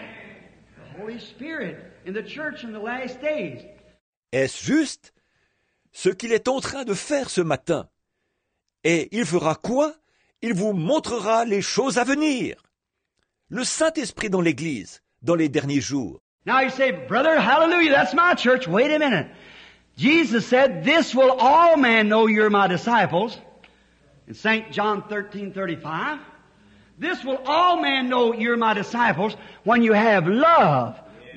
The Holy Spirit in the church in the last days. Est-ce juste? Ce qu'il est en train de faire ce matin. Et il fera quoi? Il vous montrera les choses à venir. Le Saint-Esprit dans l'Église, dans les derniers jours. Now you say, brother, hallelujah, that's my church. Wait a minute. Jesus said, this will all men know you're my disciples. In Saint John thirteen thirty-five. This will all men know you're my disciples when you have love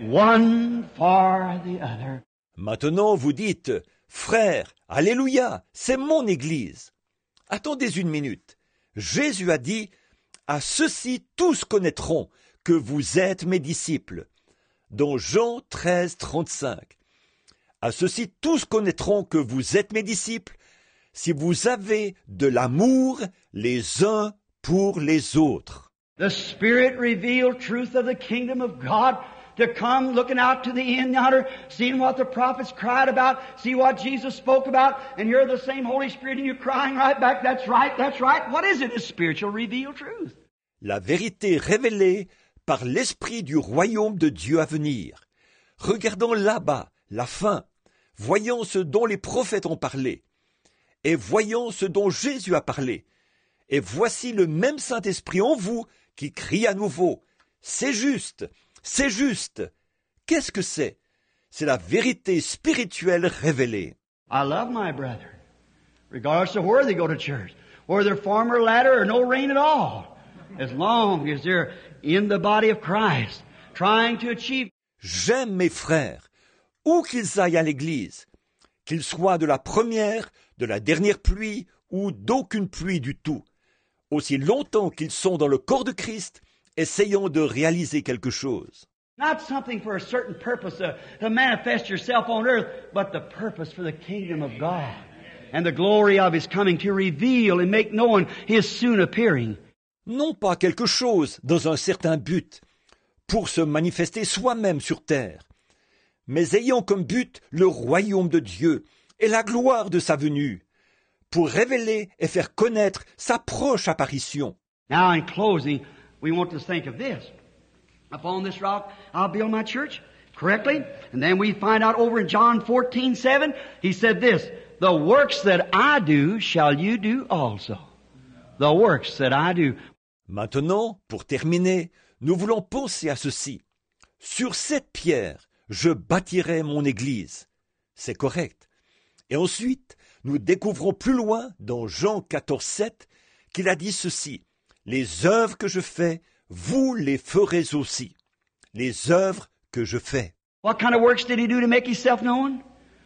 one for the other. Maintenant vous dites, frère, alléluia, c'est mon Église. Attendez une minute. Jésus a dit, à ceux-ci tous connaîtront que vous êtes mes disciples. Dans Jean treize trente-cinq. À ceux-ci tous connaîtront que vous êtes mes disciples si vous avez de l'amour les uns pour les autres. The Spirit revealed truth of the kingdom of God to come, looking out to the end yonder, seeing what the prophets cried about, see what Jesus spoke about, and hear the same Holy Spirit in you crying right back, that's right, that's right. What is it? It's spiritual revealed truth. La vérité révélée par l'esprit du royaume de Dieu à venir. Regardons là-bas la fin, voyons ce dont les prophètes ont parlé, et voyons ce dont Jésus a parlé. Et voici le même Saint-Esprit en vous qui crie à nouveau, c'est juste, c'est juste. Qu'est-ce que c'est? C'est la vérité spirituelle révélée. I love my brethren, regardless of where they go to church, whether they're farm or ladder or no rain at all, as long as they're in the body of Christ, trying to achieve. J'aime mes frères, où qu'ils aillent à l'église, qu'ils soient de la première, de la dernière pluie ou d'aucune pluie du tout, aussi longtemps qu'ils sont dans le corps de Christ, essayant de réaliser quelque chose. Not something for a certain purpose to, to manifest yourself on earth, but the purpose for the kingdom of God and the glory of His coming to reveal and make known His soon appearing. Non pas quelque chose dans un certain but, pour se manifester soi-même sur terre, mais ayant comme but le royaume de Dieu et la gloire de sa venue, pour révéler et faire connaître sa proche apparition. Now in closing, we want to think of this. Upon this rock, I'll build my church, correctly? And then we find out over in John fourteen seven, He said this, The works that I do shall you do also. The works that I do. Maintenant, pour terminer, nous voulons penser à ceci. Sur cette pierre, je bâtirai mon église. C'est correct. Et ensuite, nous découvrons plus loin, dans Jean quatorze, sept, qu'il a dit ceci. Les œuvres que je fais, vous les ferez aussi. Les œuvres que je fais. What kind of works did he do to make himself known?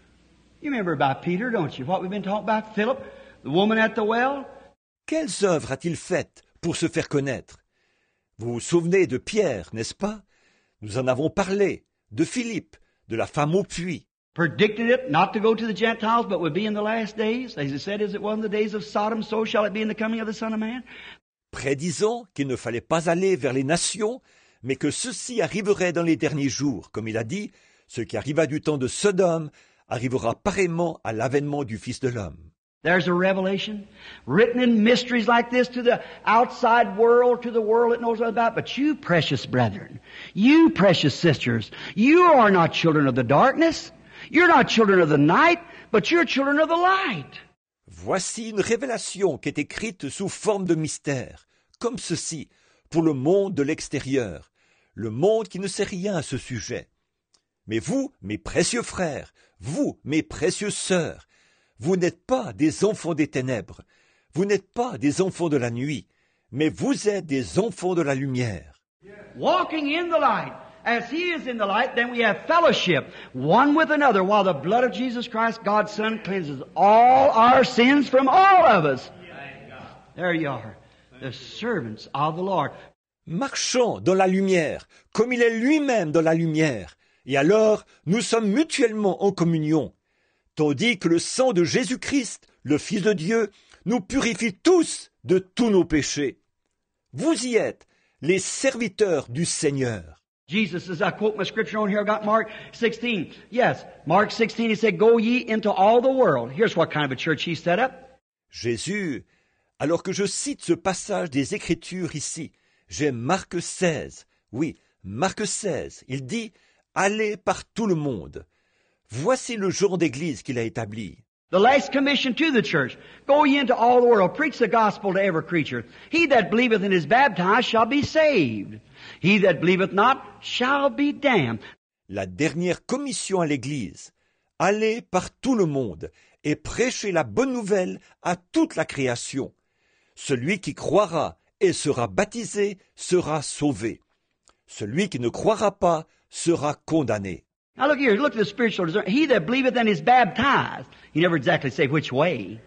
You remember about Peter, don't you? What we've been talking about, Philip, the woman at the well. Quelles œuvres a-t-il faites pour se faire connaître? Vous vous souvenez de Pierre, n'est-ce pas? Nous en avons parlé, de Philippe, de la femme au puits. Predicted it not to go to the Gentiles, but would be in the last days. As it said, as it was in the days of Sodom, so shall it be in the coming of the Son of Man. Prédisant qu'il ne fallait pas aller vers les nations, mais que ceci arriverait dans les derniers jours. Comme il a dit, ce qui arriva du temps de Sodome arrivera pareillement à l'avènement du Fils de l'homme. There's a revelation written in mysteries like this to the outside world, to the world that knows about. But you, precious brethren, you, precious sisters, you are not children of the darkness. You're not children of the night, but you're children of the light. Voici une révélation qui est écrite sous forme de mystère, comme ceci, pour le monde de l'extérieur, le monde qui ne sait rien à ce sujet. Mais vous, mes précieux frères, vous, mes précieuses sœurs, vous n'êtes pas des enfants des ténèbres, vous n'êtes pas des enfants de la nuit, mais vous êtes des enfants de la lumière. Walking in the light, as He is in the light, then we have fellowship, one with another, while the blood of Jesus Christ, God's Son, cleanses all our sins from all of us. There you are, the servants of the Lord. Marchons dans la lumière, comme il est lui-même dans la lumière, et alors nous sommes mutuellement en communion, tandis que le sang de Jésus-Christ, le Fils de Dieu, nous purifie tous de tous nos péchés. Vous y êtes, les serviteurs du Seigneur. Jesus, as I quote my scripture on here, I got Mark sixteen. Yes, Mark sixteen, He said, go ye into all the world. Here's what kind of a church He set up. Jésus, alors que je cite ce passage des Écritures ici, j'ai Marc seize. Oui, Marc seize, il dit, allez par tout le monde. Voici le genre d'église qu'il a établi. The last commission to the church. Go ye into all the world, preach the gospel to every creature. He that believeth and is baptized shall be saved. He that believeth not shall be damned. La dernière commission à l'église. Allez par tout le monde et prêchez la bonne nouvelle à toute la création. Celui qui croira et sera baptisé sera sauvé. Celui qui ne croira pas sera condamné. Now look here, look at the spiritual discernment. He that believeth and is baptized. He never exactly say which way.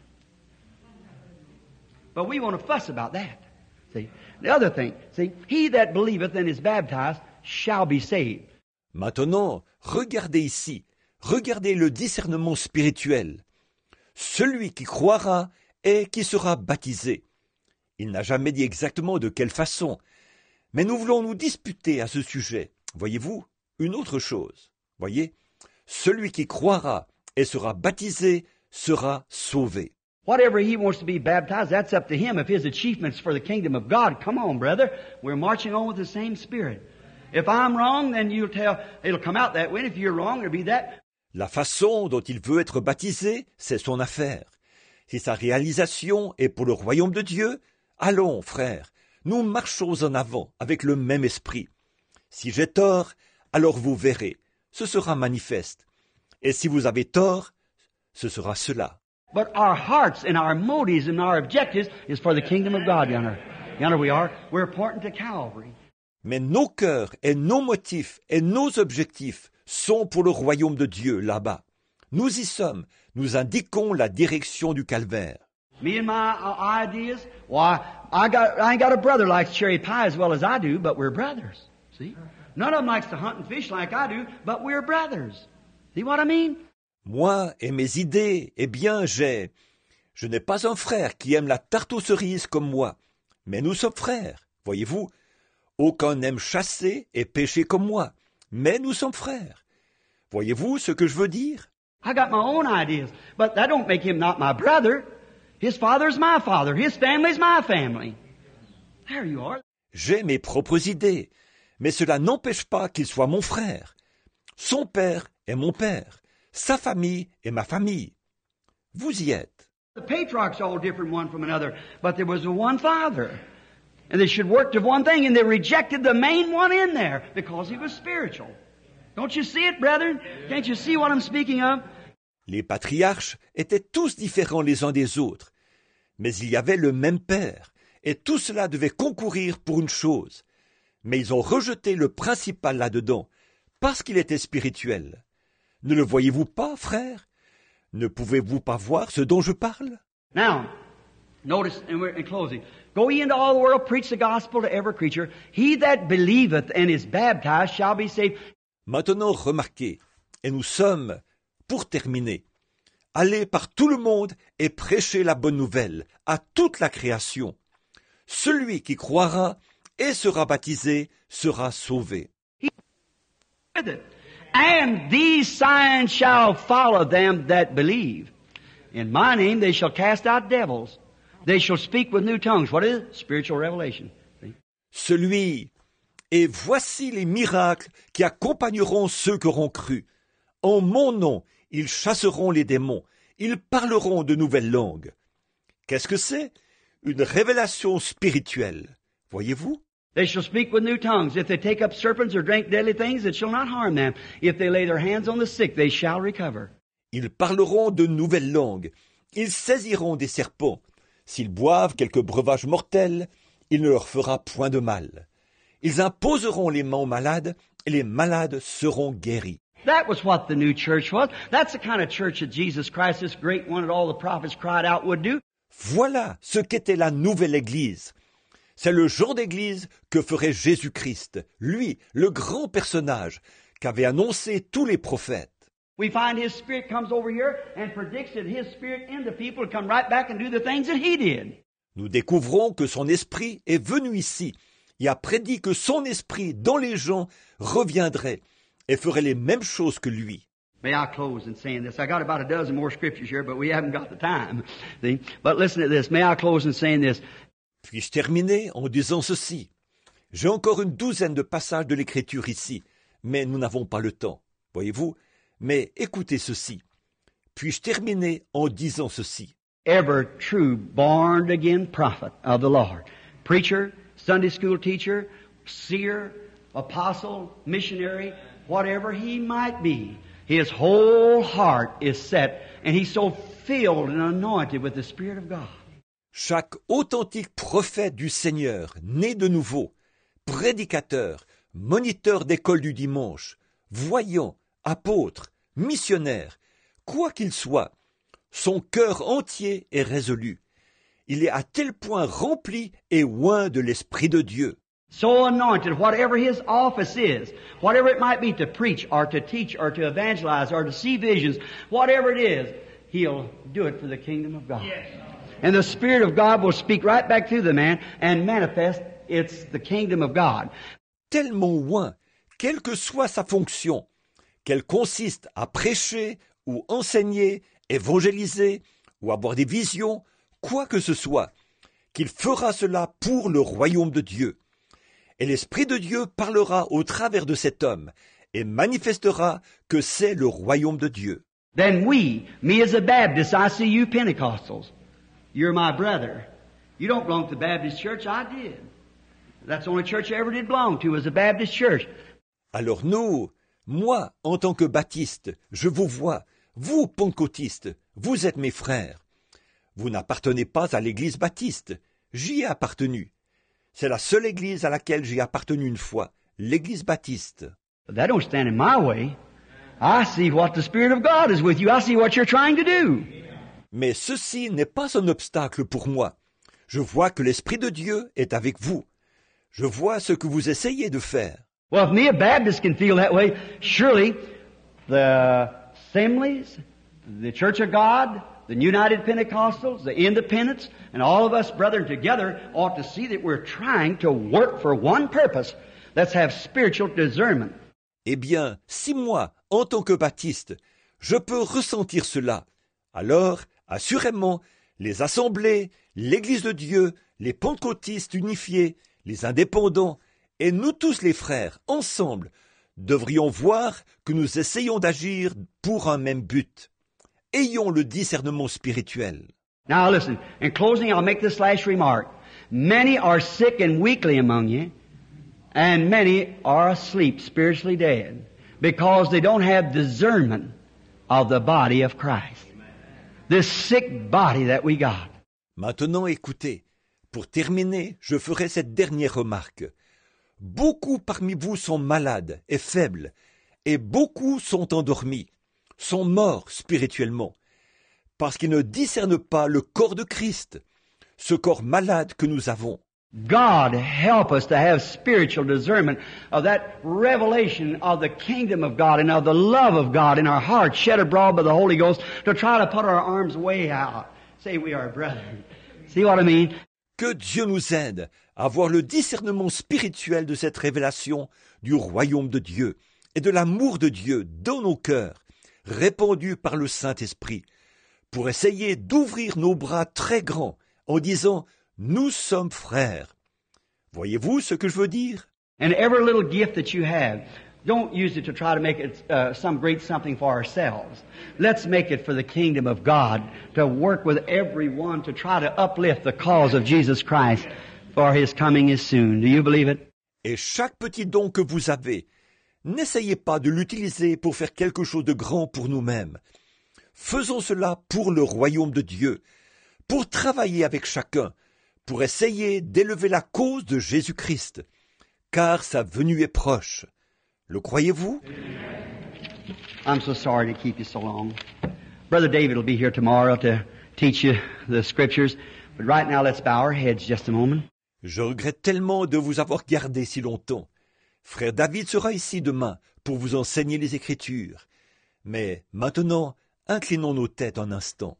But we want to fuss about that. See? The other thing, see, he that believeth and is baptized shall be saved. Maintenant, regardez ici. Regardez le discernement spirituel. Celui qui croira et qui sera baptisé. Il n'a jamais dit exactement de quelle façon. Mais nous voulons nous disputer à ce sujet. Voyez-vous, une autre chose. Voyez, celui qui croira et sera baptisé sera sauvé. Whatever he wants to be baptized, that's up to him. If his achievements for the kingdom of God, come on, brother. We're marching on with the same spirit. If I'm wrong, then you'll tell, it'll come out that way. And if you're wrong, it'll be that. La façon dont il veut être baptisé, c'est son affaire. Si sa réalisation est pour le royaume de Dieu, allons, frères, nous marchons en avant avec le même esprit. Si j'ai tort, alors vous verrez, ce sera manifeste. Et si vous avez tort, ce sera cela. But our hearts and our motives and our objectives is for the kingdom of God, yonder. Yonder we are. We're pointing to Calvary. Mais nos cœurs et nos motifs et nos objectifs sont pour le royaume de Dieu là-bas. Nous y sommes. Nous indiquons la direction du calvaire. Me and my uh, ideas, why, I got, I ain't got a brother likes cherry pie as well as I do, but we're brothers. See? None of them likes to hunt and fish like I do, but we're brothers. See what I mean? Moi et mes idées, eh bien, j'ai... Je n'ai pas un frère qui aime la tarte aux cerises comme moi, mais nous sommes frères, voyez-vous. Aucun n'aime chasser et pêcher comme moi, mais nous sommes frères. Voyez-vous ce que je veux dire? I got my own ideas, but that don't make him not my brother. His father's my father. His family's my family. There you are. J'ai mes propres idées, mais cela n'empêche pas qu'il soit mon frère. Son père est mon père, sa famille est ma famille. Vous y êtes. The patriarchs all different one from another, but there was a one Father. And they should work to one thing, and they rejected the main one in there because he was spiritual. Don't you see it, brethren? Can't you see what I'm speaking of? Les patriarches étaient tous différents les uns des autres, mais il y avait le même Père, et tout cela devait concourir pour une chose. Mais ils ont rejeté le principal là-dedans, parce qu'il était spirituel. Ne le voyez-vous pas, frères? Ne pouvez-vous pas voir ce dont je parle? Now, notice, and we're in closing, go ye into all the world, preach the gospel to every creature. He that believeth and is baptized shall be saved. Maintenant, remarquez, et nous sommes, pour terminer, allez par tout le monde et prêchez la bonne nouvelle à toute la création. Celui qui croira et sera baptisé sera sauvé. With it. And these signs shall follow them that believe. In my name they shall cast out devils. They shall speak with new tongues. What is it? Spiritual revelation. See? Celui, et voici les miracles qui accompagneront ceux qui auront cru. En mon nom, ils chasseront les démons. Ils parleront de nouvelles langues. Qu'est-ce que c'est? Une révélation spirituelle. Voyez-vous? They shall speak with new tongues. If they take up serpents or drink deadly things, it shall not harm them. If they lay their hands on the sick, they shall recover. Ils parleront de nouvelles langues. Ils saisiront des serpents. S'ils boivent quelques breuvages mortels, il ne leur fera point de mal. Ils imposeront les mains aux malades, et les malades seront guéris. That was what the new church was. That's the kind of church that Jesus Christ, this great one that all the prophets cried out, would do. Voilà ce qu'était la nouvelle Église. C'est le genre d'Église que ferait Jésus-Christ, lui, le grand personnage qu'avaient annoncé tous les prophètes. We find His Spirit comes over here and predicts that His Spirit in the people come right back and do the things that He did. Nous découvrons que son esprit est venu ici et a prédit que son esprit dans les gens reviendrait et ferait les mêmes choses que lui. May I close in saying this? I got about a dozen more scriptures here, but we haven't got the time. See? But listen to this. May I close in saying this? Puis-je terminer en disant ceci? J'ai encore une douzaine de passages de l'Écriture ici, mais nous n'avons pas le temps, voyez-vous? Mais écoutez ceci. Puis-je terminer en disant ceci? Every true born-again prophet of the Lord, preacher, Sunday school teacher, seer, apostle, missionary, whatever he might be, his whole heart is set, and he's so filled and anointed with the Spirit of God. Chaque authentique prophète du Seigneur, né de nouveau, prédicateur, moniteur d'école du dimanche, voyant, apôtre, missionnaire, quoi qu'il soit, son cœur entier est résolu. Il est à tel point rempli et oint de l'Esprit de Dieu. So anointed, whatever his office is, whatever it might be to preach or to teach or to evangelize or to see visions, whatever it is, he'll do it for the kingdom of God. Yes. And the Spirit of God will speak right back through the man and manifest it's the kingdom of God. Tellement oint, quelle que soit sa fonction, qu'elle consiste à prêcher ou enseigner, évangéliser ou avoir des visions, quoi que ce soit, qu'il fera cela pour le royaume de Dieu. Et l'Esprit de Dieu parlera au travers de cet homme et manifestera que c'est le royaume de Dieu. Then we, me as a Baptist, I see you Pentecostals. You're my brother. You don't belong to the Baptist church. I did. That's the only church I ever did belong to, was a Baptist church. Alors nous, moi, en tant que baptiste, je vous vois, vous, pentecôtistes, vous êtes mes frères. Vous n'appartenez pas à l'église baptiste. J'y ai appartenu. C'est la seule église à laquelle j'ai appartenu une fois, l'église baptiste. But that don't stand in my way. I see what the Spirit of God is with you. I see what you're trying to do. Mais ceci n'est pas un obstacle pour moi. Je vois que l'Esprit de Dieu est avec vous. Je vois ce que vous essayez de faire. Well, if me, a Baptist, can feel that way, surely the assemblies, the Church of God, the United Pentecostals, the Independents, and all of us, brethren, together ought to see that we're trying to work for one purpose. Let's have spiritual discernment. Eh bien, si moi, en tant que baptiste, je peux ressentir cela, alors, assurément, les assemblées, l'Église de Dieu, les pentecôtistes unifiés, les indépendants, et nous tous les frères, ensemble, devrions voir que nous essayons d'agir pour un même but. ayons le discernement spirituel. Now listen, in closing I'll make this last remark. Many are sick and weakly among you, and many are asleep, spiritually dead, because they don't have discernment of the body of Christ. This sick body that we got. Maintenant, écoutez, pour terminer, je ferai cette dernière remarque. Beaucoup parmi vous sont malades et faibles, et beaucoup sont endormis, sont morts spirituellement, parce qu'ils ne discernent pas le corps de Christ, ce corps malade que nous avons. God help us to have spiritual discernment of that revelation of the kingdom of God and of the love of God in our hearts shed abroad by the Holy Ghost to try to put our arms way out. Say we are brethren. See what I mean? Que Dieu nous aide à avoir le discernement spirituel de cette révélation du royaume de Dieu et de l'amour de Dieu dans nos cœurs, répandu par le Saint-Esprit, pour essayer d'ouvrir nos bras très grands en disant « Nous sommes frères ». Voyez-vous ce que je veux dire? And every little gift that you have, don't use it to try to make it uh, some great something for ourselves. Let's make it for the kingdom of God, to work with everyone to try to uplift the cause of Jesus Christ, for His coming is soon. Do you believe it? Et chaque petit don que vous avez, n'essayez pas de l'utiliser pour faire quelque chose de grand pour nous-mêmes. Faisons cela pour le royaume de Dieu, pour travailler avec chacun, pour essayer d'élever la cause de Jésus-Christ, car sa venue est proche. Le croyez-vous? I'm so sorry to keep you so long. Brother David will be here tomorrow to teach you the scriptures, but right now let's bow our heads just a moment. Je regrette tellement de vous avoir gardé si longtemps. Frère David sera ici demain pour vous enseigner les Écritures. Mais maintenant, inclinons nos têtes un instant.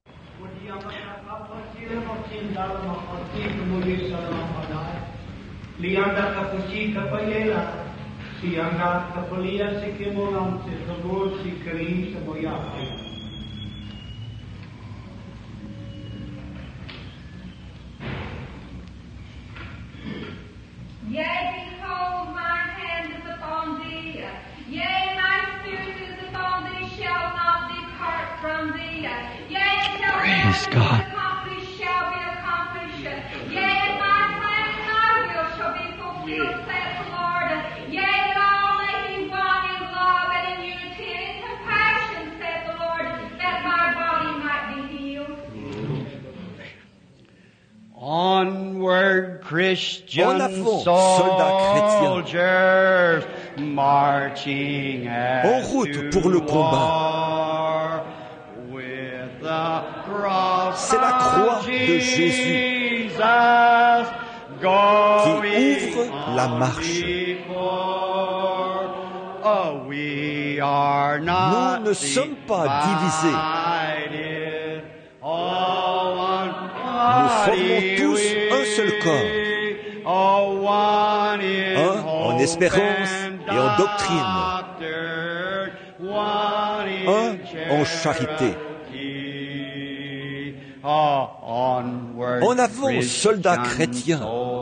Yea, behold, mine hand is upon thee. Yea, my spirit is upon thee, shall not depart from thee. Yea, until Praise all God. that is accomplished shall be accomplished. Yea, my plan and thy will shall be fulfilled, saith the Lord. Yea, that all may be one in love and in unity and in compassion, saith the Lord, that my body might be healed. Onward, Christian En avant, soldats soldiers, marching En route pour le combat. with the cross C'est la croix of de Jésus Jesus qui ouvre la marche. before. Oh, we are not Nous ne sommes pas divisés. divided. Oh, one Nous formons tous un seul corps. Un en espérance et en doctrine. Un en charité. En avant, soldats chrétiens.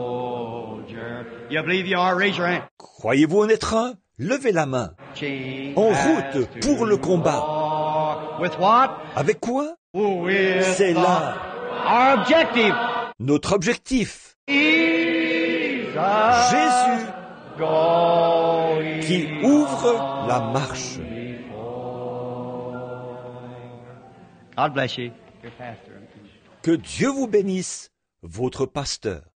Croyez-vous en être un? Levez la main. En route pour le combat. Avec quoi? C'est là Our objective. notre objectif. Jesus Jésus going qui ouvre la marche. God bless you. Your pastor. Que Dieu vous bénisse, votre pasteur.